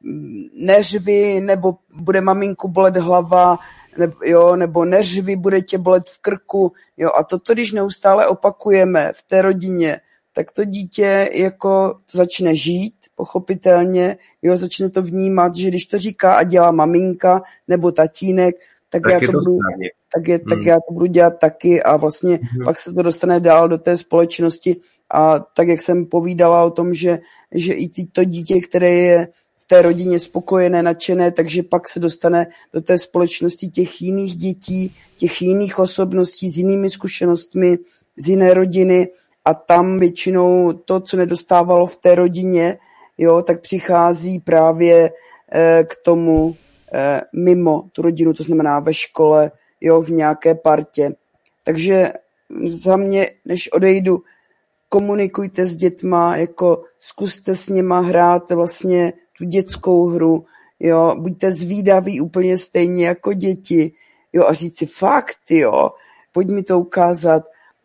[SPEAKER 4] neřvi, nebo bude maminku bolet hlava, nebo, jo, nebo neřvi, bude tě bolet v krku, jo, a toto, když neustále opakujeme v té rodině, tak to dítě jako to začne žít, pochopitelně, jo, začne to vnímat, že když to říká a dělá maminka nebo tatínek, tak, tak, já, to to budu, tak, je, hmm. tak já to budu dělat taky a vlastně hmm. pak se to dostane dál do té společnosti a tak, jak jsem povídala o tom, že, že i to dítě, které je v té rodině spokojené, nadšené, takže pak se dostane do té společnosti těch jiných dětí, těch jiných osobností s jinými zkušenostmi, z jiné rodiny a tam většinou to, co nedostávalo v té rodině, jo, tak přichází právě eh, k tomu eh, mimo tu rodinu, to znamená ve škole, jo, v nějaké partě. Takže za mě, než odejdu, komunikujte s dětma, jako zkuste s nima hrát vlastně tu dětskou hru, jo, buďte zvídaví úplně stejně jako děti, jo, a říct si fakt, jo, pojď mi to ukázat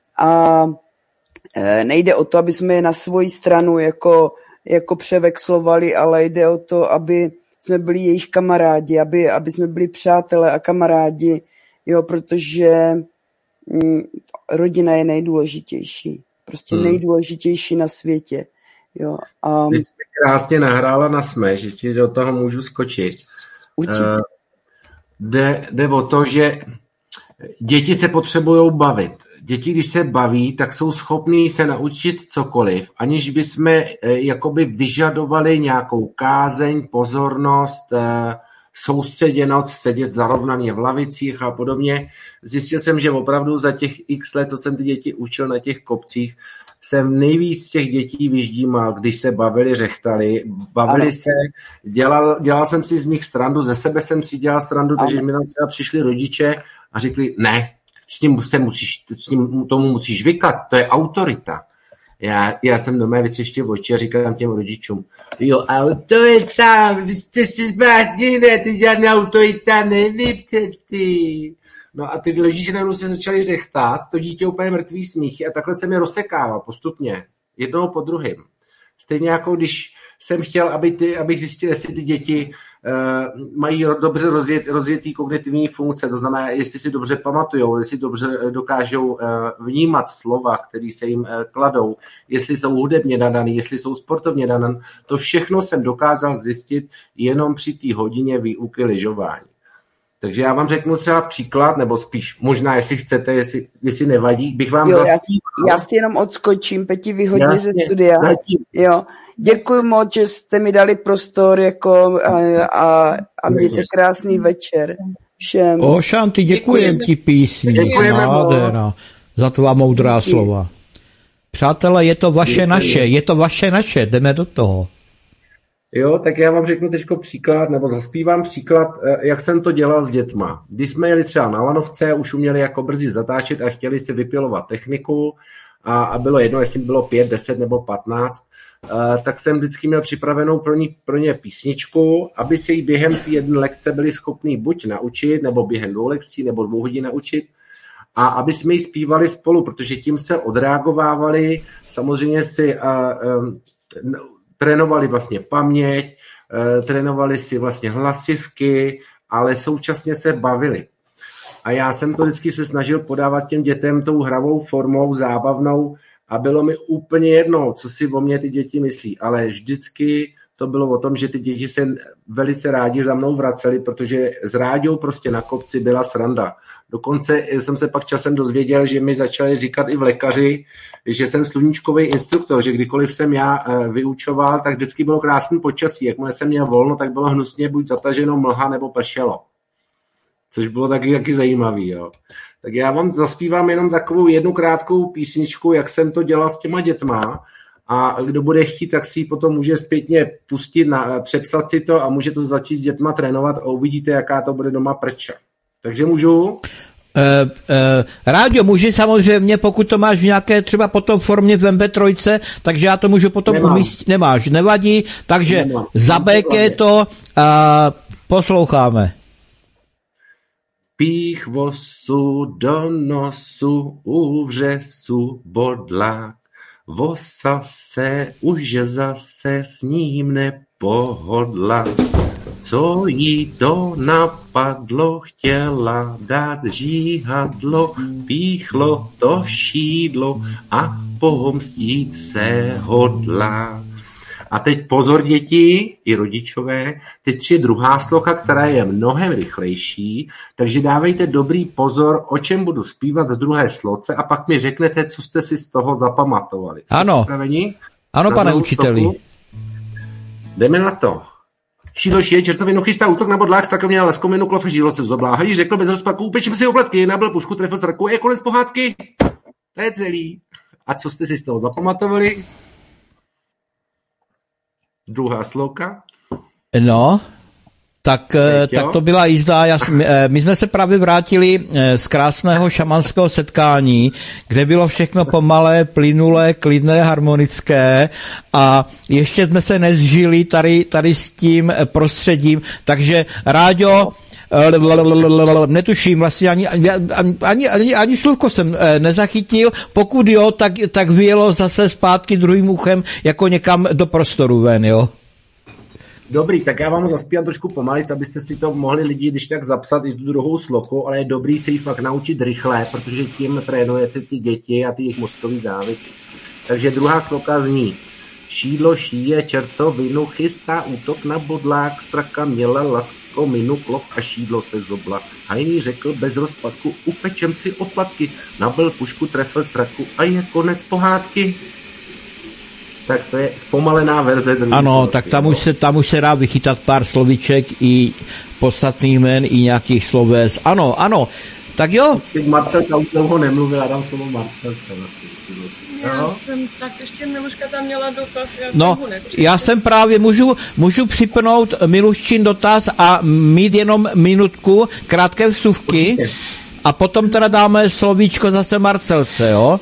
[SPEAKER 4] a e, nejde o to, aby jsme je na svoji stranu jako, jako převexlovali, ale jde o to, aby jsme byli jejich kamarádi, aby, aby jsme byli přátelé a kamarádi, jo, protože mm, rodina je nejdůležitější, prostě hmm. nejdůležitější na světě. Jo, a...
[SPEAKER 3] Teď jsi krásně nahrála na Sme, že ti do toho můžu skočit.
[SPEAKER 4] Určitě.
[SPEAKER 3] Uh, jde, jde o to, že děti se potřebují bavit. Děti, když se baví, tak jsou schopní se naučit cokoliv, aniž bychom uh, jakoby vyžadovali nějakou kázeň, pozornost, uh, soustředěnost, sedět zarovnaně v lavicích a podobně. Zjistil jsem, že opravdu za těch x let, co jsem ty děti učil na těch kopcích, jsem nejvíc z těch dětí vyždímal, když se bavili, řechtali, bavili ano. se, dělal, dělal jsem si z nich srandu, ze sebe jsem si dělal srandu, ano. takže mi tam třeba přišli rodiče a řekli, ne, s ním, se musíš, s ním tomu musíš vykat, to je autorita. Já, já jsem doma vytřeštil oči a říkám těm rodičům, jo, autorita, vy jste si zbláznili, ne, ty žádná autorita nevíte, ty. No a ty rodiče najednou se začali řechtat, to dítě úplně mrtvý smíchy a takhle jsem je rozsekával postupně, jednoho po druhým. Stejně jako když jsem chtěl, aby ty, abych zjistil, jestli ty děti uh, mají dobře rozjet, rozjetý kognitivní funkce, to znamená, jestli si dobře pamatujou, jestli dobře dokážou uh, vnímat slova, které se jim uh, kladou, jestli jsou hudebně nadaný, jestli jsou sportovně nadaný. To všechno jsem dokázal zjistit jenom při té hodině výuky lyžování. Takže já vám řeknu třeba příklad, nebo spíš možná, jestli chcete, jestli, jestli nevadí, bych vám
[SPEAKER 4] jo,
[SPEAKER 3] zaspíval.
[SPEAKER 4] Já, já si jenom odskočím, Peti, vyhodně ze studia. Jo. Děkuji moc, že jste mi dali prostor jako a, a, a mějte krásný večer všem.
[SPEAKER 1] O, Šanty, děkujem ti písni.
[SPEAKER 3] Děkujeme
[SPEAKER 1] Nádhera, za tvá moudrá Díky. slova. Přátelé, je to vaše Děkuji. naše, je to vaše naše, jdeme do toho.
[SPEAKER 3] Jo, tak já vám řeknu teďko příklad, nebo zaspívám příklad, jak jsem to dělal s dětma. Když jsme jeli třeba na lanovce, už uměli jako brzy zatáčet a chtěli si vypilovat techniku a, a bylo jedno, jestli bylo pět, deset nebo patnáct, uh, tak jsem vždycky měl připravenou pro, ní, pro ně písničku, aby se jí během té jedné lekce byli schopní buď naučit, nebo během dvou lekcí, nebo dvou hodin naučit, a aby jsme ji zpívali spolu, protože tím se odreagovávali, samozřejmě si... Uh, um, trénovali vlastně paměť, trénovali si vlastně hlasivky, ale současně se bavili. A já jsem to vždycky se snažil podávat těm dětem tou hravou formou, zábavnou a bylo mi úplně jedno, co si o mě ty děti myslí, ale vždycky to bylo o tom, že ty děti se velice rádi za mnou vraceli, protože s Ráďou prostě na kopci byla sranda. Dokonce jsem se pak časem dozvěděl, že mi začali říkat i v lékaři, že jsem sluníčkový instruktor, že kdykoliv jsem já vyučoval, tak vždycky bylo krásný počasí. Jakmile jsem měl volno, tak bylo hnusně buď zataženo mlha nebo pršelo. Což bylo taky, taky zajímavý. Jo. Tak já vám zaspívám jenom takovou jednu krátkou písničku, jak jsem to dělal s těma dětma. A kdo bude chtít, tak si ji potom může zpětně pustit, na, přepsat si to a může to začít s dětma trénovat a uvidíte, jaká to bude doma prča. Takže můžu? Uh,
[SPEAKER 1] uh, Rádio, může samozřejmě, pokud to máš v nějaké třeba potom formě v em pé tři, takže já to můžu potom umístit. Nemáš, nevadí, takže zabékej to a posloucháme.
[SPEAKER 3] Pích vosu do nosu, u vřesu bodlák. Vosa se už zase s ním nepohodla. Co jí to napadlo, chtěla dát žíhadlo, píchlo to šídlo a pomstít se hodla. A teď pozor, děti i rodičové, teď je druhá sloka, která je mnohem rychlejší, takže dávejte dobrý pozor, o čem budu zpívat v druhé sloce a pak mi řeknete, co jste si z toho zapamatovali. Jste
[SPEAKER 1] ano,
[SPEAKER 3] připraveni?
[SPEAKER 1] ano, pane učiteli. Stopu?
[SPEAKER 3] Jdeme na to. Šídlo šije, čertovinu chystá útok na bodlák, strakovně na leskominu, klof žídlo se zoblá. Hadíš řekl bez rozpaku, upečím si opletky, nabil pušku, trefil straku, je konec pohádky. To je celý. A co jste si z toho zapamatovali? Druhá sloka.
[SPEAKER 1] No, tak, tak to byla jízda. Já, my jsme se právě vrátili z krásného šamanského setkání, kde bylo všechno pomalé, plynulé, klidné, harmonické a ještě jsme se nezžili tady, tady s tím prostředím, takže Ráďo, netuším, vlastně ani, ani, ani, ani slůvko jsem nezachytil, pokud jo, tak, tak vyjelo zase zpátky druhým uchem jako někam do prostoru ven, jo.
[SPEAKER 3] Dobrý, tak já vám zaspívám trošku pomalic, abyste si to mohli lidi když tak zapsat i tu druhou sloku, ale je dobrý se ji fakt naučit rychle, protože tím trénujete ty děti a ty jejich mozkový závěky. Takže druhá sloka zní: šídlo šíje čertovinu, chystá útok na bodlák, straka měla laskominu, klov a šídlo se zobla. Hajný řekl bez rozpadku, upečem si oplatky, nabil pušku, trefil straku a je konec pohádky. Tak to je zpomalená verze.
[SPEAKER 1] Ano, sloky, tak tam už, se, tam už se dá vychytat pár slovíček i podstatných jmen, i nějakých sloves. Ano, ano, tak jo.
[SPEAKER 3] Teď Marcelka už dlouho nemluvila, já dám slovo Marcelka.
[SPEAKER 2] Já jsem, tak ještě Miluška tam měla dotaz, já
[SPEAKER 1] no,
[SPEAKER 2] jsem
[SPEAKER 1] já jsem právě, můžu, můžu připnout Miluščin dotaz a mít jenom minutku, krátké vsuvky a potom teda dáme slovíčko zase Marcelce, jo?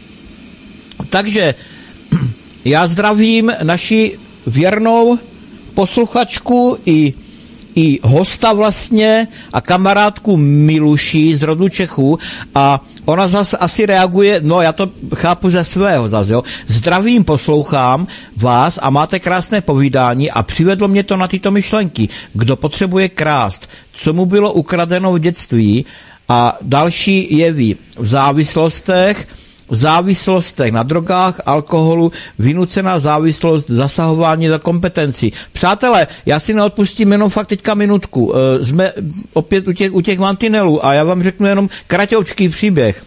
[SPEAKER 1] Takže já zdravím naši věrnou posluchačku i, i hosta vlastně a kamarádku Miluši z rodu Čechů a ona zase asi reaguje, no já to chápu ze svého zase, jo. Zdravím, poslouchám vás a máte krásné povídání a přivedlo mě to na tyto myšlenky. Kdo potřebuje krást? Co mu bylo ukradeno v dětství? A další jeví v závislostech, v závislostech na drogách, alkoholu, vynucená závislost, zasahování do kompetencí. Přátelé, já si neodpustím jenom fakt teďka minutku. Jsme opět u těch, u těch mantinelů a já vám řeknu jenom kratoučký příběh.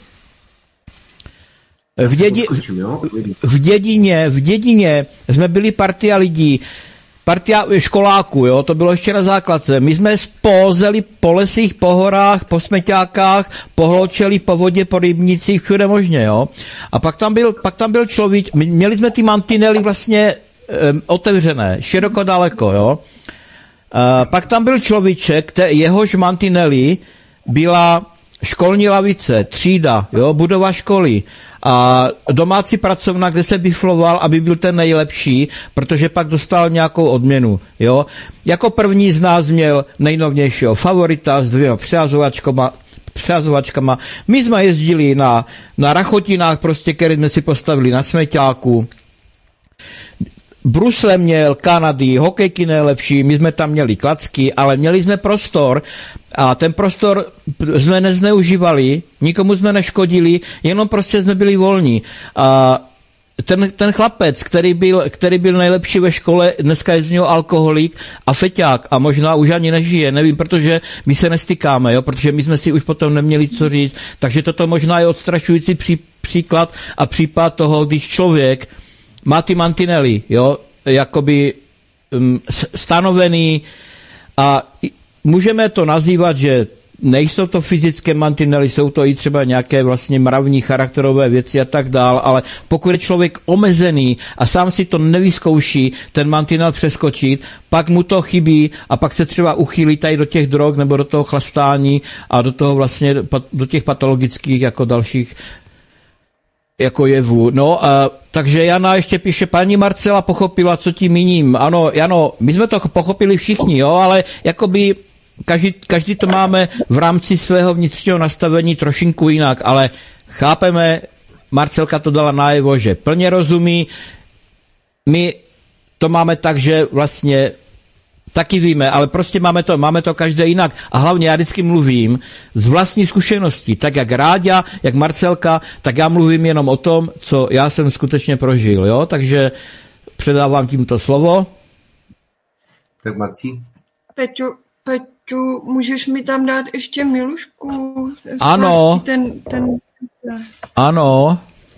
[SPEAKER 1] V, dědi, v, dědině, v dědině jsme byli partia lidí, partia školáků, jo, to bylo ještě na základce. My jsme spolzeli po lesích, po horách, po smeťákách, pohloučeli po vodě, po rybnících, všude možně, jo. A pak tam byl, pak tam byl člověk, měli jsme ty mantinely vlastně um, otevřené, široko daleko, jo. Uh, pak tam byl človíček, jehož mantinely byla školní lavice, třída, jo, budova školy a domácí pracovna, kde se bifloval, aby byl ten nejlepší, protože pak dostal nějakou odměnu, jo. Jako první z nás měl nejnovějšího favorita s dvěma přehazovačkama, přehazovačkama. My jsme jezdili na, na rachotinách, prostě, které jsme si postavili na smeťáku. Brusle měl, Kanady, hokejky nejlepší, my jsme tam měli klacky, ale měli jsme prostor a ten prostor jsme nezneužívali, nikomu jsme neškodili, jenom prostě jsme byli volní. A ten, ten chlapec, který byl, který byl nejlepší ve škole, dneska je z něho alkoholik a feťák a možná už ani nežije, nevím, protože my se nestykáme, jo, protože my jsme si už potom neměli co říct, takže toto možná je odstrašující pří, příklad a případ toho, když člověk má ty mantinely, jo, jakoby um, stanovený a můžeme to nazývat, že nejsou to fyzické mantinely, jsou to i třeba nějaké vlastně mravní charakterové věci a tak dál, ale pokud je člověk omezený a sám si to nevyzkouší, ten mantinel přeskočit, pak mu to chybí a pak se třeba uchýlí tady do těch drog nebo do toho chlastání a do toho vlastně, do těch patologických jako dalších jako jevů. No, a, takže Jana ještě píše, paní Marcela pochopila, co tím míním. Ano, Jano, my jsme to pochopili všichni, jo, ale jakoby Každý, každý to máme v rámci svého vnitřního nastavení trošinku jinak, ale chápeme, Marcelka to dala najevo, že plně rozumí, my to máme tak, že vlastně taky víme, ale prostě máme to, máme to každé jinak a hlavně já vždycky mluvím z vlastní zkušenosti, tak jak Ráďa, jak Marcelka, tak já mluvím jenom o tom, co já jsem skutečně prožil, jo, takže předávám tímto slovo.
[SPEAKER 3] Tak Marcí?
[SPEAKER 2] Peťu, Peťu, můžeš mi tam dát ještě Milušku?
[SPEAKER 1] Ano.
[SPEAKER 2] Ten, ten...
[SPEAKER 1] Ano.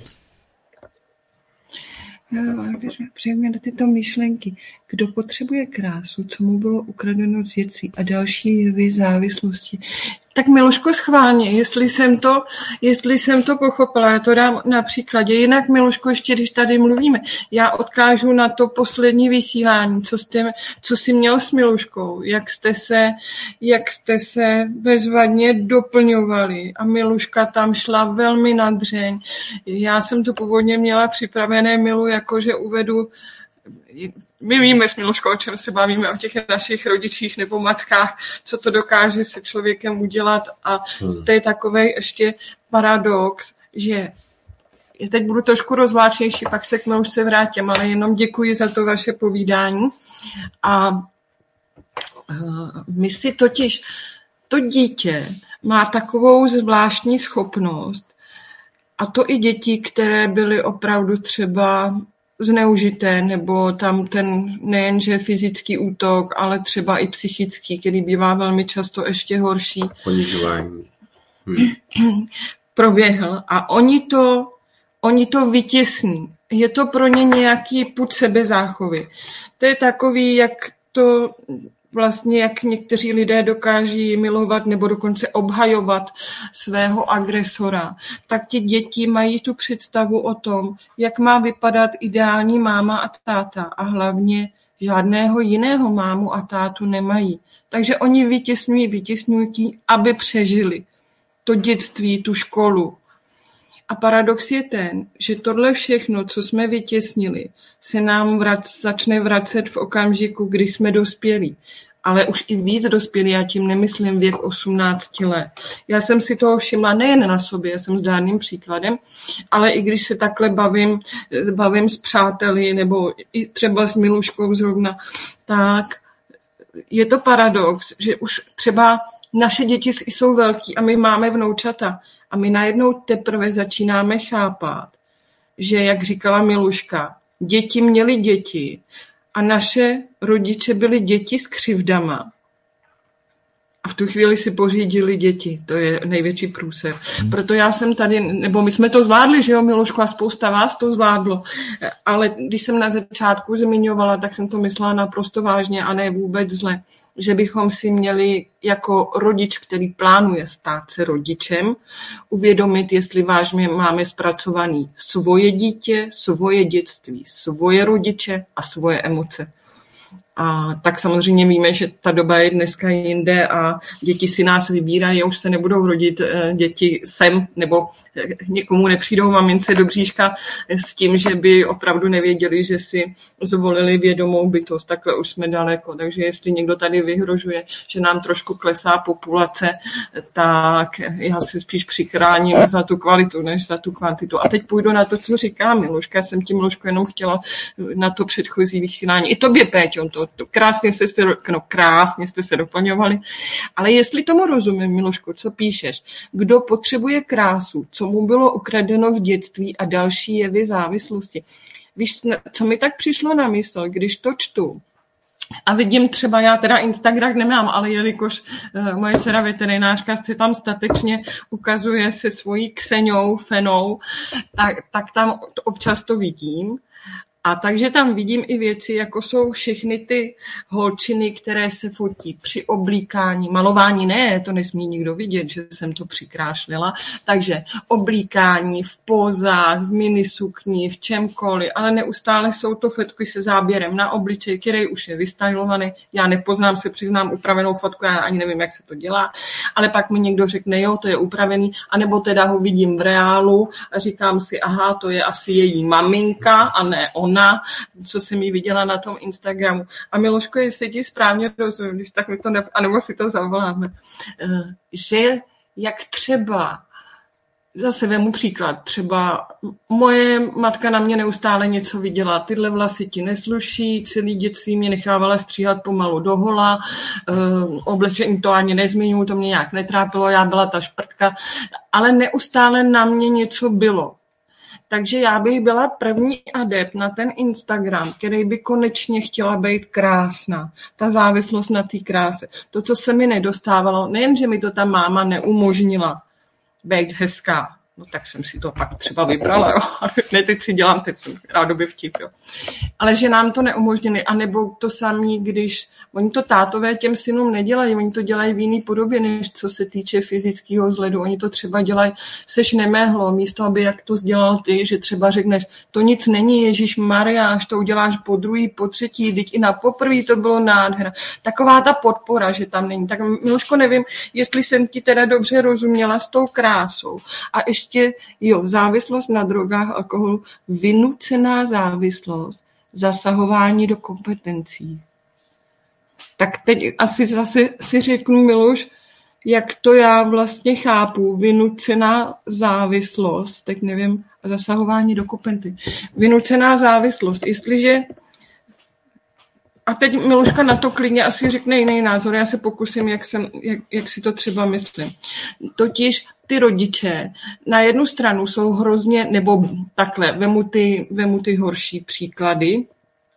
[SPEAKER 2] Přejeme tyto myšlenky. Kdo potřebuje krásu, co mu bylo ukradeno z dětství a další jevy závislosti. Tak Miluško, schválně, jestli jsem to, jestli jsem to pochopila, já to dám na příkladě. Jinak, Miluško, ještě když tady mluvíme, já odkážu na to poslední vysílání, co jste, co jsi měl s Miluškou, jak jste se, jak jste se bezvadně doplňovali a Miluška tam šla velmi na dřeň. Já jsem to původně měla připravené, Milu, jakože uvedu. My víme s Miluškou, o čem se bavíme, o těch našich rodičích nebo matkách, co to dokáže se člověkem udělat a to je takovej ještě paradox, že já teď budu trošku rozvláčnější, pak se k Milušce vrátím, ale jenom děkuji za to vaše povídání a my si totiž, to dítě má takovou zvláštní schopnost a to i děti, které byly opravdu třeba zneužité, nebo tam ten nejenže fyzický útok, ale třeba i psychický, který bývá velmi často ještě horší.
[SPEAKER 3] Ponižování. Hmm.
[SPEAKER 2] Proběhl. A oni to, oni to vytěsní. Je to pro ně nějaký pud sebezáchovy. To je takový, jak to vlastně, jak někteří lidé dokáží milovat nebo dokonce obhajovat svého agresora, tak ti děti mají tu představu o tom, jak má vypadat ideální máma a táta a hlavně žádného jiného mámu a tátu nemají. Takže oni vytěsňují, vytěsňují, aby přežili to dětství, tu školu. A paradox je ten, že tohle všechno, co jsme vytěsnili, se nám vrac, začne vracet v okamžiku, kdy jsme dospělí. Ale už i víc dospělí, já tím nemyslím věk osmnáct let. Já jsem si toho všimla nejen na sobě, já jsem zdárným příkladem, ale i když se takhle bavím, bavím s přáteli nebo i třeba s Miluškou zrovna, tak je to paradox, že už třeba naše děti jsou velký a my máme vnoučata a my najednou teprve začínáme chápat, že, jak říkala Miluška, děti měly děti a naše rodiče byli děti s křivdama. A v tu chvíli si pořídili děti. To je největší průser. Proto já jsem tady, nebo my jsme to zvládli, že jo, Miluško, a spousta vás to zvládlo. Ale když jsem na začátku zmiňovala, tak jsem to myslela naprosto vážně a ne vůbec zle. Že bychom si měli jako rodič, který plánuje stát se rodičem, uvědomit, jestli vážně máme zpracovaný svoje dítě, svoje dětství, svoje rodiče a svoje emoce. A tak samozřejmě víme, že ta doba je dneska jinde a děti si nás vybírají a už se nebudou rodit děti sem nebo někomu nepřijdou mamince do bříška s tím, že by opravdu nevěděli, že si zvolili vědomou bytost. Takhle už jsme daleko. Takže jestli někdo tady vyhrožuje, že nám trošku klesá populace, tak já si spíš přikráním za tu kvalitu, než za tu kvantitu. A teď půjdu na to, co říká Miluška. Já jsem tím, Miluško, jenom chtěla na to předchozí vysílání. I tobě, Péťo, to to, to krásně, jste se, no, krásně jste se doplňovali. Ale jestli tomu rozumím, Miloško, co píšeš, kdo potřebuje krásu, co mu bylo ukradeno v dětství a další jevy závislosti. Víš, co mi tak přišlo na mysl, když to čtu, a vidím třeba, já teda Instagram nemám, ale jelikož uh, moje dcera veterinářka se tam statečně ukazuje se svojí Kseňou, Fenou, tak, tak tam občas to vidím. A takže tam vidím i věci, jako jsou všechny ty holčiny, které se fotí při oblíkání, malování ne, to nesmí nikdo vidět, že jsem to přikrášlila, takže oblíkání v pozách, v minisukni, v čemkoliv, ale neustále jsou to fotky se záběrem na obličej, který už je vystylovaný, já nepoznám, se přiznám upravenou fotku, já ani nevím, jak se to dělá, ale pak mi někdo řekne, jo, to je upravený, anebo teda ho vidím v reálu a říkám si, aha, to je asi její maminka a ne on, na, co jsem jí viděla na tom Instagramu. A Miloško, jestli ti správně rozumím, když tak mi to ne... anebo si to zavoláme, že jak třeba, zase vemu příklad, třeba moje matka na mě neustále něco viděla, tyhle vlasy ti nesluší, celý dětství mě nechávala stříhat pomalu dohola, oblečení to ani nezmiňuji, to mě nějak netrápilo, já byla ta šprtka, ale neustále na mě něco bylo. Takže já bych byla první adept na ten Instagram, který by konečně chtěla být krásná. Ta závislost na té kráse. To, co se mi nedostávalo, nejen, že mi to ta máma neumožnila být hezká, no tak jsem si to pak třeba vybrala, jo. Ne, teď si dělám, teď jsem rádoby vtip, jo. Ale že nám to neumožnili, anebo to samý, když oni to tátové těm synům nedělají, oni to dělají v jiný podobě, než co se týče fyzického vzhledu. Oni to třeba dělají, seš neméhlo, místo, aby jak to dělal ty, že třeba řekneš, to nic není, Ježíšmarja, až to uděláš po druhý, po třetí, teď i na poprvý to bylo nádhera. Taková ta podpora, že tam není. Tak Miloško, nevím, jestli jsem ti teda dobře rozuměla s tou krásou. A ještě, jo, závislost na drogách, alkoholu, vynucená závislost, zasahování do kompetencí. Tak teď asi zase si řeknu, Miloš, jak to já vlastně chápu, vynucená závislost, teď nevím, zasahování do kompetencí. Vynucená závislost, jestliže, a teď Miloška na to klidně asi řekne jiný názor, já se pokusím, jak, jsem, jak, jak si to třeba myslím. Totiž ty rodiče na jednu stranu jsou hrozně, nebo takhle, vemu ty, vemu ty horší příklady,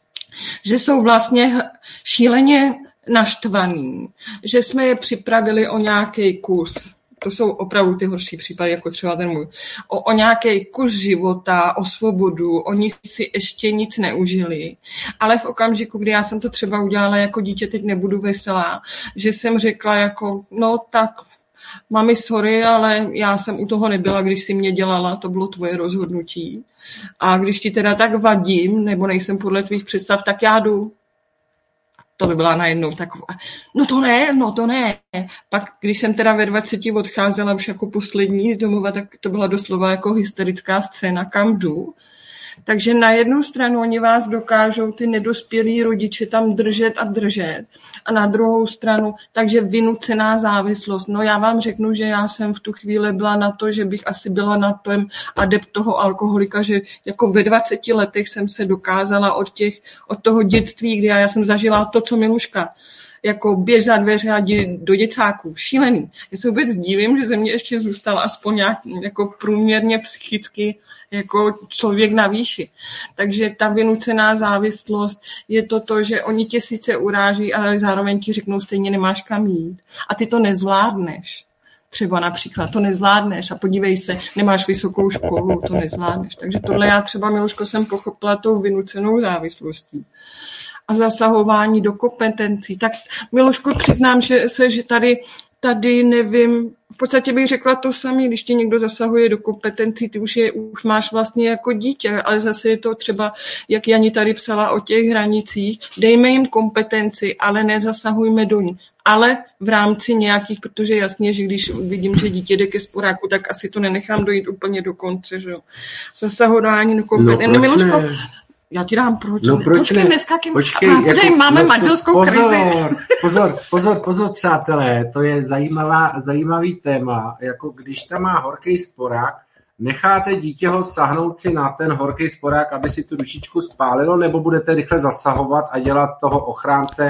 [SPEAKER 2] že jsou vlastně šíleně naštvaný, že jsme je připravili o nějaký kus, to jsou opravdu ty horší případy, jako třeba ten můj, o, o nějaký kus života, o svobodu, oni si ještě nic neužili, ale v okamžiku, kdy já jsem to třeba udělala jako dítě, teď nebudu veselá, že jsem řekla jako, no tak, mami, sorry, ale já jsem u toho nebyla, když jsi mě dělala, to bylo tvoje rozhodnutí. A když ti teda tak vadím, nebo nejsem podle tvých představ, tak já jdu. To by byla najednou taková, no to ne, no to ne. Pak, když jsem teda ve dvaceti odcházela už jako poslední z domova, tak to byla doslova jako hysterická scéna, kam jdu. Takže na jednu stranu oni vás dokážou ty nedospělí rodiče tam držet a držet. A na druhou stranu, takže vynucená závislost. No já vám řeknu, že já jsem v tu chvíli byla na to, že bych asi byla na tom adept toho alkoholika, že jako ve dvaceti letech jsem se dokázala od, těch, od toho dětství, kdy já, já jsem zažila to, co Miluška, jako běž za dveře a jdi do děcáků. Šílený. Já se vůbec divím, že ze mě ještě zůstala aspoň nějak jako průměrně psychicky jako člověk na výši. Takže ta vynucená závislost je to to, že oni tě sice uráží, ale zároveň ti řeknou, stejně nemáš kam jít. A ty to nezvládneš. Třeba například to nezvládneš a podívej se, nemáš vysokou školu, to nezvládneš. Takže tohle já třeba, Miluško, jsem pochopila tou vynucenou závislostí. A zasahování do kompetencí. Tak Miloško, přiznám, že se, že tady, tady nevím, v podstatě bych řekla to samé, když ti někdo zasahuje do kompetencí, ty už je už máš vlastně jako dítě, ale zase je to třeba, jak Jani tady psala o těch hranicích, dejme jim kompetenci, ale nezasahujme do ní. Ale v rámci nějakých, protože jasně, že když vidím, že dítě jde ke sporáku, tak asi to nenechám dojít úplně do konce, že jo. Zasahování do kompetencí. No, Miloško, já ti dám proč.
[SPEAKER 3] No proč ne?
[SPEAKER 2] Neskakým,
[SPEAKER 3] Počkej,
[SPEAKER 2] a,
[SPEAKER 3] jako,
[SPEAKER 2] máme
[SPEAKER 3] no,
[SPEAKER 2] manželskou
[SPEAKER 3] pozor,
[SPEAKER 2] krizi.
[SPEAKER 3] Pozor, pozor, pozor, přátelé, to je zajímavá, zajímavý téma, jako když tam má horký sporák necháte dítě ho sahnout si na ten horký sporák, aby si tu dušičku spálilo, nebo budete rychle zasahovat a dělat toho ochránce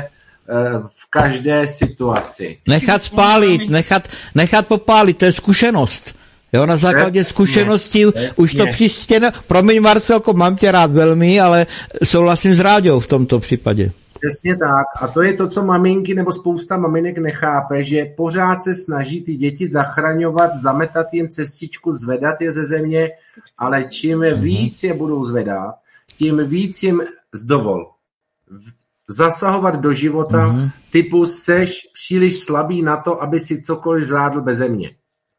[SPEAKER 3] v každé situaci?
[SPEAKER 1] Nechat spálit, nechat, nechat popálit, to je zkušenost. Jo, na základě přesně, zkušeností přesně. Už to příště... Ne... Promiň, Marcelko, mám tě rád velmi, ale souhlasím s Ráďou v tomto případě.
[SPEAKER 3] Přesně tak. A to je to, co maminky nebo spousta maminek nechápe, že pořád se snaží ty děti zachraňovat, zametat jim cestičku, zvedat je ze země, ale čím mm-hmm. víc je budou zvedat, tím víc jim zdovol. Zasahovat do života mm-hmm. typu seš příliš slabý na to, aby si cokoliv zvládl beze mě.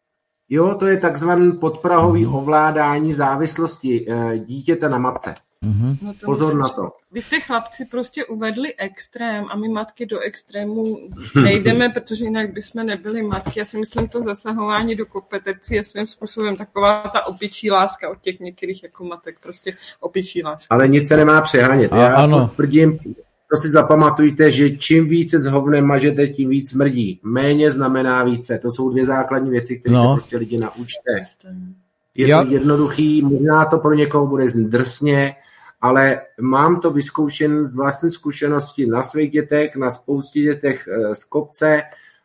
[SPEAKER 3] Jo, to je takzvaný podprahový mm-hmm. ovládání závislosti e, dítěte na matce. Mm-hmm.
[SPEAKER 2] No to
[SPEAKER 3] Pozor
[SPEAKER 2] musíš,
[SPEAKER 3] na to.
[SPEAKER 2] Vy jste chlapci prostě uvedli extrém a my matky do extrému nejdeme, protože jinak bychom nebyli matky. Já si myslím, to zasahování do kompetencí je svým způsobem taková ta opičí láska od těch některých jako matek, prostě opičí láska.
[SPEAKER 3] Ale nic se nemá přehánět. Já ano. tvrdím, to si zapamatujte, že čím více s hovnem mažete, tím víc smrdí. Méně znamená více. To jsou dvě základní věci, které no. se prostě lidi naučte. Je to jednoduchý, možná to pro někoho bude znít drsně, ale mám to vyzkoušen z vlastní zkušenosti na svých dětech, na spoustě dětech z kopce.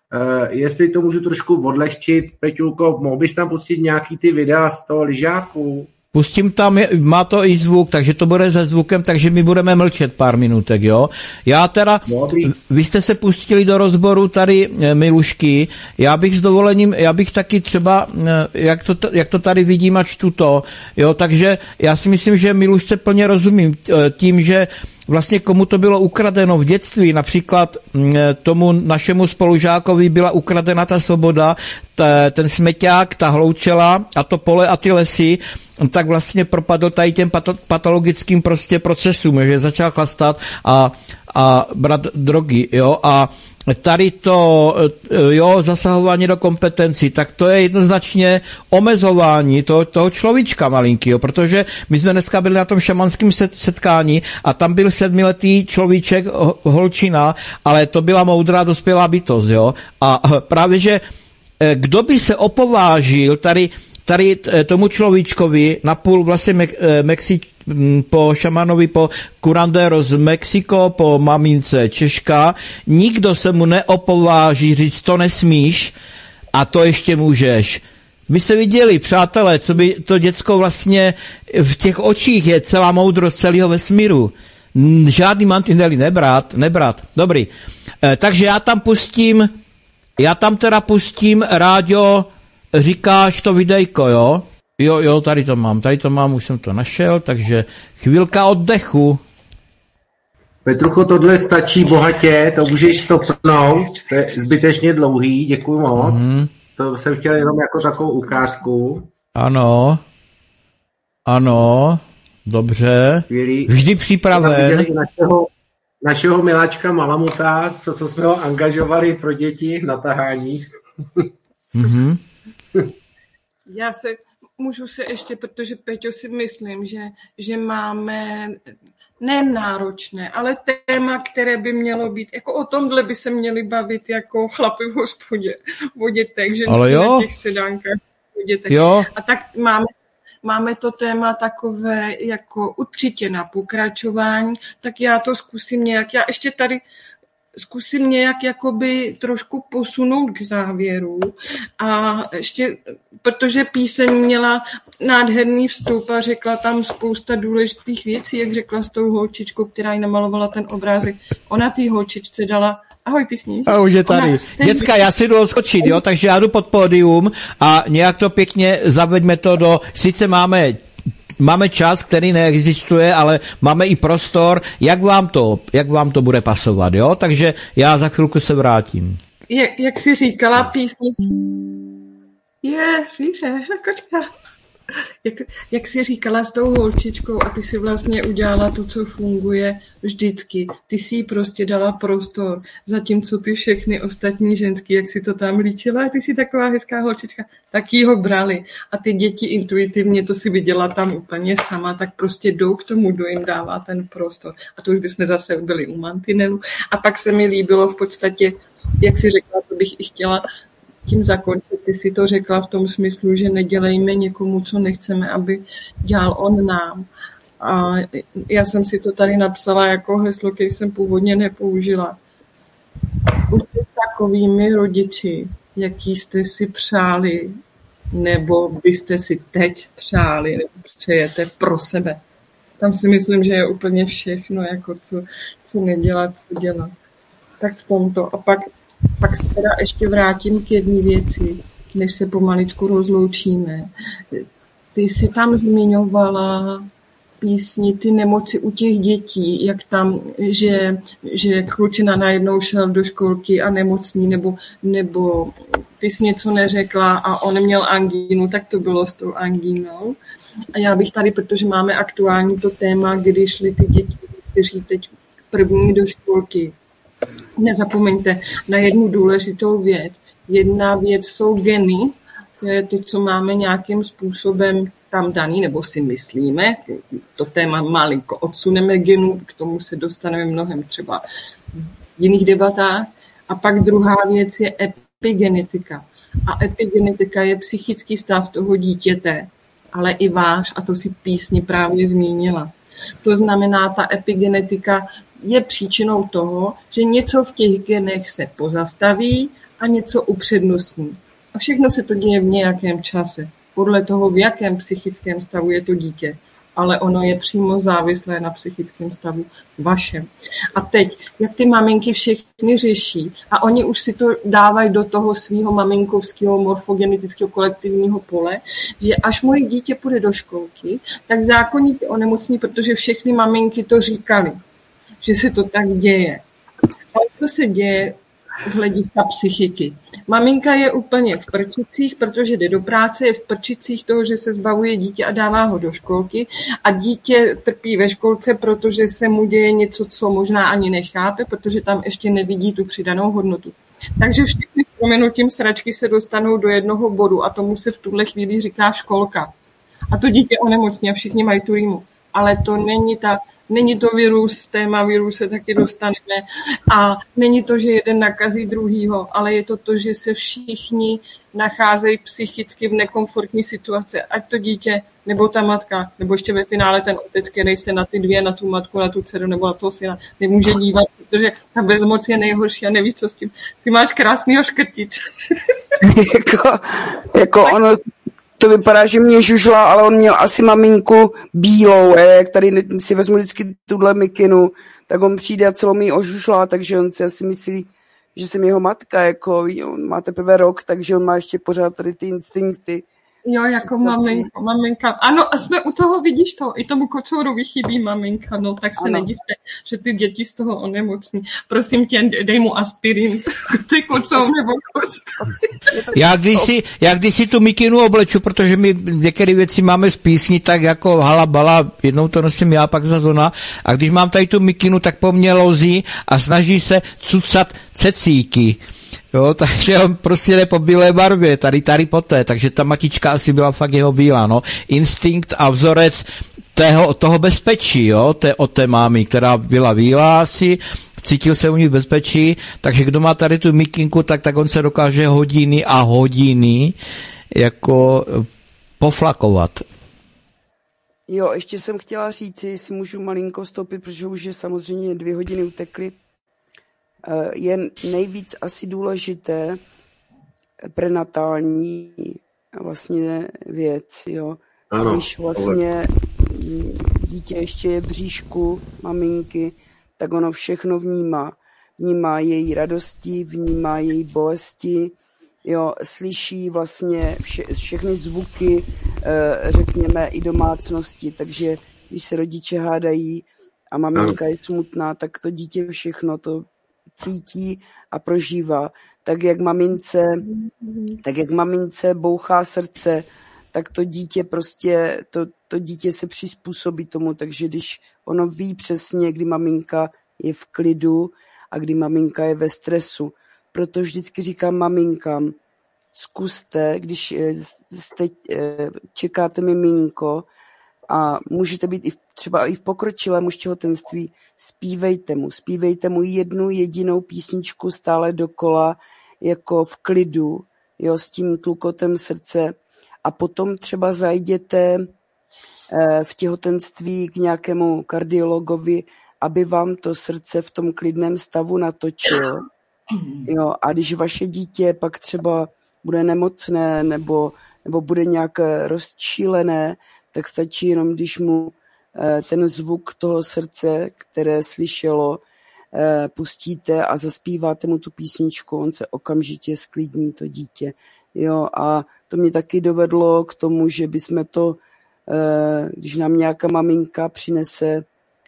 [SPEAKER 3] Jestli to můžu trošku odlehčit, Peťulko, mohl bys tam pustit nějaký ty videa z toho lyžáku?
[SPEAKER 1] Pustím tam, má to i zvuk, takže to bude se zvukem, takže my budeme mlčet pár minutek, jo. Já teda, Dobrý. Vy jste se pustili do rozboru tady Milušky, já bych s dovolením, já bych taky třeba, jak to, jak to tady vidím a čtu to, jo, takže já si myslím, že Milušce plně rozumím tím, že vlastně komu to bylo ukradeno v dětství, například tomu našemu spolužákovi byla ukradena ta svoboda, t, ten smeťák, ta hloučela a to pole a ty lesy, tak vlastně propadl tady těm pato, patologickým prostě procesům, že začal chlastat a, a brát drogy, jo, a tady to, jo, zasahování do kompetencí, tak to je jednoznačně omezování toho, toho človíčka malinkýho, protože my jsme dneska byli na tom šamanském setkání a tam byl sedmiletý človíček, holčina, ale to byla moudrá dospělá bytost, jo, a právě, že kdo by se opovážil tady tady tomu človíčkovi napůl vlastně Me- Mexi- po šamanovi, po curandero z Mexiko, po mamince Češka, nikdo se mu neopováží říct, to nesmíš a to ještě můžeš. Vy jste viděli, přátelé, co by to děcko vlastně v těch očích je celá moudrost celého vesmíru. Žádný mantinely nebrat, nebrat. Dobrý. E, takže já tam pustím, já tam teda pustím, Ráďo, říkáš to videjko, jo? Jo, jo, tady to mám, tady to mám, už jsem to našel, takže chvilka oddechu.
[SPEAKER 3] Petrucho, tohle stačí bohatě, to můžeš stopnout, to je zbytečně dlouhý, děkuju moc. Mm. To jsem chtěl jenom jako takovou ukázku.
[SPEAKER 1] Ano, ano, dobře, Chvíli. Vždy připraven.
[SPEAKER 3] Našeho, našeho miláčka Malamuta, co, co jsme ho angažovali pro děti na tahání.
[SPEAKER 1] Mhm.
[SPEAKER 2] Já se, můžu se ještě, protože Peťo si myslím, že, že máme ne náročné, ale téma, které by mělo být, jako o tomhle by se měli bavit jako chlapy v hospodě, o dětech, ženský na těch sedánkách o dětech.
[SPEAKER 1] Jo.
[SPEAKER 2] A tak máme, máme to téma takové jako určitě na pokračování, tak já to zkusím nějak, já ještě tady zkusím nějak jakoby trošku posunout k závěru a ještě, protože píseň měla nádherný vstup a řekla tam spousta důležitých věcí, jak řekla s tou holčičkou, která jí namalovala ten obrázek. Ona té holčičce dala ahoj písni.
[SPEAKER 1] A už je tady. Ona, ten... Děcka, já si jdu odskočit, jo, takže já jdu pod pódium a nějak to pěkně zaveďme to do, sice máme Máme čas, který neexistuje, ale máme i prostor, jak vám to, jak vám to bude pasovat, jo? Takže já za chvilku se vrátím.
[SPEAKER 2] Jak, jak jsi říkala písni? Je, zvíře, kočka. Jak, jak jsi říkala s tou holčičkou a ty si vlastně udělala to, co funguje vždycky. Ty si jí prostě dala prostor, zatímco ty všechny ostatní ženský, jak si to tam líčila, ty jsi taková hezká holčička, tak jí ho brali. A ty děti intuitivně, to si viděla tam úplně sama, tak prostě jdou k tomu, kdo jim dává ten prostor. A to už bychom zase byli u mantinelu. A pak se mi líbilo v podstatě, jak si řekla, to bych i chtěla tím zakončit. Ty si to řekla v tom smyslu, že nedělejme někomu, co nechceme, aby dělal on nám. A já jsem si to tady napsala jako heslo, který jsem původně nepoužila. Buďte takovými rodiči, jaký jste si přáli, nebo byste si teď přáli, nebo přejete pro sebe. Tam si myslím, že je úplně všechno, jako co, co nedělat, co dělat. Tak v tomto. A pak, pak se teda ještě vrátím k jedné věci, než se pomaličku rozloučíme. Ty jsi tam zmiňovala písni, ty nemoci u těch dětí, jak tam, že, že klučina najednou šel do školky a nemocný, nebo, nebo ty jsi něco neřekla a on měl angínu, tak to bylo s tou angínou. A já bych tady, protože máme aktuální to téma, kdy šly ty děti, kteří teď první do školky. Nezapomeňte na jednu důležitou věc. Jedna věc jsou geny, to je to, co máme nějakým způsobem tam daný, nebo si myslíme, to téma malinko odsuneme genů, k tomu se dostaneme mnohem třeba v jiných debatách. A pak druhá věc je epigenetika. A epigenetika je psychický stav toho dítěte, ale i váš, a to si písni právě zmínila. To znamená, ta epigenetika je příčinou toho, že něco v těch genech se pozastaví a něco upřednostní. A všechno se to děje v nějakém čase, podle toho, v jakém psychickém stavu je to dítě. Ale ono je přímo závislé na psychickém stavu vašem. A teď, jak ty maminky všechny řeší, a oni už si to dávají do toho svého maminkovského morfogenetického kolektivního pole, že až moje dítě půjde do školky, tak zákonitě onemocní, protože všechny maminky to říkali, že se to tak děje. Ale co se děje z hlediska psychiky? Maminka je úplně v prčicích, protože jde do práce, je v prčicích toho, že se zbavuje dítě a dává ho do školky a dítě trpí ve školce, protože se mu děje něco, co možná ani nechápe, protože tam ještě nevidí tu přidanou hodnotu. Takže všechny s prominutím sračky se dostanou do jednoho bodu a tomu se v tuhle chvíli říká školka. A to dítě onemocní a všichni mají tu rýmu. Ale to není ta Není to virus, téma virus se taky dostaneme a není to, že jeden nakazí druhýho, ale je to to, že se všichni nacházejí psychicky v nekomfortní situaci. Ať to dítě, nebo ta matka, nebo ještě ve finále ten otec, který se na ty dvě, na tu matku, na tu dceru nebo na toho syna nemůže dívat, protože ta bezmoc je nejhorší a neví, co s tím. Ty máš krásnýho škrtiče.
[SPEAKER 4] jako, jako ono... To vypadá, že mě žužla, ale on měl asi maminku bílou, jak tady si vezmu vždycky tuhle mikinu, tak on přijde a celou mi ožužla, takže on si asi myslí, že jsem jeho matka, jako on má teprve rok, takže on má ještě pořád tady ty instinkty.
[SPEAKER 2] Jo, jako maminka, maminka. Ano, a jsme u toho, vidíš to, i tomu kocourovi chybí maminka, no tak se ano. Nedivte, že ty děti z toho onemocní. Prosím tě, dej mu aspirin, ty kocour nebo kocour.
[SPEAKER 1] Já když, si, já když si tu mikinu obleču, protože my některé věci máme z písní, tak jako halabala, jednou to nosím já, pak za zona, a když mám tady tu mikinu, tak po mně louzí a snaží se cucat cecíky. Jo, takže on prostě jde po bílé barvě, tady tady poté, takže ta matička asi byla fakt jeho bílá, no. Instinkt a vzorec toho, toho bezpečí, jo, té, od té mámy, která byla bílá asi, cítil se u ní v bezpečí, takže kdo má tady tu mikinku, tak, tak on se dokáže hodiny a hodiny jako poflakovat.
[SPEAKER 4] Jo, ještě jsem chtěla říct, jestli můžu malinko stoupit, protože už je samozřejmě dvě hodiny utekly. Je nejvíc asi důležité prenatální vlastně věc, jo. Ano, když vlastně dítě ještě je v bříšku maminky, tak ono všechno vnímá. Vnímá její radosti, vnímá její bolesti, jo, slyší vlastně vše, všechny zvuky, řekněme, i domácnosti, takže když se rodiče hádají a maminka je smutná, tak to dítě všechno to cítí a prožívá. Tak jak mamince, tak jak mamince bouchá srdce, tak to dítě prostě, to, to dítě se přizpůsobí tomu, takže když ono ví přesně, kdy maminka je v klidu a kdy maminka je ve stresu. Proto vždycky říkám maminkám, zkuste, když jste, čekáte miminko a můžete být i v, třeba i v pokročilém už těhotenství, zpívejte mu, zpívejte mu jednu jedinou písničku stále dokola, jako v klidu, jo, s tím tlukotem srdce a potom třeba zajděte v těhotenství k nějakému kardiologovi, aby vám to srdce v tom klidném stavu natočil. Jo, a když vaše dítě pak třeba bude nemocné nebo, nebo bude nějak rozčílené, tak stačí jenom, když mu ten zvuk toho srdce, které slyšelo, pustíte a zaspíváte mu tu písničku, on se okamžitě sklidní, to dítě. Jo, a to mě taky dovedlo k tomu, že bychom to, když nám nějaká maminka přinese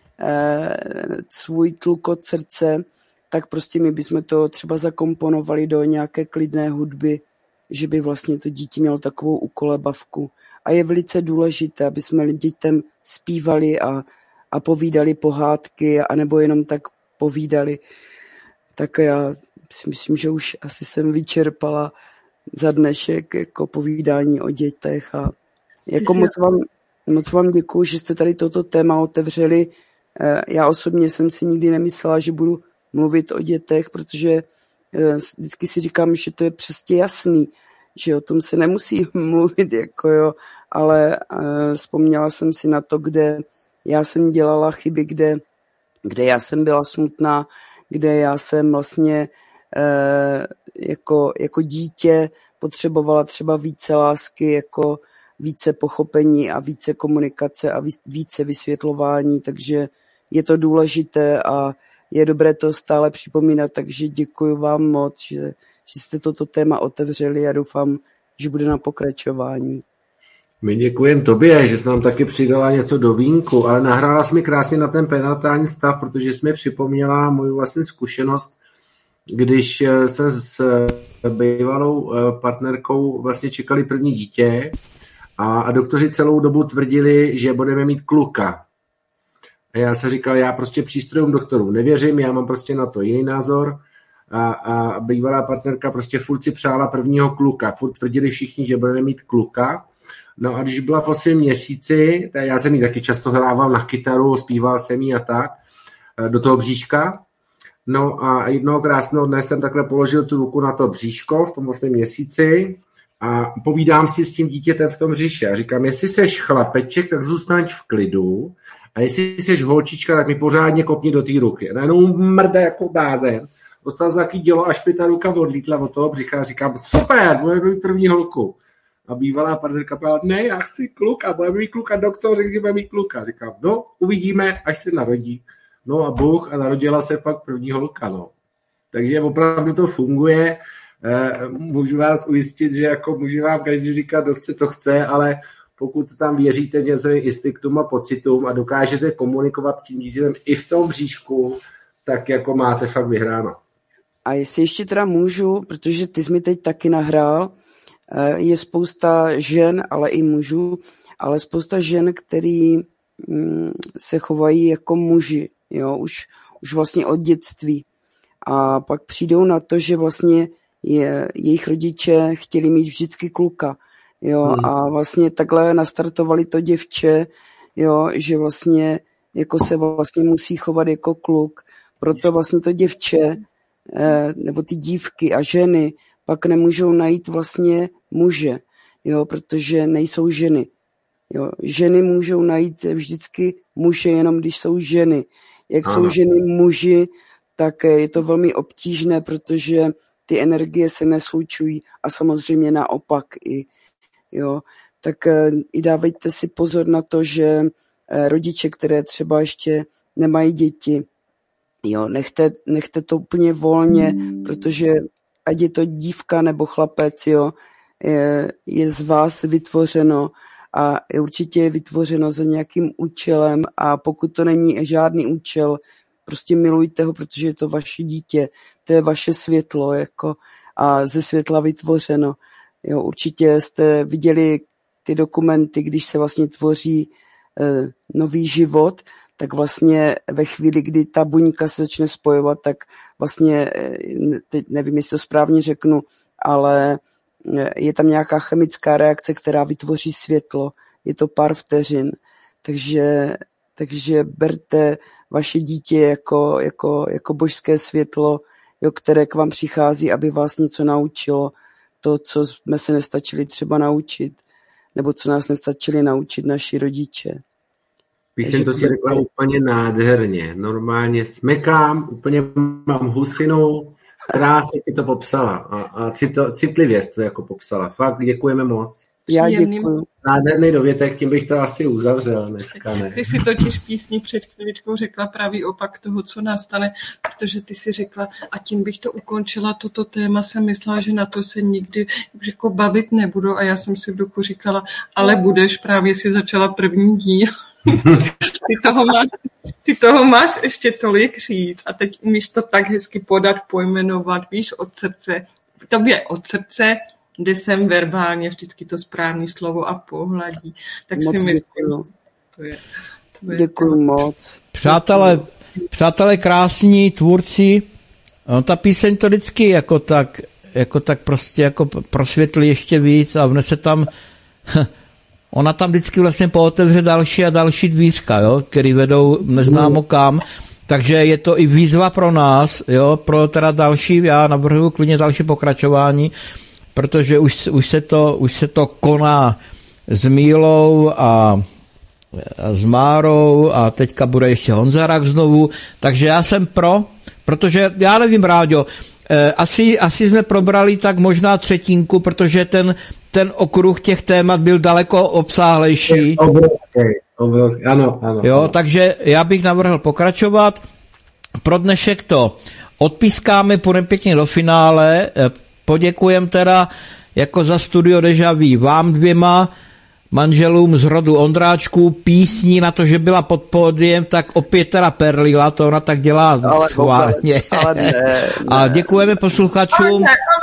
[SPEAKER 4] svůj tlukot srdce, tak prostě my bychom to třeba zakomponovali do nějaké klidné hudby, že by vlastně to dítě mělo takovou ukolebavku. A je velice důležité, aby jsme dětem zpívali a, a povídali pohádky, anebo jenom tak povídali. Tak já si myslím, že už asi jsem vyčerpala za dnešek jako povídání o dětech. A jako moc vám, moc vám děkuju, že jste tady toto téma otevřeli. Já osobně jsem si nikdy nemyslela, že budu mluvit o dětech, protože vždycky si říkám, že to je přesně jasný, že o tom se nemusí mluvit, jako jo, ale uh, vzpomněla jsem si na to, kde já jsem dělala chyby, kde, kde já jsem byla smutná, kde já jsem vlastně uh, jako, jako dítě potřebovala třeba více lásky, jako více pochopení a více komunikace a více vysvětlování, takže je to důležité a je dobré to stále připomínat, takže děkuji vám moc, že, že jste toto téma otevřeli a doufám, že bude na pokračování.
[SPEAKER 3] My děkujeme tobě, že jsi nám taky přidala něco do vínku, ale nahrála jsi mi krásně na ten prenatální stav, protože jsi mi připomněla moju vlastně zkušenost, když se s bývalou partnerkou vlastně čekali první dítě a, a doktoři celou dobu tvrdili, že budeme mít kluka. A já se říkal, já prostě přístrojům doktorů nevěřím, já mám prostě na to jiný názor a, a bývalá partnerka prostě furt si přála prvního kluka, furt tvrdili všichni, že budeme mít kluka. No a když byla v osmém měsíci, tak já jsem jí taky často hrával na kytaru, zpíval jsem jí a tak, do toho bříška. No a jednoho krásného dne jsem takhle položil tu ruku na to bříško v tom osmém měsíci a povídám si s tím dítětem v tom břiše a říkám, jestli seš chlapeček, tak zůstaň v klidu. A jestli jsi holčička, tak mi pořádně kopni do té ruky. Najednou mrde jako blázen. Dostal se taky dělo, až by ta ruka odlítla od toho břicha a říkám, super, budeme mít první holku. A bývalá partnerka povedala, ne, já chci kluka, budeme mít kluka, doktor řekl, že budeme mít kluka. Říkám, no, uvidíme, až se narodí. No a Bůh, a narodila se fakt první holka, no. Takže opravdu to funguje. Můžu vás ujistit, že jako může vám každý říkat, kdo chce, co chce, ale pokud tam věříte nějakým instinktům a pocitům a dokážete komunikovat s tím dítětem i v tom bříšku, tak jako máte fakt vyhráno.
[SPEAKER 4] A jestli ještě teda můžu, protože ty jsi mi teď taky nahrál, je spousta žen, ale i mužů, ale spousta žen, který se chovají jako muži, jo, už, už vlastně od dětství. A pak přijdou na to, že vlastně je, jejich rodiče chtěli mít vždycky kluka. Jo, hmm. A vlastně takhle nastartovali to děvče, jo, že vlastně jako se vlastně musí chovat jako kluk. Proto vlastně to děvče eh, nebo ty dívky a ženy pak nemůžou najít vlastně muže, jo, protože nejsou ženy. Jo. Ženy můžou najít vždycky muže jenom když jsou ženy. Jak ano. Jsou ženy muži, tak je to velmi obtížné, protože ty energie se neslučují a samozřejmě naopak i jo, tak i dávejte si pozor na to, že rodiče, které třeba ještě nemají děti, jo, nechte, nechte to úplně volně, protože ať je to dívka nebo chlapec, jo, je, je z vás vytvořeno a je určitě vytvořeno za nějakým účelem a pokud to není žádný účel, prostě milujte ho, protože je to vaše dítě, to je vaše světlo, jako a ze světla vytvořeno. Jo, určitě jste viděli ty dokumenty, když se vlastně tvoří e, nový život, tak vlastně ve chvíli, kdy ta buňka se začne spojovat, tak vlastně, teď nevím, jestli to správně řeknu, ale je tam nějaká chemická reakce, která vytvoří světlo. Je to pár vteřin. Takže, takže berte vaše dítě jako, jako, jako božské světlo, jo, které k vám přichází, aby vás něco naučilo. to, co jsme se nestačili třeba naučit, nebo co nás nestačili naučit naši rodiče.
[SPEAKER 3] Píseň to si řekla úplně nádherně. Normálně smekám, úplně mám husinu, krásně si to popsala a, a cito, citlivě jsi to jako popsala. Fakt děkujeme moc.
[SPEAKER 4] Já děkuju.
[SPEAKER 3] Nádherný dovětek, tím bych to asi uzavřel dneska, ne?
[SPEAKER 2] Ty si totiž písni před chvíličkou řekla pravý opak toho, co nastane, protože ty si řekla, a tím bych to ukončila, toto téma jsem myslela, že na to se nikdy jako bavit nebudu a já jsem si v duchu říkala, ale budeš, právě si začala první díl. Ty toho, máš, ty toho máš ještě tolik říct a teď umíš to tak hezky podat, pojmenovat, víš, od srdce. Tobě od srdce, kde jsem verbálně vždycky to správné slovo a pohladí. Tak moc si myslím, to je, to je
[SPEAKER 4] děkuju moc.
[SPEAKER 1] Přátelé, přátelé krásní tvůrci, no, ta píseň to vždycky jako tak, jako tak prostě jako prosvětlí ještě víc a vnese tam, ona tam vždycky vlastně pootevře další a další dvířka, jo, který vedou neznámo kam. Takže je to i výzva pro nás, jo, pro teda další, já navrhuji klidně další pokračování, protože už, už, se, to, už se to koná s Mílou a, a s Márou a teďka bude ještě Honzarák znovu, takže já jsem pro, protože já nevím, Ráďo, eh, asi, asi jsme probrali tak možná třetinku, protože ten, ten okruh těch témat byl daleko obsáhlejší.
[SPEAKER 3] Obrovský, obrovský, ano, ano.
[SPEAKER 1] Jo,
[SPEAKER 3] ano.
[SPEAKER 1] takže já bych navrhl pokračovat. Pro dnešek to odpískáme, půjdeme pěkně do finále. Poděkujem teda jako za studio Deja Vu vám dvěma, manželům z rodu Ondráčků, písní na to, že byla pod pódiem, tak opět teda perlila, to ona tak dělá schválně. A děkujeme posluchačům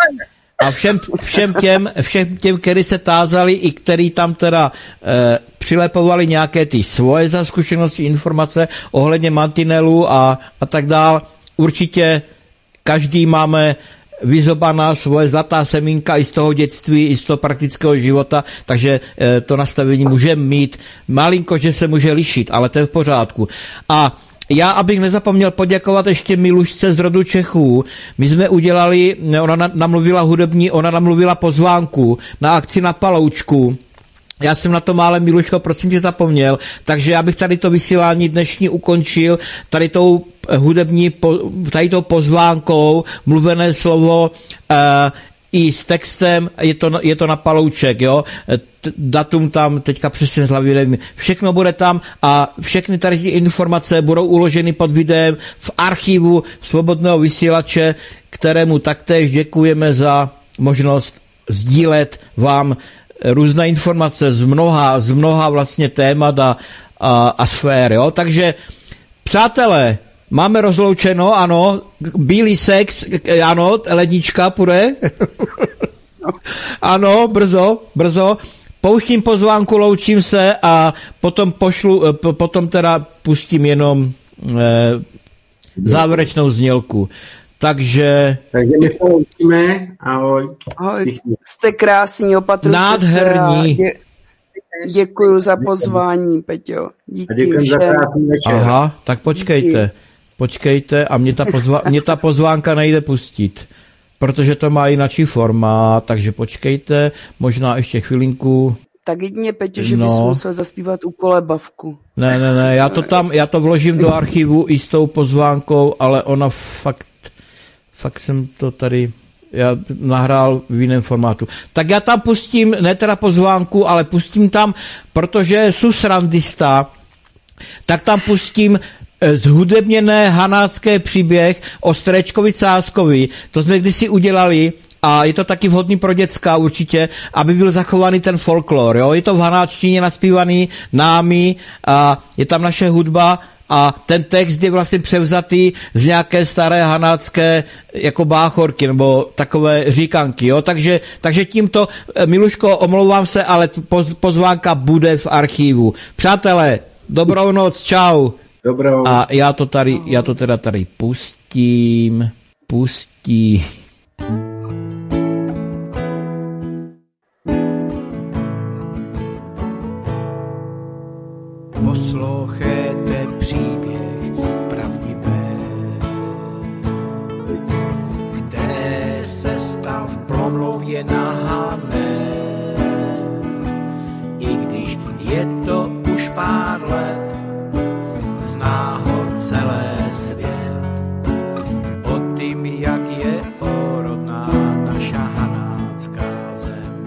[SPEAKER 1] a všem, všem těm, všem těm, kteří se tázali i který tam teda eh, přilepovali nějaké ty svoje za zkušenosti, informace ohledně mantinelů a, a tak dál. Určitě každý máme vyzobaná svoje zlatá semínka i z toho dětství, i z toho praktického života, takže e, to nastavení můžeme mít. Malinko, že se může lišit, ale to je v pořádku. A já, abych nezapomněl poděkovat ještě Milušce z rodu Čechů. My jsme udělali, ona namluvila hudební, ona namluvila pozvánku na akci na Paloučku. Já jsem na to málem, Miluško, prosím tě, zapomněl, takže já bych tady to vysílání dnešní ukončil, tady tou hudební, tady tou pozvánkou, mluvené slovo uh, i s textem, je to, je to na Palouček, jo, datum tam teďka přesně z hlavy nevím, všechno bude tam a všechny tady ty informace budou uloženy pod videem v archivu Svobodného vysílače, kterému taktéž děkujeme za možnost sdílet vám různé informace z mnoha, z mnoha vlastně témat a, a, a sfér, jo. Takže, přátelé, máme rozloučeno, ano, bílý sex, ano, lednička půjde. Ano, brzo, brzo. Pouštím pozvánku, loučím se a potom pošlu, potom teda pustím jenom eh, závěrečnou znělku. Takže...
[SPEAKER 3] Takže my se loučíme. Ahoj.
[SPEAKER 4] Ahoj. Jste krásní, opatrujte
[SPEAKER 1] nádherní.
[SPEAKER 4] se. Dě, děkuju za pozvání, Peťo. Díky
[SPEAKER 3] a děkuji za krásný večer.
[SPEAKER 1] Aha, tak počkejte. Díky. Počkejte a mě ta, pozva, mě ta pozvánka nejde pustit, protože to má jináčí formát, takže počkejte, možná ještě chvilinku.
[SPEAKER 4] Tak jedině, Peťo, že
[SPEAKER 1] no.
[SPEAKER 4] bys musel zaspívat u Kolebavku.
[SPEAKER 1] Ne, ne, ne, já to tam, já to vložím do archivu i s tou pozvánkou, ale ona fakt, fakt jsem to tady, já nahrál v jiném formátu. Tak já tam pustím, ne teda pozvánku, ale pustím tam, protože jsou srandista, tak tam pustím zhudebněné hanácké příběh o Strečkovi Cáskovi. To jsme kdysi udělali a je to taky vhodný pro děcka určitě, aby byl zachovaný ten folklor. Jo? Je to v hanáčtině naspívaný námi a je tam naše hudba a ten text je vlastně převzatý z nějaké staré hanácké jako báchorky nebo takové říkanky. Jo? Takže, takže tímto, Miluško, omlouvám se, ale pozvánka bude v archivu. Přátelé, dobrou noc, čau.
[SPEAKER 3] Dobrou.
[SPEAKER 1] A já to tady, já to teda tady pustím, pustím.
[SPEAKER 5] Poslouchejte příběh pravdivé, které se stal v Plomlově na svět. O tým, jak je orodná naša hanácká zem.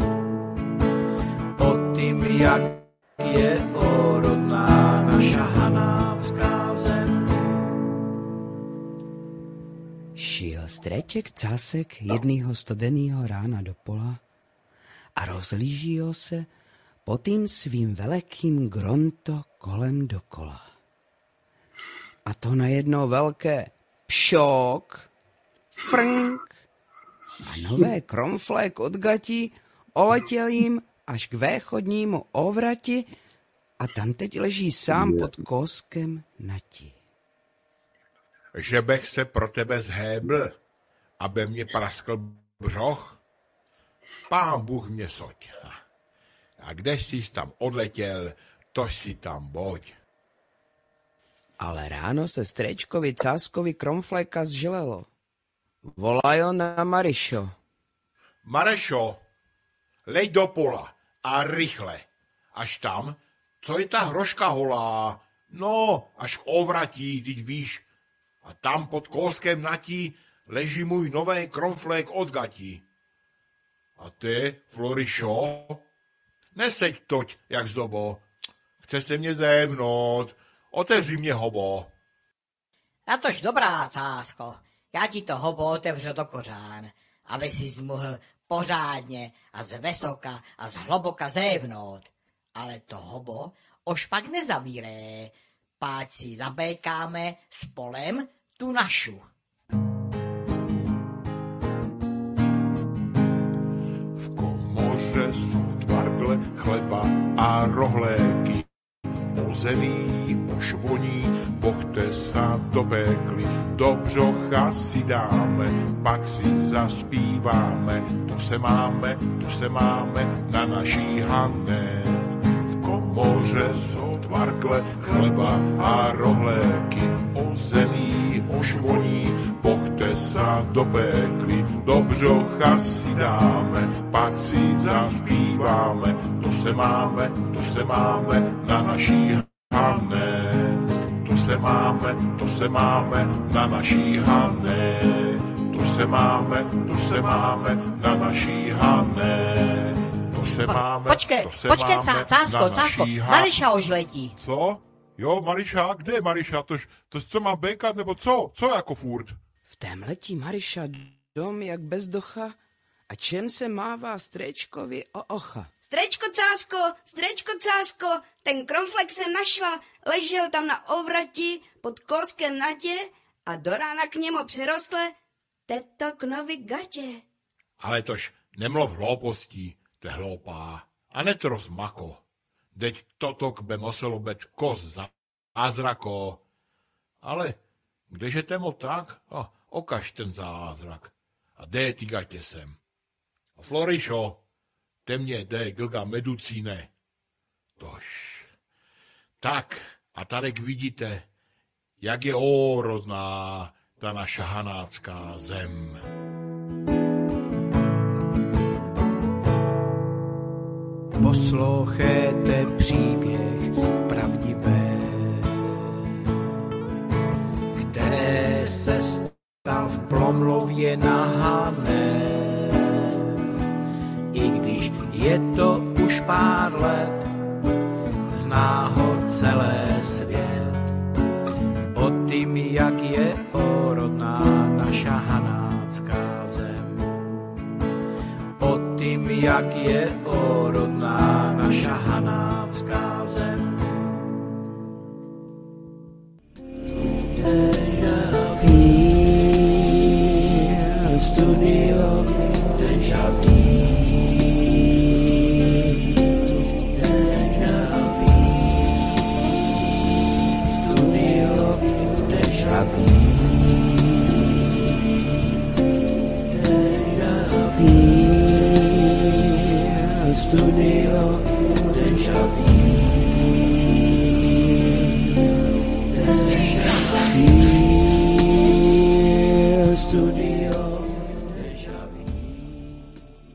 [SPEAKER 5] O tým, jak je orodná naša hanácká zem.
[SPEAKER 4] Šel streček Cásek jednýho studenýho rána do pola a rozlížího se po tým svým velkým gronto kolem dokola. A to najednou velké pšok, frnk a nové kromflék od gatí oletěl jim až k véchodnímu ovrati a tam teď leží sám pod kouskem nati.
[SPEAKER 6] Že bych se pro tebe zhébl, aby mě praskl břoch? Pán Bůh mě soť. A kde jsi tam odletěl, to si tam boď.
[SPEAKER 4] Ale ráno se strečkovi Cáskovi kromfléka zželelo. Volajo na Marišo.
[SPEAKER 6] Marešo, lej do pola a rychle. Až tam, co je ta hroška holá, no, až k ovratí, teď víš. A tam pod kouskem natí leží můj nový kromflék od gatí. A ty, Florišo, neseď toť, jak zdobo. Chce se mě zévnout, otevři mě hobo.
[SPEAKER 7] Na tož dobrá, Cásko, já ti to hobo otevřu do kořán, aby si mohl pořádně a z vysoka a z hloboka zévnout. Ale to hobo už pak nezavíré, páč si zabékáme s polem tu našu.
[SPEAKER 6] V komoře jsou tvargle chleba a rohléky. O zemí už voní, bochte sa dopekli. Do břocha si dáme, pak si zaspíváme. Tu se máme, tu se máme na naší Hané. V komoře jsou tvargle chleba a rohléky. O zemí už voní, bochte sa dopekli. Do břocha si dáme, pak si zaspíváme. Tu se máme, tu se máme na naší Hané. Tu se máme, tu se máme na naší Hané. Tu se máme, tu se máme na naší Hané. Tu se máme,
[SPEAKER 7] Počkej,
[SPEAKER 6] to se
[SPEAKER 7] počkej,
[SPEAKER 6] máme
[SPEAKER 7] Cásko,
[SPEAKER 6] na
[SPEAKER 7] Cásko,
[SPEAKER 6] naší Hané.
[SPEAKER 7] Mariša už letí.
[SPEAKER 6] Co? Jo, Mariša, kde je Mariša? Tož, to co má békat, nebo co? Co jako furt?
[SPEAKER 4] V tém letí Mariša dom jak bezdocha a čem se mává strečkovi o ocha.
[SPEAKER 8] Strečko Cásko, strečko Cásko, ten kromflek jsem našla, ležel tam na ovrati pod kouskem natě a do rána k němu přerostle teto knovi gatě.
[SPEAKER 6] Ale tož nemlov hloupostí, to je hloupá. A netros mako. Deď totok by muselo být kos zázrako. Ale kdeže temo tak, a okaž ten zázrak. A kde je ty gatě sem? A Florišo, te mě jde glga meducíne. Tož. Tak, a tady vidíte, jak je órodná ta naša hanácká zem.
[SPEAKER 5] Poslouchejte příběh pravdivé, které se stal v Plomlově na Hané. I když je to už pár let, zná ho celé svět. O tým, jak je orodná naša hanácká zem. O tým, jak je orodná naša hanácká zem. Studio Deja Vu. Studio Deja Vu. Studio